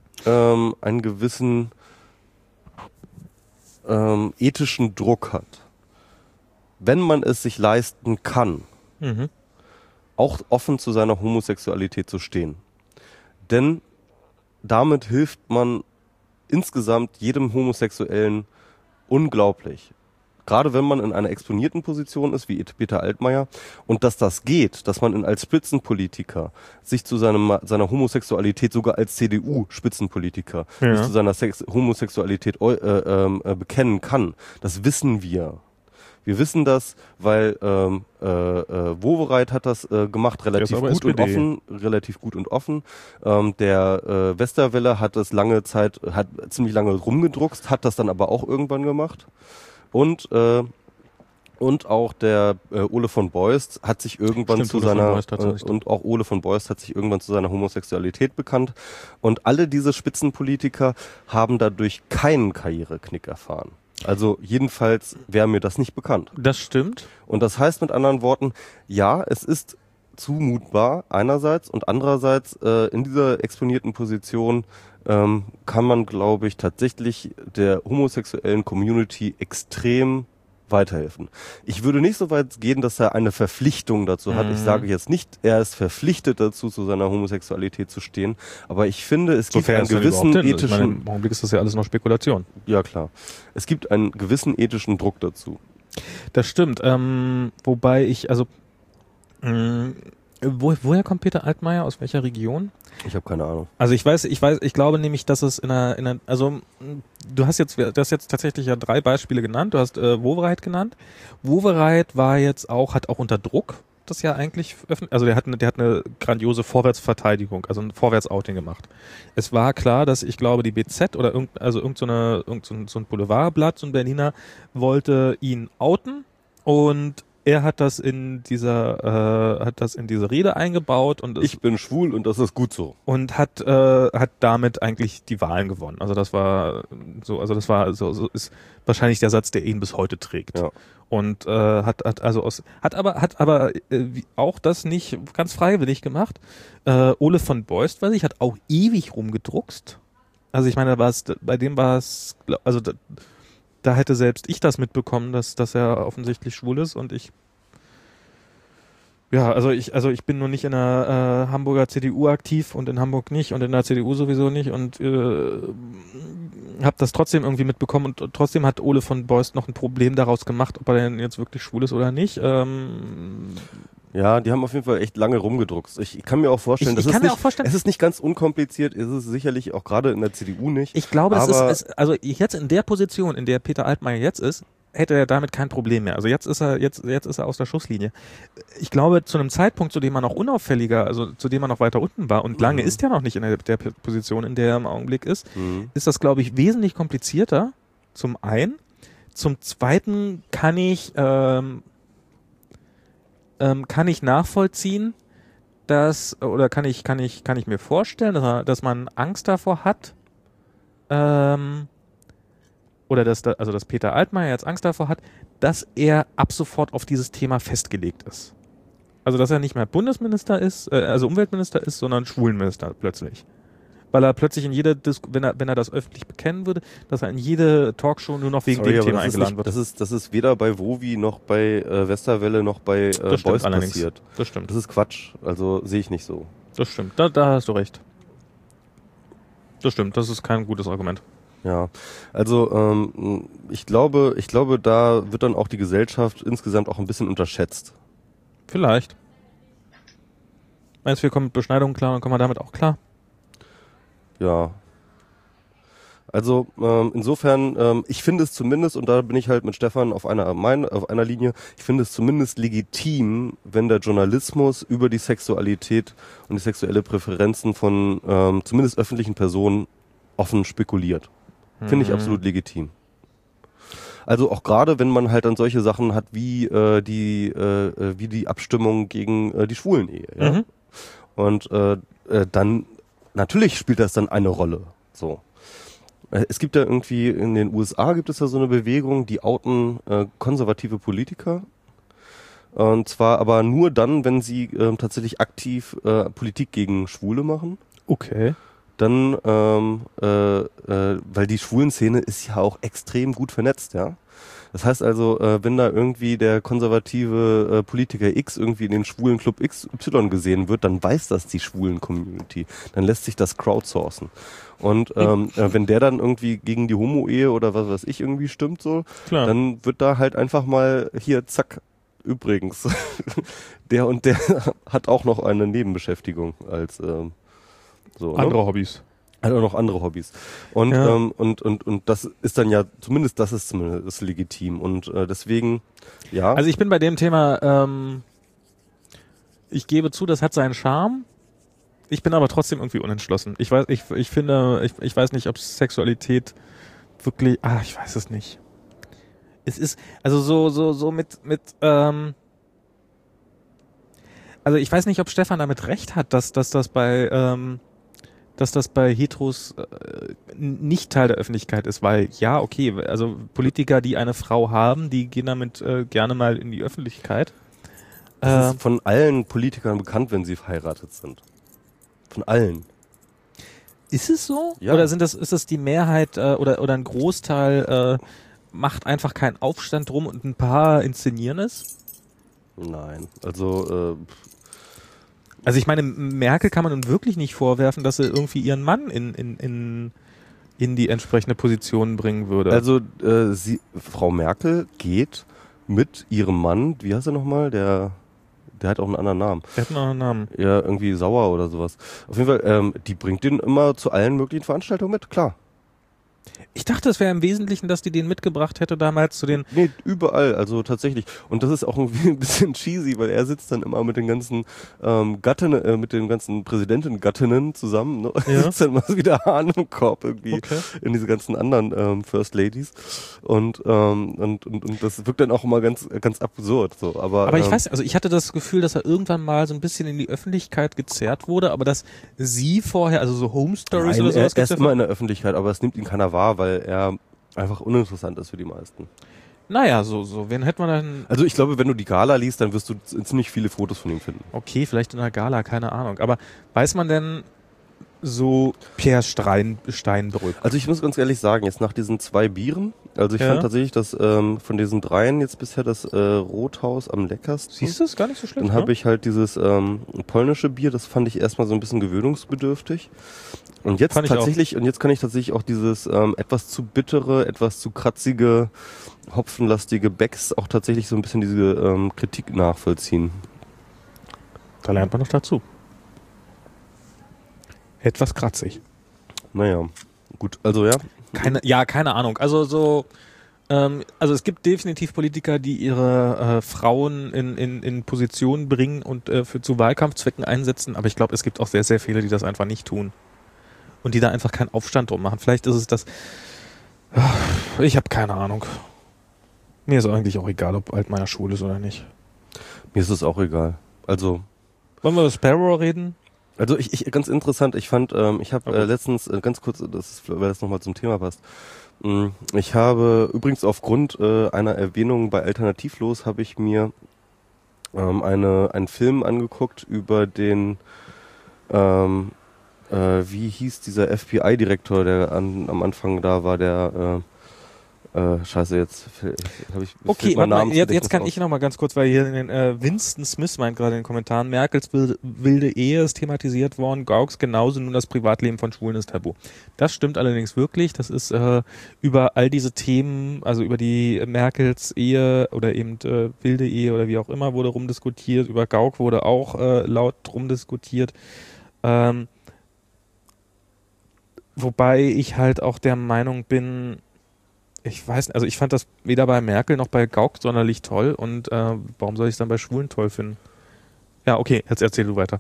ethischen Druck hat. Wenn man es sich leisten kann, auch offen zu seiner Homosexualität zu stehen. Denn damit hilft man insgesamt jedem Homosexuellen unglaublich. Gerade wenn man in einer exponierten Position ist, wie Peter Altmaier, und dass das geht, dass man als Spitzenpolitiker sich zu seiner Homosexualität, sogar als CDU-Spitzenpolitiker, sich zu seiner Homosexualität bekennen kann, das wissen wir. Wir wissen das, weil Wowereit hat das gemacht, relativ gut und offen. Der Westerwelle hat das ziemlich lange rumgedruckst, hat das dann aber auch irgendwann gemacht. Und auch der Ole von Beust hat sich irgendwann Ole von Beust hat sich irgendwann zu seiner Homosexualität bekannt. Und alle diese Spitzenpolitiker haben dadurch keinen Karriereknick erfahren. Also jedenfalls wäre mir das nicht bekannt. Das stimmt. Und das heißt mit anderen Worten, ja, es ist zumutbar einerseits und andererseits in dieser exponierten Position kann man, glaube ich, tatsächlich der homosexuellen Community extrem weiterhelfen. Ich würde nicht so weit gehen, dass er eine Verpflichtung dazu hat. Ich sage jetzt nicht, er ist verpflichtet dazu, zu seiner Homosexualität zu stehen. Aber ich finde, es gibt einen gewissen ethischen... Im Augenblick ist das ja alles noch Spekulation. Ja, klar. Es gibt einen gewissen ethischen Druck dazu. Das stimmt. Wobei ich, also... woher kommt Peter Altmaier? Aus welcher Region? Ich habe keine Ahnung. Also ich glaube nämlich, dass es also du hast jetzt tatsächlich ja 3 Beispiele genannt. Du hast Wowereit genannt. Wowereit hat auch unter Druck das ja eigentlich also der hat eine grandiose Vorwärtsverteidigung, also ein Vorwärtsouting gemacht. Es war klar, dass ich glaube, die BZ oder irgend so ein Boulevardblatt, so ein Berliner, wollte ihn outen und er hat das in diese Rede eingebaut und ich bin schwul und das ist gut so. Und hat damit eigentlich die Wahlen gewonnen. Also das war so ist wahrscheinlich der Satz, der ihn bis heute trägt. Ja. Und hat aber auch das nicht ganz freiwillig gemacht. Ole von Beust, weiß ich, hat auch ewig rumgedruckst. Also ich meine, bei dem war es, also da hätte selbst ich das mitbekommen, dass er offensichtlich schwul ist und ich bin nur nicht in der Hamburger CDU aktiv und in Hamburg nicht und in der CDU sowieso nicht und habe das trotzdem irgendwie mitbekommen und trotzdem hat Ole von Beust noch ein Problem daraus gemacht, ob er denn jetzt wirklich schwul ist oder nicht. Ja, die haben auf jeden Fall echt lange rumgedruckst. Ich kann mir auch vorstellen, es ist nicht ganz unkompliziert, ist es sicherlich auch gerade in der CDU nicht. Ich glaube, also jetzt in der Position, in der Peter Altmaier jetzt ist, hätte er damit kein Problem mehr. Also jetzt ist er aus der Schusslinie. Ich glaube, zu einem Zeitpunkt, zu dem er noch unauffälliger, also zu dem er noch weiter unten war und lange ist er noch nicht in der Position, in der er im Augenblick ist, ist das, glaube ich, wesentlich komplizierter. Zum einen. Zum zweiten kann ich nachvollziehen, kann ich mir vorstellen, dass man Angst davor hat, oder dass Peter Altmaier jetzt Angst davor hat, dass er ab sofort auf dieses Thema festgelegt ist. Also dass er nicht mehr Bundesminister ist, also Umweltminister ist, sondern Schwulenminister plötzlich. Weil er plötzlich in jede wenn er das öffentlich bekennen würde, dass er in jede Talkshow nur noch wegen dem Thema eingeladen wird. Das ist weder bei Wowi noch bei Westerwelle noch bei Beust passiert. Das stimmt. Das ist Quatsch. Also sehe ich nicht so. Das stimmt. Da hast du recht. Das stimmt. Das ist kein gutes Argument. Ja, also ich glaube, da wird dann auch die Gesellschaft insgesamt auch ein bisschen unterschätzt. Vielleicht. Meinst du, wir kommen mit Beschneidungen klar und kommen wir damit auch klar? Ja. Also insofern, ich finde es zumindest, und da bin ich halt mit Stefan auf einer Linie, ich finde es zumindest legitim, wenn der Journalismus über die Sexualität und die sexuelle Präferenzen von zumindest öffentlichen Personen offen spekuliert. Finde ich absolut legitim. Also auch gerade, wenn man halt dann solche Sachen hat wie die Abstimmung gegen die Schwulen-Ehe. Ja? Und dann natürlich spielt das dann eine Rolle. So. Es gibt ja irgendwie in den USA gibt es ja so eine Bewegung, die outen konservative Politiker. Und zwar aber nur dann, wenn sie tatsächlich aktiv Politik gegen Schwule machen. Okay. Dann, weil die Schwulenszene ist ja auch extrem gut vernetzt, ja. Das heißt also, wenn da irgendwie der konservative Politiker X irgendwie in den schwulen Club XY gesehen wird, dann weiß das die schwulen Community. Dann lässt sich das crowdsourcen. Und wenn der dann irgendwie gegen die Homo-Ehe oder was weiß ich irgendwie stimmt so, klar, dann wird da halt einfach mal hier, zack, übrigens, der und der hat auch noch eine Nebenbeschäftigung als so, andere Hobbys. Hat auch noch andere Hobbys. Und, ja. Und das ist dann ja, zumindest legitim. Und deswegen, ja. Also ich bin bei dem Thema, ich gebe zu, das hat seinen Charme. Ich bin aber trotzdem irgendwie unentschlossen. Ich weiß nicht, ob Sexualität wirklich, ich weiß es nicht. Es ist, also so mit also ich weiß nicht, ob Stefan damit recht hat, dass das bei Heteros nicht Teil der Öffentlichkeit ist, weil ja, okay, also Politiker, die eine Frau haben, die gehen damit gerne mal in die Öffentlichkeit. Das ist von allen Politikern bekannt, wenn sie verheiratet sind. Von allen. Ist es so? Ja. Oder ist das die Mehrheit oder ein Großteil macht einfach keinen Aufstand drum und ein paar inszenieren es? Nein, also ich meine, Merkel kann man nun wirklich nicht vorwerfen, dass sie irgendwie ihren Mann in die entsprechende Position bringen würde. Also Frau Merkel geht mit ihrem Mann, wie heißt er nochmal, der hat auch einen anderen Namen. Der hat einen anderen Namen. Ja, irgendwie Sauer oder sowas. Auf jeden Fall, die bringt den immer zu allen möglichen Veranstaltungen mit, klar. Ich dachte, es wäre im Wesentlichen, dass die den mitgebracht hätte damals zu den... Nee, überall, also tatsächlich. Und das ist auch irgendwie ein bisschen cheesy, weil er sitzt dann immer mit den ganzen Gattinnen, mit den ganzen Präsidentengattinnen zusammen, ne? Ja. Sitzt dann mal wieder Hahn im Korb irgendwie Okay. in diese ganzen anderen First Ladies. Und das wirkt dann auch immer ganz absurd. So. Aber ich weiß nicht, also ich hatte das Gefühl, dass er irgendwann mal so ein bisschen in die Öffentlichkeit gezerrt wurde, aber dass sie vorher, also so Home Stories nein, oder sowas... er ist immer in der Öffentlichkeit, aber es nimmt ihn keiner wahr, weil er einfach uninteressant ist für die meisten. Naja, so, wen hätte man dann... Also ich glaube, wenn du die Gala liest, dann wirst du ziemlich viele Fotos von ihm finden. Okay, vielleicht in einer Gala, keine Ahnung. Aber weiß man denn so Pierre Steinbrück? Also ich muss ganz ehrlich sagen, jetzt nach diesen 2 Bieren, also ich Ja. fand tatsächlich, dass von diesen 3 jetzt bisher das Rothaus am leckersten. Siehst du, ist gar nicht so schlecht. Dann habe ich halt dieses polnische Bier, das fand ich erstmal so ein bisschen gewöhnungsbedürftig. Und jetzt Fand ich tatsächlich, und jetzt kann ich tatsächlich auch dieses etwas zu bittere, etwas zu kratzige, hopfenlastige Becks auch tatsächlich so ein bisschen diese Kritik nachvollziehen. Da lernt man noch dazu. Etwas kratzig. Naja, gut, also ja. Keine Ahnung. Also es gibt definitiv Politiker, die ihre Frauen in Positionen bringen und zu Wahlkampfzwecken einsetzen, aber ich glaube, es gibt auch sehr, sehr viele, die das einfach nicht tun. Und die da einfach keinen Aufstand drum machen. Vielleicht ist es das... Ich habe keine Ahnung. Mir ist eigentlich auch egal, ob Altmaier schwul ist oder nicht. Mir ist es auch egal. Also... Wollen wir über Sparrow reden? Also ich ganz interessant, ich fand, ich habe letztens, ganz kurz, weil das nochmal zum Thema passt, ich habe übrigens aufgrund einer Erwähnung bei Alternativlos habe ich mir einen Film angeguckt über den, wie hieß dieser FBI-Direktor, der am Anfang da war, der scheiße, jetzt habe ich... Okay, warte mal, jetzt kann ich noch mal ganz kurz, weil hier in den Winston Smith meint gerade in den Kommentaren, Merkels wilde Ehe ist thematisiert worden, Gauks genauso, nun das Privatleben von Schwulen ist tabu. Das stimmt allerdings wirklich, das ist über all diese Themen, also über die Merkels Ehe oder eben wilde Ehe oder wie auch immer wurde rumdiskutiert, über Gauck wurde auch laut rumdiskutiert, wobei ich halt auch der Meinung bin, ich weiß nicht, also ich fand das weder bei Merkel noch bei Gauck sonderlich toll und warum soll ich es dann bei Schwulen toll finden? Ja, okay, jetzt erzähl du weiter.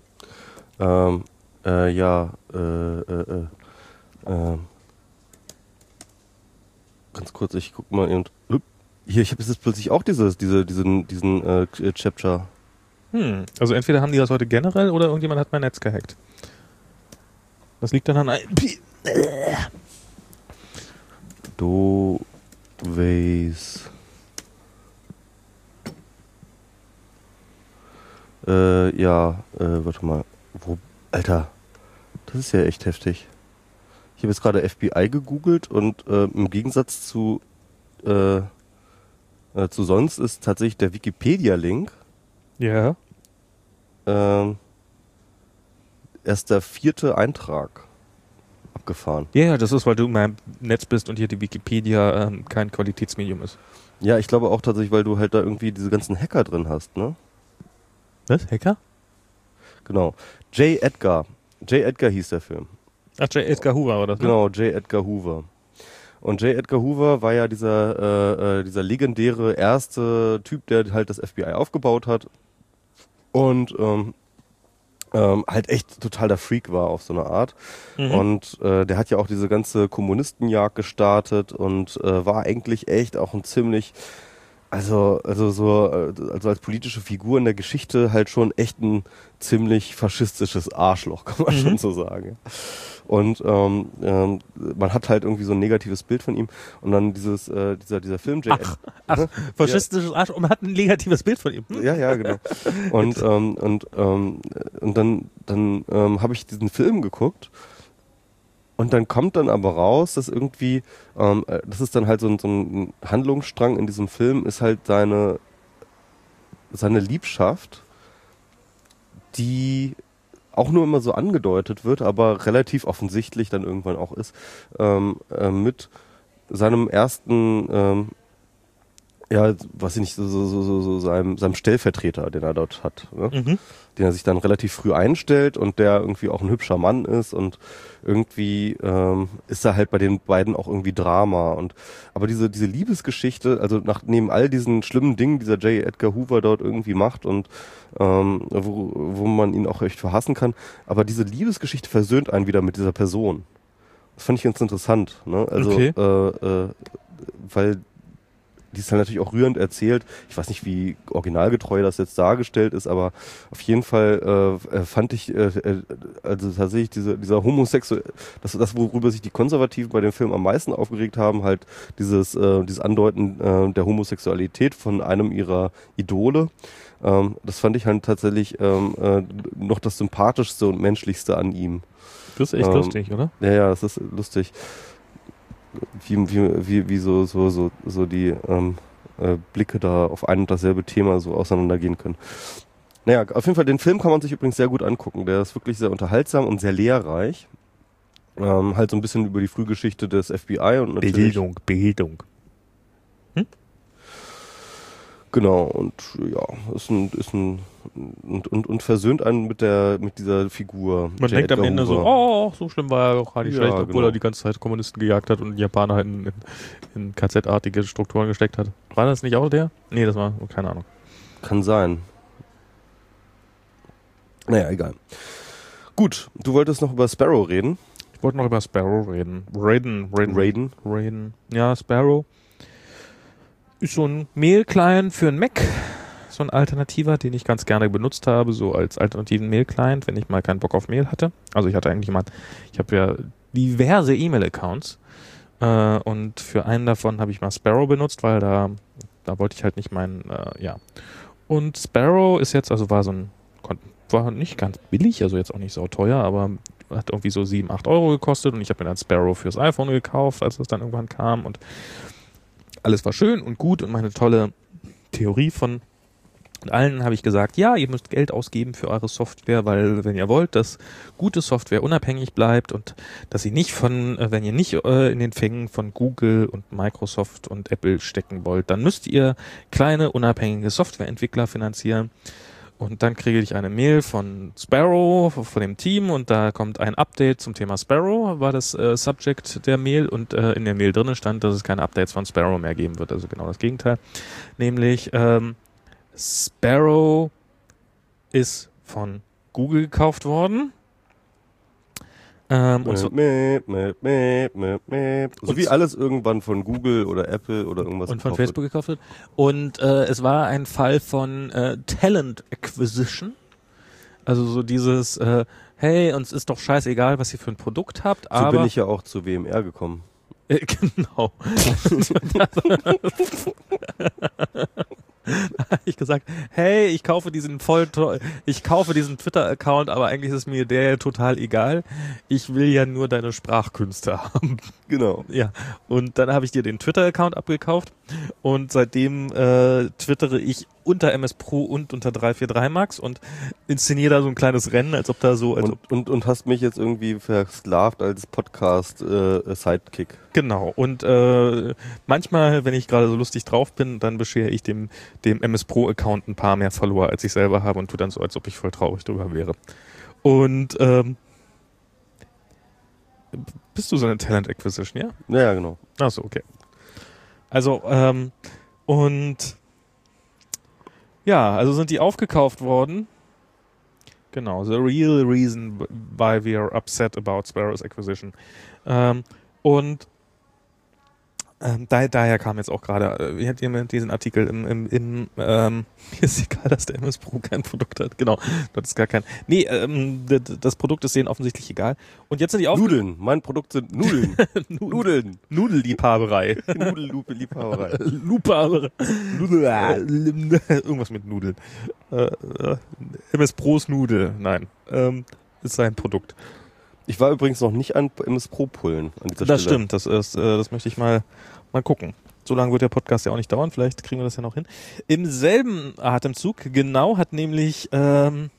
Ganz kurz, ich guck mal und hier, ich habe jetzt plötzlich auch diesen Chapter. Also entweder haben die das heute generell oder irgendjemand hat mein Netz gehackt. Das liegt dann an Du weißt. Warte mal. Alter, das ist ja echt heftig. Ich habe jetzt gerade FBI gegoogelt und im Gegensatz zu sonst ist tatsächlich der Wikipedia-Link Ja. erst der 4. Eintrag abgefahren. Ja, das ist, weil du in meinem Netz bist und hier die Wikipedia kein Qualitätsmedium ist. Ja, ich glaube auch tatsächlich, weil du halt da irgendwie diese ganzen Hacker drin hast, ne? Was? Hacker? Genau. J. Edgar hieß der Film. Ach, J. Edgar Hoover oder so? Genau, J. Edgar Hoover. Und J. Edgar Hoover war ja dieser legendäre erste Typ, der halt das FBI aufgebaut hat und halt echt total der Freak war auf so eine Art. Und der hat ja auch diese ganze Kommunistenjagd gestartet und war eigentlich echt auch ein ziemlich, also als politische Figur in der Geschichte halt schon echt ein ziemlich faschistisches Arschloch, kann man schon so sagen. Und man hat halt irgendwie so ein negatives Bild von ihm und dann dieser Film faschistisches Arsch und man hat ein negatives Bild von ihm. Ja, genau. Und dann habe ich diesen Film geguckt und dann kommt dann aber raus, dass irgendwie das ist dann halt so ein Handlungsstrang in diesem Film, ist halt seine Liebschaft, die auch nur immer so angedeutet wird, aber relativ offensichtlich dann irgendwann auch ist, mit seinem ersten ja, was ich nicht, so seinem Stellvertreter, den er dort hat, ne? Den er sich dann relativ früh einstellt und der irgendwie auch ein hübscher Mann ist und irgendwie ist da halt bei den beiden auch irgendwie Drama aber diese Liebesgeschichte, also neben all diesen schlimmen Dingen, die dieser J. Edgar Hoover dort irgendwie macht und wo man ihn auch echt verhassen kann, aber diese Liebesgeschichte versöhnt einen wieder mit dieser Person. Das fand ich ganz interessant, ne? Also Okay. Weil die ist dann natürlich auch rührend erzählt. Ich weiß nicht, wie originalgetreu das jetzt dargestellt ist, aber auf jeden Fall fand ich, also tatsächlich dieser homosexuelle, das worüber sich die Konservativen bei dem Film am meisten aufgeregt haben, halt dieses Andeuten der Homosexualität von einem ihrer Idole. Das fand ich halt tatsächlich noch das Sympathischste und Menschlichste an ihm. Das ist echt lustig, oder? Ja, das ist lustig. Wie so die Blicke da auf ein und dasselbe Thema so auseinandergehen können. Naja, auf jeden Fall, den Film kann man sich übrigens sehr gut angucken. Der ist wirklich sehr unterhaltsam und sehr lehrreich. Halt so ein bisschen über die Frühgeschichte des FBI und natürlich... Bildung. Genau, und ja, und versöhnt einen mit dieser Figur. Man denkt am Ende so, so schlimm war er doch gar nicht Ja, schlecht, obwohl genau. er die ganze Zeit Kommunisten gejagt hat und Japaner halt in KZ-artige Strukturen gesteckt hat. War das nicht auch der? Nee, das war, keine Ahnung. Kann sein. Naja, egal. Gut, du wolltest noch über Sparrow reden. Ich wollte noch über Sparrow reden. Raiden. Ja, Sparrow ist so ein Mail-Client für einen Mac. So ein alternativer, den ich ganz gerne benutzt habe, so als alternativen Mail-Client, wenn ich mal keinen Bock auf Mail hatte. Also ich habe ja diverse E-Mail-Accounts und für einen davon habe ich mal Sparrow benutzt, weil da wollte ich halt nicht Und Sparrow ist jetzt, also war nicht ganz billig, also jetzt auch nicht so teuer, aber hat irgendwie so 7, 8 Euro gekostet und ich habe mir dann Sparrow fürs iPhone gekauft, als das dann irgendwann kam und alles war schön und gut und meine tolle Theorie von allen habe ich gesagt, ja, ihr müsst Geld ausgeben für eure Software, weil wenn ihr wollt, dass gute Software unabhängig bleibt und dass sie nicht wenn ihr nicht in den Fängen von Google und Microsoft und Apple stecken wollt, dann müsst ihr kleine unabhängige Softwareentwickler finanzieren. Und dann kriege ich eine Mail von Sparrow, von dem Team, und da kommt ein Update zum Thema Sparrow, war das Subject der Mail, und in der Mail drinnen stand, dass es keine Updates von Sparrow mehr geben wird, also genau das Gegenteil. Nämlich Sparrow ist von Google gekauft worden. Und so wie alles irgendwann von Google oder Apple oder irgendwas und von Facebook gekauft wird. Und es war ein Fall von Talent Acquisition. Also so dieses, hey, uns ist doch scheißegal, was ihr für ein Produkt habt, aber... So bin ich ja auch zu WMR gekommen. Genau. Da habe ich gesagt, hey, ich kaufe diesen Twitter-Account, aber eigentlich ist mir der total egal. Ich will ja nur deine Sprachkünste haben. Genau. Ja. Und dann habe ich dir den Twitter-Account abgekauft und seitdem twittere ich unter MS Pro und unter 343 Max und inszeniere da so ein kleines Rennen, als ob da so... Und hast mich jetzt irgendwie versklavt als Podcast-Sidekick. Genau. Und manchmal, wenn ich gerade so lustig drauf bin, dann beschere ich dem MS Pro-Account ein paar mehr Follower, als ich selber habe, und tu dann so, als ob ich voll traurig drüber wäre. Und bist du so eine Talent Acquisition, ja? Ja, genau. Ach so, okay. Also, und ja, also sind die aufgekauft worden. Genau, the real reason why we are upset about Sparrow's acquisition. Und daher kam jetzt auch gerade, wie hat jemand diesen Artikel mir ist egal, dass der MS Pro kein Produkt hat. Genau, das ist gar kein. Nee, das Produkt ist denen offensichtlich egal. Und jetzt sind die Nudeln, mein Produkt sind Nudeln. Nudeln. Nudelliebhaberei. Nudelliebhaberei. Lupaberei. Irgendwas mit Nudeln. MS Pros Nudel, nein. Ist sein Produkt. Ich war übrigens noch nicht an MS Pro Pullen an dieser Das Stelle. stimmt, das möchte ich mal gucken. So lange wird der Podcast ja auch nicht dauern, vielleicht kriegen wir das ja noch hin. Im selben Atemzug, genau, hat nämlich dann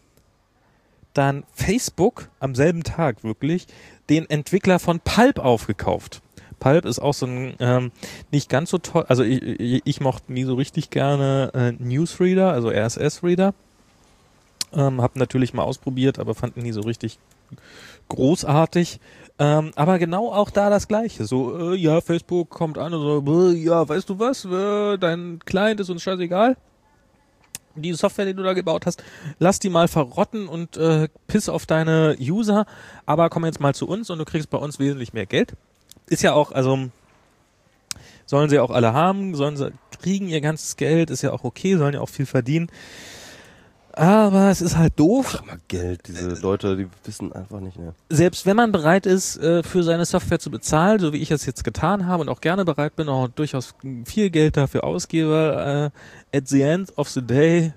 Facebook am selben Tag wirklich den Entwickler von Pulp aufgekauft. Pulp ist auch so ein nicht ganz so toll, also ich mochte nie so richtig gerne Newsreader, also RSS-Reader. Hab natürlich mal ausprobiert, aber fand ihn nie so richtig großartig. Aber genau auch da das Gleiche. So, ja, Facebook kommt an und so, ja, weißt du was, dein Client ist uns scheißegal. Die Software, die du da gebaut hast, lass die mal verrotten und piss auf deine User, aber komm jetzt mal zu uns und du kriegst bei uns wesentlich mehr Geld. Ist ja auch, also sollen sie auch alle haben, kriegen ihr ganzes Geld, ist ja auch okay, sollen ja auch viel verdienen. Aber es ist halt doof. Ach, mal Geld, diese Leute, die wissen einfach nicht mehr. Selbst wenn man bereit ist, für seine Software zu bezahlen, so wie ich es jetzt getan habe und auch gerne bereit bin, auch durchaus viel Geld dafür ausgebe, at the end of the day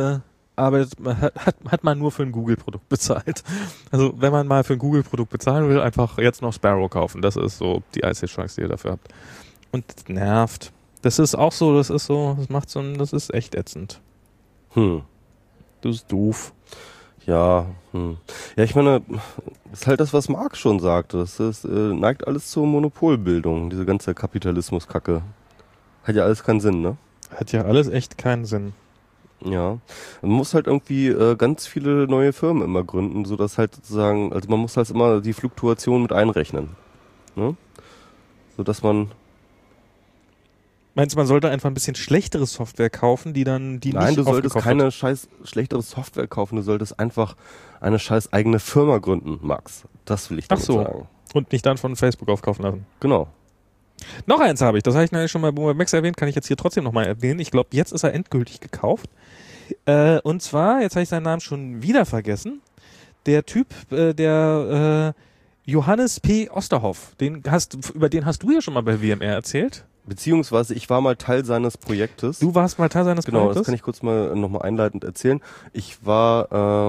hat man nur für ein Google-Produkt bezahlt. Also wenn man mal für ein Google-Produkt bezahlen will, einfach jetzt noch Sparrow kaufen. Das ist so die einzige Chance, die ihr dafür habt. Und das nervt. Das ist auch so, das ist echt ätzend. Das ist doof. Ja, ja, ich meine, das ist halt das, was Marx schon sagte. Das ist, neigt alles zur Monopolbildung, diese ganze Kapitalismus-Kacke. Hat ja alles keinen Sinn, ne? Hat ja alles echt keinen Sinn. Ja, man muss halt irgendwie ganz viele neue Firmen immer gründen, sodass halt sozusagen, also man muss halt immer die Fluktuation mit einrechnen, ne? Sodass man... Meinst du, man sollte einfach ein bisschen schlechtere Software kaufen, die Nein, nicht du solltest aufgekauft keine scheiß schlechtere Software kaufen, du solltest einfach eine scheiß eigene Firma gründen, Max. Das will ich damit sagen. Und nicht dann von Facebook aufkaufen lassen. Genau. Noch eins habe ich, das habe ich nämlich schon bei Boomer Max erwähnt, kann ich jetzt hier trotzdem nochmal erwähnen. Ich glaube, jetzt ist er endgültig gekauft. Und zwar, jetzt habe ich seinen Namen schon wieder vergessen, der Typ, der Johannes P. Osterhoff, über den hast du ja schon mal bei WMR erzählt. Beziehungsweise ich war mal Teil seines Projektes. Du warst mal Teil seines Projektes? Genau, das kann ich kurz mal nochmal einleitend erzählen. Ich war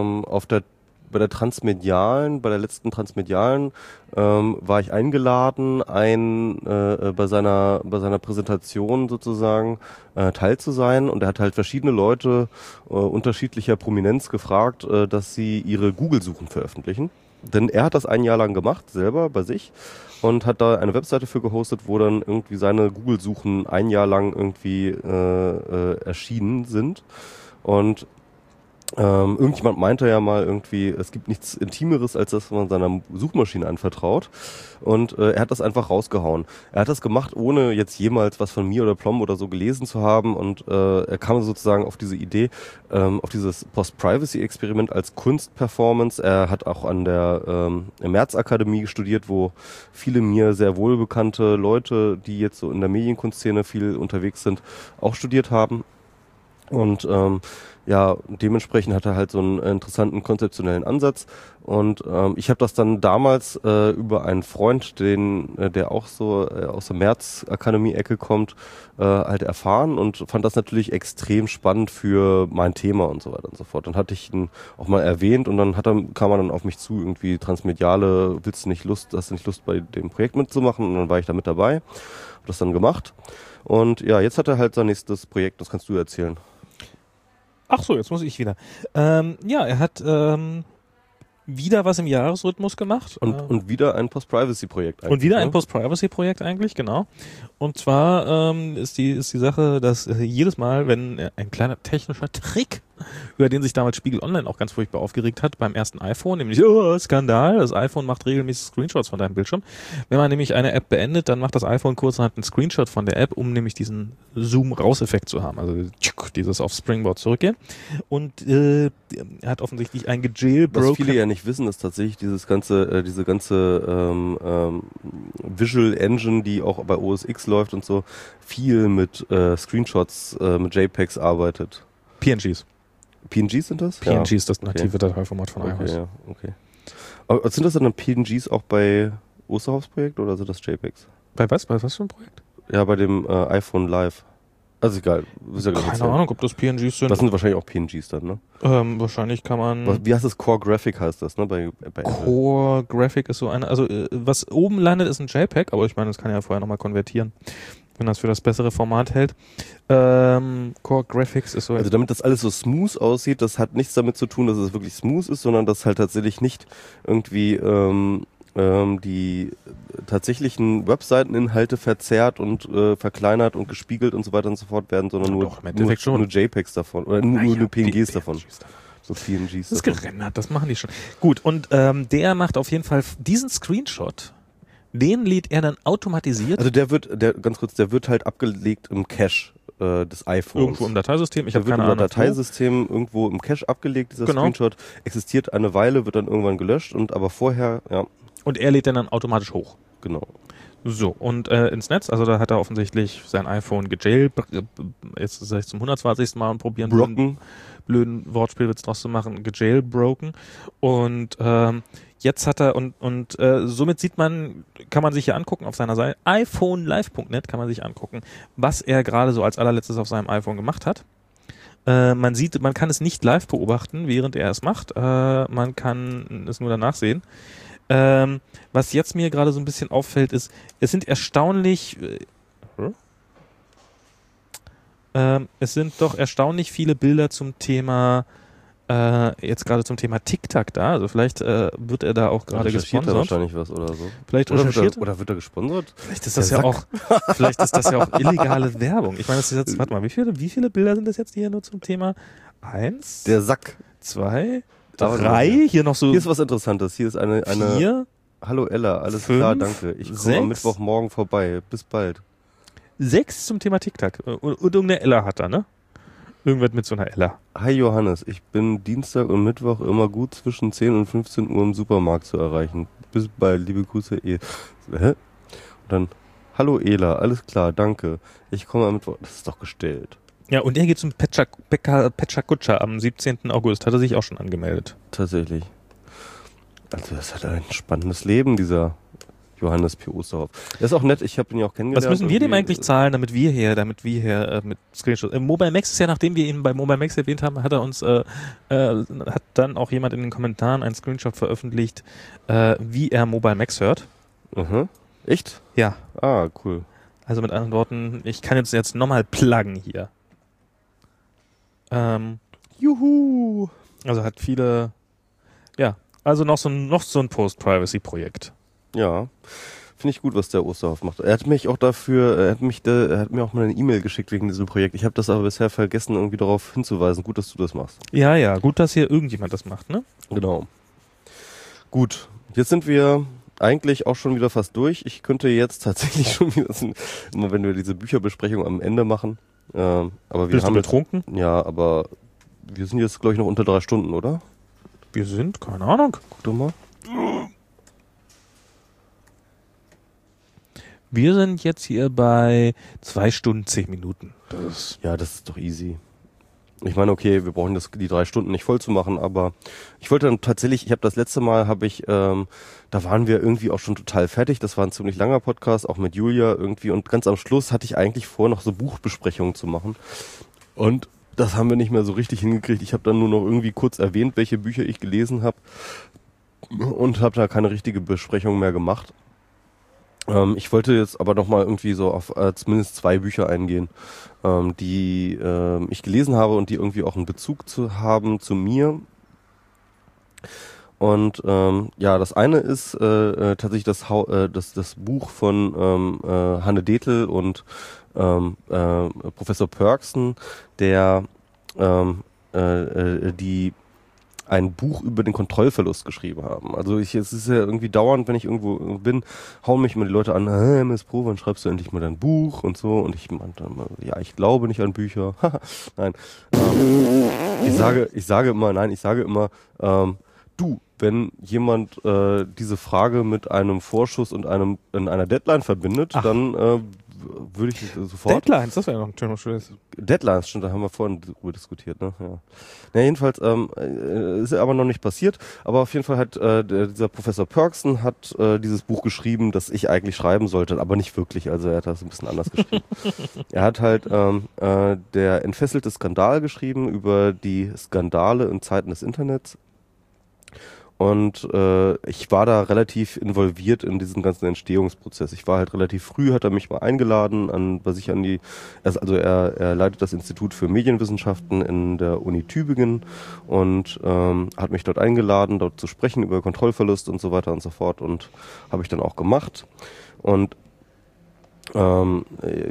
bei der letzten Transmedialen war ich eingeladen, bei seiner Präsentation sozusagen Teil zu sein, und er hat halt verschiedene Leute unterschiedlicher Prominenz gefragt, dass sie ihre Google-Suchen veröffentlichen. Denn er hat das ein Jahr lang gemacht, selber bei sich, und hat da eine Webseite für gehostet, wo dann irgendwie seine Google-Suchen ein Jahr lang irgendwie erschienen sind. Und irgendjemand meinte ja mal irgendwie, es gibt nichts Intimeres, als das man seiner Suchmaschine anvertraut. Und er hat das einfach rausgehauen. Er hat das gemacht, ohne jetzt jemals was von mir oder Plom oder so gelesen zu haben. Und er kam sozusagen auf diese Idee, auf dieses Post-Privacy-Experiment als Kunstperformance. Er hat auch an der März-Akademie studiert, wo viele mir sehr wohlbekannte Leute, die jetzt so in der Medienkunstszene viel unterwegs sind, auch studiert haben. Und ja, dementsprechend hat er halt so einen interessanten konzeptionellen Ansatz. Und ich habe das dann damals über einen Freund, der auch so aus der März-Akademie-Ecke kommt, halt erfahren, und fand das natürlich extrem spannend für mein Thema und so weiter und so fort. Dann hatte ich ihn auch mal erwähnt, und dann kam er dann auf mich zu, irgendwie Transmediale, hast du nicht Lust bei dem Projekt mitzumachen? Und dann war ich da mit dabei, habe das dann gemacht. Und ja, jetzt hat er halt sein nächstes Projekt, das kannst du erzählen. Ach so, jetzt muss ich wieder. Ja, er hat wieder was im Jahresrhythmus gemacht. Und wieder ein Post-Privacy-Projekt eigentlich. Und wieder ein Post-Privacy-Projekt eigentlich, genau. Und zwar ist die Sache, dass jedes Mal, wenn ein kleiner technischer Trick, über den sich damals Spiegel Online auch ganz furchtbar aufgeregt hat, beim ersten iPhone, nämlich, Skandal, das iPhone macht regelmäßig Screenshots von deinem Bildschirm. Wenn man nämlich eine App beendet, dann macht das iPhone kurzerhand einen Screenshot von der App, um nämlich diesen Zoom-Raus-Effekt zu haben, also dieses auf Springboard zurückgehen. Und er hat offensichtlich ein gejailbroken... Was viele ja nicht wissen, ist tatsächlich diese ganze Visual Engine, die auch bei OS X läuft und so, viel mit Screenshots, mit JPEGs arbeitet. PNGs. PNGs sind das? PNG ist das native Dateiformat von iOS. Ja, okay. Aber sind das dann PNGs auch bei Osterhoffs Projekt, oder sind das JPEGs? Bei was? Bei was für ein Projekt? Ja, bei dem iPhone Live. Also egal. Keine Ahnung, ob das PNGs sind. Das sind wahrscheinlich auch PNGs dann, ne? Wahrscheinlich kann man... Wie heißt das? Core Graphic heißt das, ne? Bei Core Graphic ist so eine... Also was oben landet, ist ein JPEG, aber ich meine, das kann ja vorher nochmal konvertieren, wenn das für das bessere Format hält. Core Graphics ist so... Also damit das alles so smooth aussieht, das hat nichts damit zu tun, dass es wirklich smooth ist, sondern dass halt tatsächlich nicht irgendwie die tatsächlichen Webseiteninhalte verzerrt und verkleinert und gespiegelt und so weiter und so fort werden, sondern nur JPEGs davon oder nur PNGs davon. So PNGs. Das ist gerendert, das machen die schon. Gut, und der macht auf jeden Fall diesen Screenshot, den lädt er dann automatisiert. Also der wird halt abgelegt im Cache des iPhones. Irgendwo im Dateisystem, ich habe keine Ahnung. Im Dateisystem irgendwo im Cache abgelegt, dieser Screenshot, existiert eine Weile, wird dann irgendwann gelöscht aber vorher, ja. Und er lädt dann automatisch hoch. Genau. So, und ins Netz, also da hat er offensichtlich sein iPhone jetzt sag ich zum 120. Mal und probieren, blöden Wortspielwitz draus zu machen, gejailbroken. Und jetzt hat er und somit kann man sich hier angucken auf seiner Seite, iPhonelive.net kann man sich angucken, was er gerade so als allerletztes auf seinem iPhone gemacht hat. Man kann es nicht live beobachten, während er es macht. Man kann es nur danach sehen. Was jetzt mir gerade so ein bisschen auffällt, ist, es sind erstaunlich viele Bilder zum Thema jetzt gerade zum Thema TikTok da. Also vielleicht wird er da auch gerade gesponsert. Wahrscheinlich was oder so. Vielleicht recherchiert oder wird er gesponsert? Vielleicht ist das ja auch illegale Werbung. Ich meine, das ist jetzt, warte mal, wie viele Bilder sind das jetzt hier nur zum Thema? 1, der Sack, 2, 3, hier noch so. Hier ist was Interessantes. Hier ist eine 4, hallo Ella, alles 5, klar, danke. Ich komme am Mittwochmorgen vorbei. Bis bald. 6 zum Thema TikTok. Und irgendeine Ella hat da, ne? Irgendwas mit so einer Ella. Hi Johannes, ich bin Dienstag und Mittwoch immer gut zwischen 10 und 15 Uhr im Supermarkt zu erreichen. Bis bald, liebe Grüße. Hä? Und dann, hallo Ela, alles klar, danke. Ich komme am Mittwoch. Das ist doch gestellt. Ja, und er geht zum Pechakucha am 17. August. Hat er sich auch schon angemeldet. Tatsächlich. Also das hat ein spannendes Leben, dieser Johannes P. Osterhoff. Der ist auch nett, ich habe ihn ja auch kennengelernt. Was müssen wir dem eigentlich zahlen, damit wir hier mit Screenshots. Mobile Max ist ja, nachdem wir ihn bei Mobile Max erwähnt haben, hat dann auch jemand in den Kommentaren einen Screenshot veröffentlicht, wie er Mobile Max hört. Mhm. Echt? Ja. Ah, cool. Also mit anderen Worten, ich kann jetzt nochmal pluggen hier. Juhu! Also hat viele, ja, also noch so ein Post-Privacy-Projekt. Ja, finde ich gut, was der Osterhoff macht. Er hat mich auch er hat mir auch mal eine E-Mail geschickt wegen diesem Projekt. Ich habe das aber bisher vergessen, irgendwie darauf hinzuweisen. Gut, dass du das machst. Ja, gut, dass hier irgendjemand das macht, ne? Genau. Gut, jetzt sind wir eigentlich auch schon wieder fast durch. Ich könnte jetzt tatsächlich schon wieder, immer wenn wir diese Bücherbesprechung am Ende machen. Aber Bist du betrunken? Ja, aber wir sind jetzt, glaube ich, noch unter 3 Stunden, oder? Wir sind, keine Ahnung. Guck doch mal. Wir sind jetzt hier bei 2 Stunden 10 Minuten. Das ist doch easy. Ich meine, okay, wir brauchen die 3 Stunden nicht voll zu machen, aber ich wollte dann tatsächlich, ich habe das letzte Mal, da waren wir irgendwie auch schon total fertig. Das war ein ziemlich langer Podcast, auch mit Julia irgendwie. Und ganz am Schluss hatte ich eigentlich vor, noch so Buchbesprechungen zu machen. Und das haben wir nicht mehr so richtig hingekriegt. Ich habe dann nur noch irgendwie kurz erwähnt, welche Bücher ich gelesen habe. Und habe da keine richtige Besprechung mehr gemacht. Ich wollte jetzt aber noch mal irgendwie so auf zumindest 2 Bücher eingehen, die ich gelesen habe und die irgendwie auch einen Bezug haben zu mir. Und das eine ist tatsächlich das Buch von Hanne Dethel und Professor Pörksen, der die ein Buch über den Kontrollverlust geschrieben haben. Also es ist ja irgendwie dauernd, wenn ich irgendwo bin, hauen mich immer die Leute an, MS Pro, wann schreibst du endlich mal dein Buch und so, und ich meinte immer, ja, ich glaube nicht an Bücher. Nein. Ich sage immer, du, wenn jemand diese Frage mit einem Vorschuss und in einer Deadline verbindet, dann würde ich sofort... Deadlines, das wäre noch ein schöner Schluss. Deadlines, stimmt, da haben wir vorhin drüber diskutiert, ne? Ja. Na, jedenfalls ist aber noch nicht passiert, aber auf jeden Fall hat dieser Professor Pörksen hat dieses Buch geschrieben, das ich eigentlich schreiben sollte, aber nicht wirklich, also er hat das ein bisschen anders geschrieben. Er hat halt der entfesselte Skandal geschrieben über die Skandale in Zeiten des Internets. Und ich war da relativ involviert in diesen ganzen Entstehungsprozess. Ich war halt relativ früh, hat er mich mal eingeladen, er leitet das Institut für Medienwissenschaften in der Uni Tübingen und hat mich dort eingeladen, dort zu sprechen über Kontrollverlust und so weiter und so fort, und habe ich dann auch gemacht. Und dann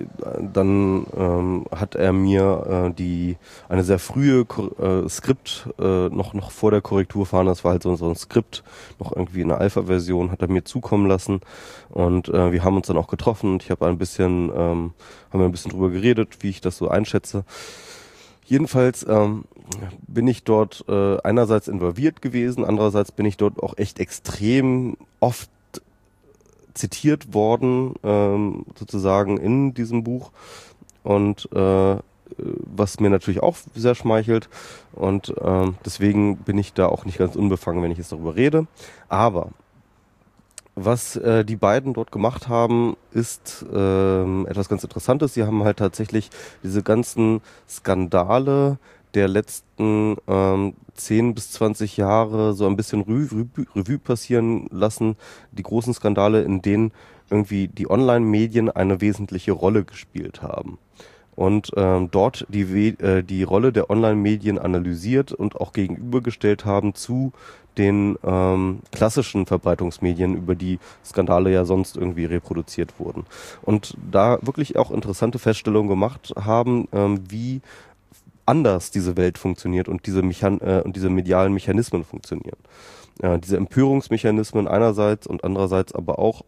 hat er mir eine sehr frühe Skript noch vor der Korrekturphase, das war halt so ein Skript, noch irgendwie in der Alpha-Version, hat er mir zukommen lassen, und wir haben uns dann auch getroffen und ich habe haben wir ein bisschen drüber geredet, wie ich das so einschätze. Jedenfalls bin ich dort einerseits involviert gewesen, andererseits bin ich dort auch echt extrem oft zitiert worden, sozusagen in diesem Buch, und was mir natürlich auch sehr schmeichelt, und deswegen bin ich da auch nicht ganz unbefangen, wenn ich jetzt darüber rede. Aber was die beiden dort gemacht haben, ist etwas ganz Interessantes. Sie haben halt tatsächlich diese ganzen Skandale der letzten 10 bis 20 Jahre so ein bisschen Revue passieren lassen. Die großen Skandale, in denen irgendwie die Online-Medien eine wesentliche Rolle gespielt haben. Und dort die Rolle der Online-Medien analysiert und auch gegenübergestellt haben zu den klassischen Verbreitungsmedien, über die Skandale ja sonst irgendwie reproduziert wurden. Und da wirklich auch interessante Feststellungen gemacht haben, wie anders diese Welt funktioniert und diese medialen Mechanismen funktionieren. Diese Empörungsmechanismen einerseits und andererseits aber auch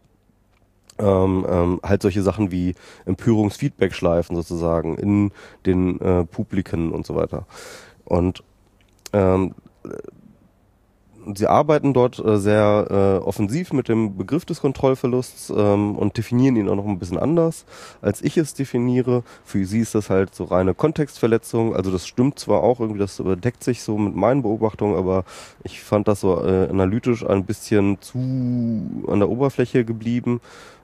halt solche Sachen wie Empörungsfeedback-Schleifen sozusagen in den Publiken und so weiter. Und sie arbeiten dort sehr offensiv mit dem Begriff des Kontrollverlusts und definieren ihn auch noch ein bisschen anders, als ich es definiere. Für sie ist das halt so reine Kontextverletzung. Also das stimmt zwar auch, irgendwie das deckt sich so mit meinen Beobachtungen, aber ich fand das so analytisch ein bisschen zu an der Oberfläche geblieben.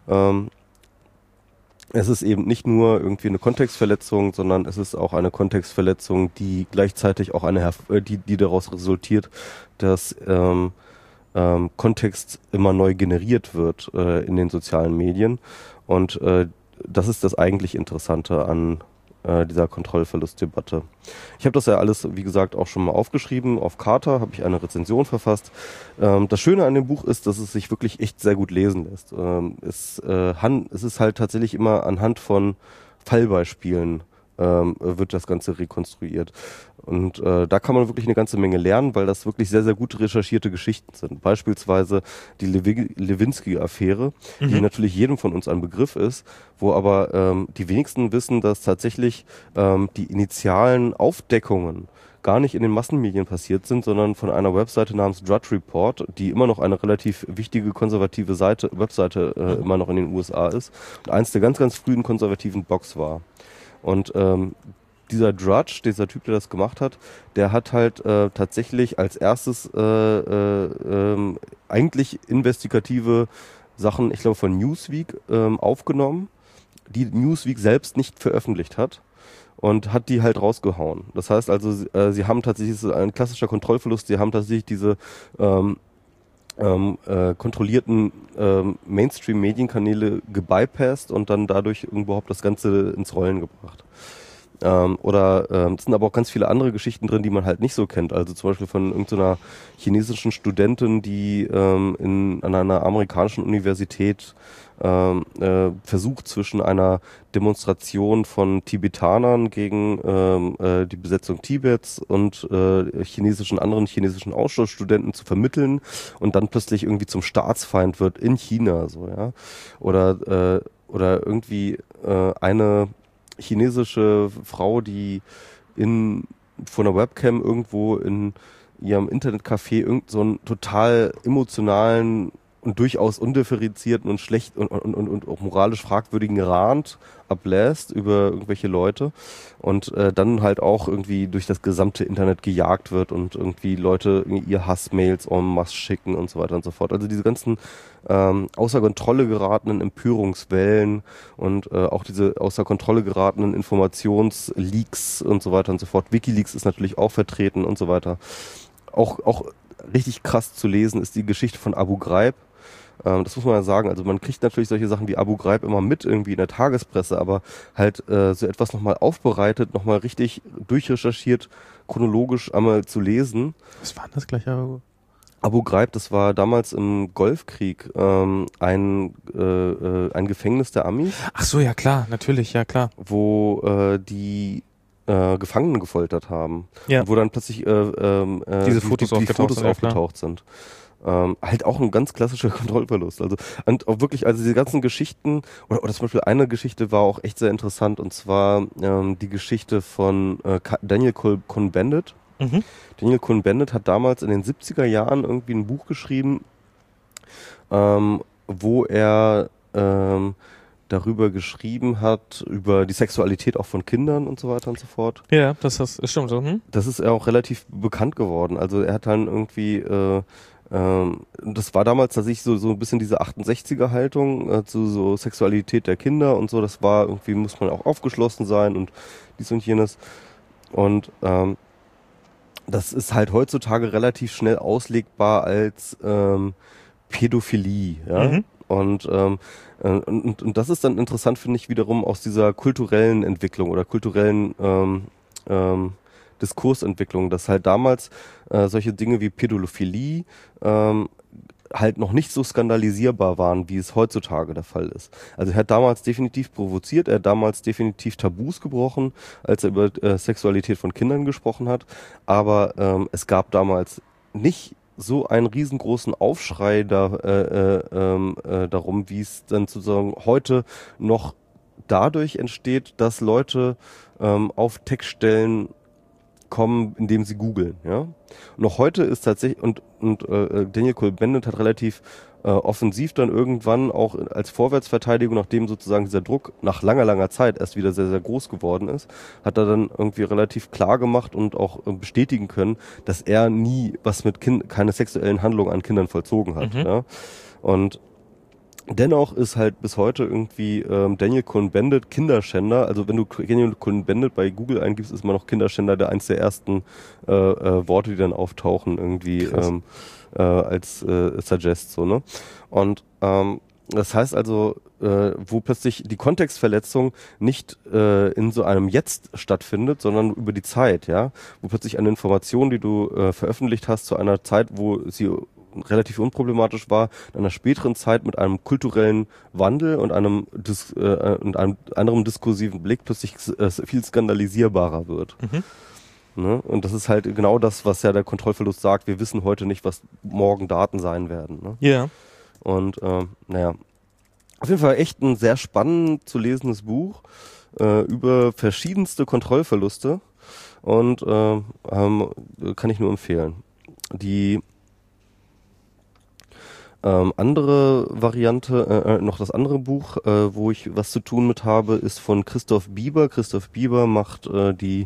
Es ist eben nicht nur irgendwie eine Kontextverletzung, sondern es ist auch eine Kontextverletzung, die gleichzeitig auch die daraus resultiert, dass Kontext immer neu generiert wird in den sozialen Medien. Und das ist das eigentlich Interessante an dieser Kontrollverlustdebatte. Ich habe das ja alles, wie gesagt, auch schon mal aufgeschrieben. Auf Carta habe ich eine Rezension verfasst. Das Schöne an dem Buch ist, dass es sich wirklich echt sehr gut lesen lässt. Es ist halt tatsächlich immer anhand von Fallbeispielen wird das Ganze rekonstruiert. Und da kann man wirklich eine ganze Menge lernen, weil das wirklich sehr, sehr gut recherchierte Geschichten sind. Beispielsweise die Lewinsky-Affäre, die natürlich jedem von uns ein Begriff ist, wo aber die wenigsten wissen, dass tatsächlich die initialen Aufdeckungen gar nicht in den Massenmedien passiert sind, sondern von einer Webseite namens Drudge Report, die immer noch eine relativ wichtige konservative Webseite immer noch in den USA ist und eins der ganz, ganz frühen konservativen Blogs war. Und dieser Drudge, dieser Typ, der das gemacht hat, der hat halt tatsächlich als erstes eigentlich investigative Sachen, ich glaube von Newsweek, aufgenommen, die Newsweek selbst nicht veröffentlicht hat, und hat die halt rausgehauen. Das heißt also, sie haben tatsächlich, ein klassischer Kontrollverlust, sie haben tatsächlich diese kontrollierten Mainstream-Medienkanäle gebypasst und dann dadurch überhaupt das Ganze ins Rollen gebracht. Es sind aber auch ganz viele andere Geschichten drin, die man halt nicht so kennt. Also zum Beispiel von irgendeiner chinesischen Studentin, die an einer amerikanischen Universität versucht, zwischen einer Demonstration von Tibetanern gegen die Besetzung Tibets und anderen chinesischen Austauschstudenten zu vermitteln und dann plötzlich irgendwie zum Staatsfeind wird in China, so, ja. Oder irgendwie eine chinesische Frau, die vor einer Webcam irgendwo in ihrem Internetcafé so einen total emotionalen und durchaus undifferenzierten und schlecht und auch moralisch fragwürdigen Rant ablässt über irgendwelche Leute und dann halt auch irgendwie durch das gesamte Internet gejagt wird und irgendwie Leute ihr Hassmails en masse schicken und so weiter und so fort. Also diese ganzen außer Kontrolle geratenen Empörungswellen und auch diese außer Kontrolle geratenen Informationsleaks und so weiter und so fort. WikiLeaks ist natürlich auch vertreten und so weiter. Auch richtig krass zu lesen ist die Geschichte von Abu Ghraib. Das muss man ja sagen. Also man kriegt natürlich solche Sachen wie Abu Ghraib immer mit irgendwie in der Tagespresse, aber halt so etwas nochmal aufbereitet, nochmal richtig durchrecherchiert, chronologisch einmal zu lesen. Was war denn das gleich? Abu Ghraib, das war damals im Golfkrieg ein Gefängnis der Amis. Ach so, ja klar, natürlich, ja klar. Wo die Gefangenen gefoltert haben. Ja. Und wo dann plötzlich diese Fotos aufgetaucht sind. Halt auch ein ganz klassischer Kontrollverlust. Also und auch wirklich, also diese ganzen Geschichten, oder zum Beispiel eine Geschichte war auch echt sehr interessant, und zwar die Geschichte von Daniel Cohn-Bendit. Mhm. Daniel Cohn-Bendit hat damals in den 70er Jahren irgendwie ein Buch geschrieben, wo er darüber geschrieben hat, über die Sexualität auch von Kindern und so weiter und so fort. Ja, das stimmt so. Das ist auch relativ bekannt geworden. Also er hat dann irgendwie, das war damals tatsächlich so ein bisschen diese 68er-Haltung zu so Sexualität der Kinder und so. Das war irgendwie, muss man auch aufgeschlossen sein und dies und jenes. Und das ist halt heutzutage relativ schnell auslegbar als Pädophilie, ja. Mhm. Und das ist dann interessant, finde ich, wiederum aus dieser kulturellen Entwicklung oder kulturellen Diskursentwicklung, dass halt damals solche Dinge wie Pädophilie halt noch nicht so skandalisierbar waren, wie es heutzutage der Fall ist. Also er hat damals definitiv provoziert, er hat damals definitiv Tabus gebrochen, als er über Sexualität von Kindern gesprochen hat, aber es gab damals nicht so einen riesengroßen Aufschrei darum, wie es dann sozusagen heute noch dadurch entsteht, dass Leute auf Textstellen kommen, indem sie googeln, ja. Und auch heute ist tatsächlich, und Daniel Cohn-Bendit hat relativ offensiv dann irgendwann auch als Vorwärtsverteidigung, nachdem sozusagen dieser Druck nach langer Zeit erst wieder sehr, sehr groß geworden ist, hat er dann irgendwie relativ klar gemacht und auch bestätigen können, dass er nie was mit keine sexuellen Handlungen an Kindern vollzogen hat, ja. Und dennoch ist halt bis heute irgendwie Daniel Cohn-Bendit Kinderschänder. Also wenn du Daniel Cohn-Bendit bei Google eingibst, ist immer noch Kinderschänder eins der ersten Worte, die dann auftauchen irgendwie als Suggest, so, ne? Und das heißt also, wo plötzlich die Kontextverletzung nicht in so einem Jetzt stattfindet, sondern über die Zeit, ja, wo plötzlich eine Information, die du veröffentlicht hast zu einer Zeit, wo sie relativ unproblematisch war, in einer späteren Zeit mit einem kulturellen Wandel und einem anderen diskursiven Blick plötzlich viel skandalisierbarer wird. Ne? Und das ist halt genau das, was ja der Kontrollverlust sagt. Wir wissen heute nicht, was morgen Daten sein werden. Ne? Ja. Und naja, auf jeden Fall echt ein sehr spannend zu lesendes Buch über verschiedenste Kontrollverluste und kann ich nur empfehlen. Die andere Variante, noch das andere Buch, wo ich was zu tun mit habe, ist von Christoph Bieber. Christoph Bieber macht die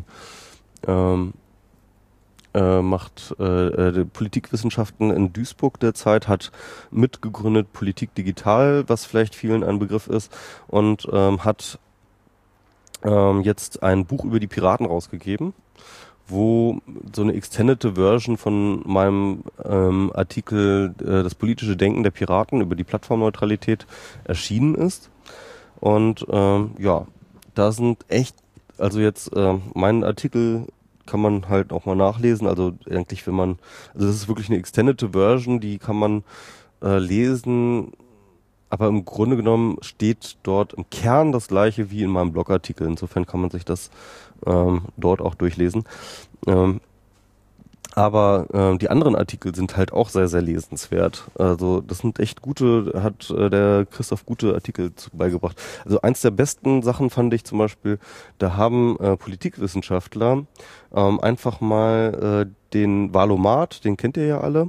Politikwissenschaften in Duisburg derzeit, hat mitgegründet Politik Digital, was vielleicht vielen ein Begriff ist, und hat jetzt ein Buch über die Piraten rausgegeben, wo so eine extended Version von meinem Artikel Das politische Denken der Piraten über die Plattformneutralität erschienen ist. Und ja, da sind echt, also jetzt meinen Artikel kann man halt auch mal nachlesen, also eigentlich also das ist wirklich eine extended Version, die kann man lesen, aber im Grunde genommen steht dort im Kern das Gleiche wie in meinem Blogartikel. Insofern kann man sich das dort auch durchlesen. Aber die anderen Artikel sind halt auch sehr, sehr lesenswert. Also das sind echt hat der Christoph gute Artikel beigebracht. Also eins der besten Sachen fand ich zum Beispiel, da haben Politikwissenschaftler einfach mal den Valomat, den kennt ihr ja alle,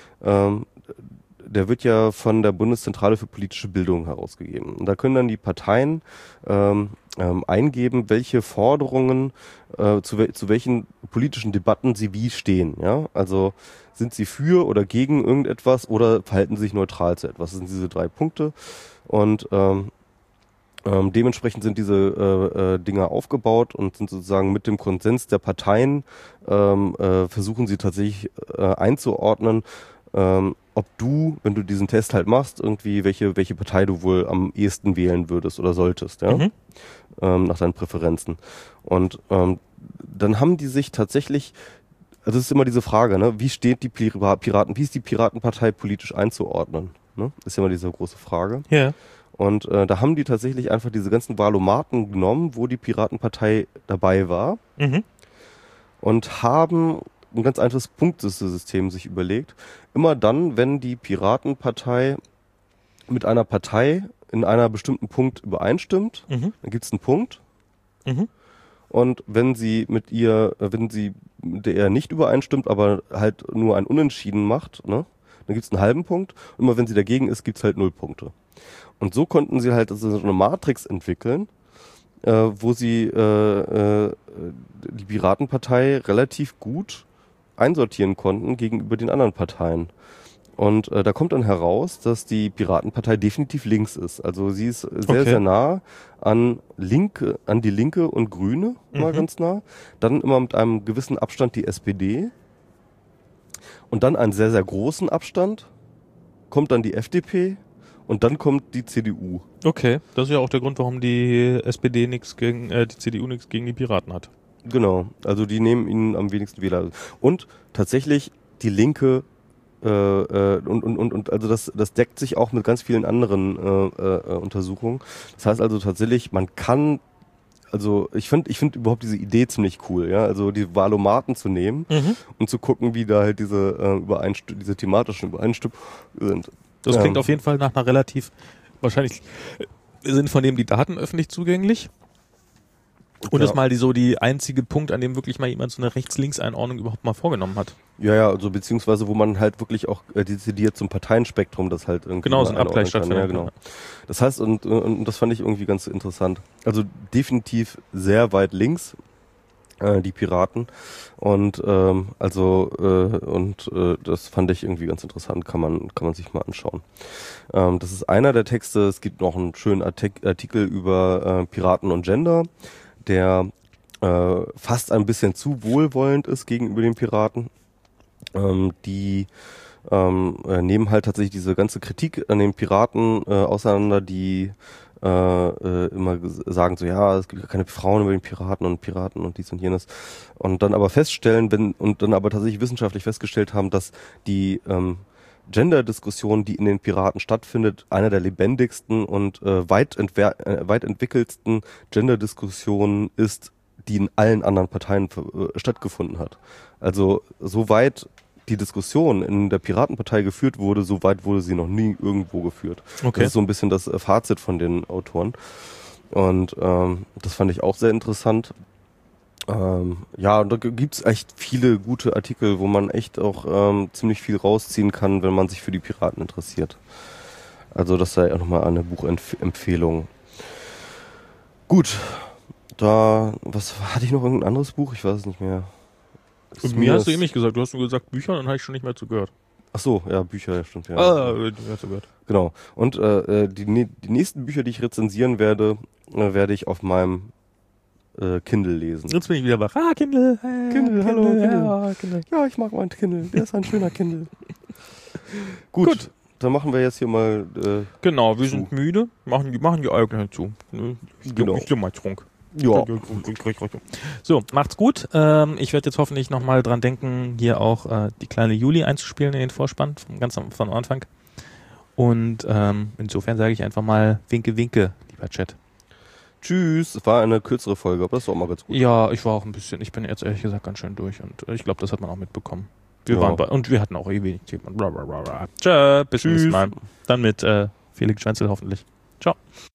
der wird ja von der Bundeszentrale für politische Bildung herausgegeben. Und da können dann die Parteien eingeben, welche Forderungen zu welchen politischen Debatten sie wie stehen. Ja? Also sind sie für oder gegen irgendetwas oder verhalten sie sich neutral zu etwas. Das sind diese 3 Punkte. Und Dementsprechend sind diese Dinger aufgebaut und sind sozusagen mit dem Konsens der Parteien versuchen sie tatsächlich einzuordnen, ob du, wenn du diesen Test halt machst, irgendwie welche Partei du wohl am ehesten wählen würdest oder solltest, ja, nach deinen Präferenzen. Und dann haben die sich tatsächlich, also es ist immer diese Frage, ne, wie steht die Piraten, wie ist die Piratenpartei politisch einzuordnen? Ne? Ist ja immer diese große Frage. Ja. Und da haben die tatsächlich einfach diese ganzen Wahlomaten genommen, wo die Piratenpartei dabei war und haben ein ganz einfaches Punktesystem sich überlegt. Immer dann, wenn die Piratenpartei mit einer Partei in einer bestimmten Punkt übereinstimmt, dann gibt es einen Punkt. Und wenn sie mit der nicht übereinstimmt, aber halt nur ein Unentschieden macht, ne, dann gibt es einen halben Punkt. Und immer wenn sie dagegen ist, gibt es halt 0 Punkte. Und so konnten sie halt so eine Matrix entwickeln, wo sie die Piratenpartei relativ gut einsortieren konnten gegenüber den anderen Parteien. Und da kommt dann heraus, dass die Piratenpartei definitiv links ist. Also sie ist sehr, sehr nah an die Linke und Grüne, immer ganz nah. Dann immer mit einem gewissen Abstand die SPD. Und dann einen sehr, sehr großen Abstand kommt dann die FDP. Und dann kommt die CDU. Okay, das ist ja auch der Grund, warum die SPD die CDU nichts gegen die Piraten hat. Genau, also die nehmen ihnen am wenigsten Wähler. Und tatsächlich die Linke und also das deckt sich auch mit ganz vielen anderen Untersuchungen. Das heißt also tatsächlich, man kann, also ich finde überhaupt diese Idee ziemlich cool, ja, also die Wahlomaten zu nehmen und zu gucken, wie da halt diese thematischen Übereinstimmungen sind. Das klingt auf jeden Fall nach einer relativ, wahrscheinlich sind von dem die Daten öffentlich zugänglich. Und das mal die einzige Punkt, an dem wirklich mal jemand so eine Rechts-Links-Einordnung überhaupt mal vorgenommen hat. Ja, also beziehungsweise wo man halt wirklich auch dezidiert zum Parteienspektrum das halt irgendwie so ein Abgleich stattfindet. Ja, genau. Das heißt, und das fand ich irgendwie ganz interessant. Also definitiv sehr weit links, die Piraten. Und das fand ich irgendwie ganz interessant, kann man sich mal anschauen. Das ist einer der Texte. Es gibt noch einen schönen Artikel über Piraten und Gender, der fast ein bisschen zu wohlwollend ist gegenüber den Piraten. Die nehmen halt tatsächlich diese ganze Kritik an den Piraten auseinander, die immer sagen so, ja, es gibt ja keine Frauen über den Piraten und dies und jenes. Und dann aber tatsächlich wissenschaftlich festgestellt haben, dass die Gender-Diskussion, die in den Piraten stattfindet, einer der lebendigsten und weit entwickelsten Gender-Diskussionen ist, die in allen anderen Parteien stattgefunden hat. Also soweit die Diskussion in der Piratenpartei geführt wurde, so weit wurde sie noch nie irgendwo geführt. Okay. Das ist so ein bisschen das Fazit von den Autoren. Und das fand ich auch sehr interessant. Ja, und da gibt's echt viele gute Artikel, wo man echt auch ziemlich viel rausziehen kann, wenn man sich für die Piraten interessiert. Also das sei auch nochmal eine Buchempfehlung. Gut, was hatte ich noch, irgendein anderes Buch? Ich weiß es nicht mehr. Und mir hast du eben nicht gesagt. Du hast nur gesagt Bücher, dann habe ich schon nicht mehr zugehört. Ach so, ja, Bücher, ja, stimmt. Ja. Zugehört. Genau. Und die nächsten Bücher, die ich rezensieren werde, werde ich auf meinem Kindle lesen. Jetzt bin ich wieder wach. Kindle. Hey, Kindle, hallo, Kindle. Ja, Kindle. Ja, ich mag meinen Kindle. Der ist ein schöner Kindle. Gut. Dann machen wir jetzt hier mal genau, wir sind müde. Machen die Augen zu. Genau. Ich mal trunk. Ja. So, macht's gut. Ich werde jetzt hoffentlich nochmal dran denken, hier auch die kleine Juli einzuspielen in den Vorspann, von Anfang. Und insofern sage ich einfach mal Winke, Winke, lieber Chat. Tschüss. Es war eine kürzere Folge, aber das war auch mal ganz gut. Ja, ich bin jetzt ehrlich gesagt ganz schön durch und ich glaube, das hat man auch mitbekommen. Wir hatten auch wenig Themen. Tschö, bis zum nächsten Mal. Dann mit Felix Schwenzel hoffentlich. Ciao.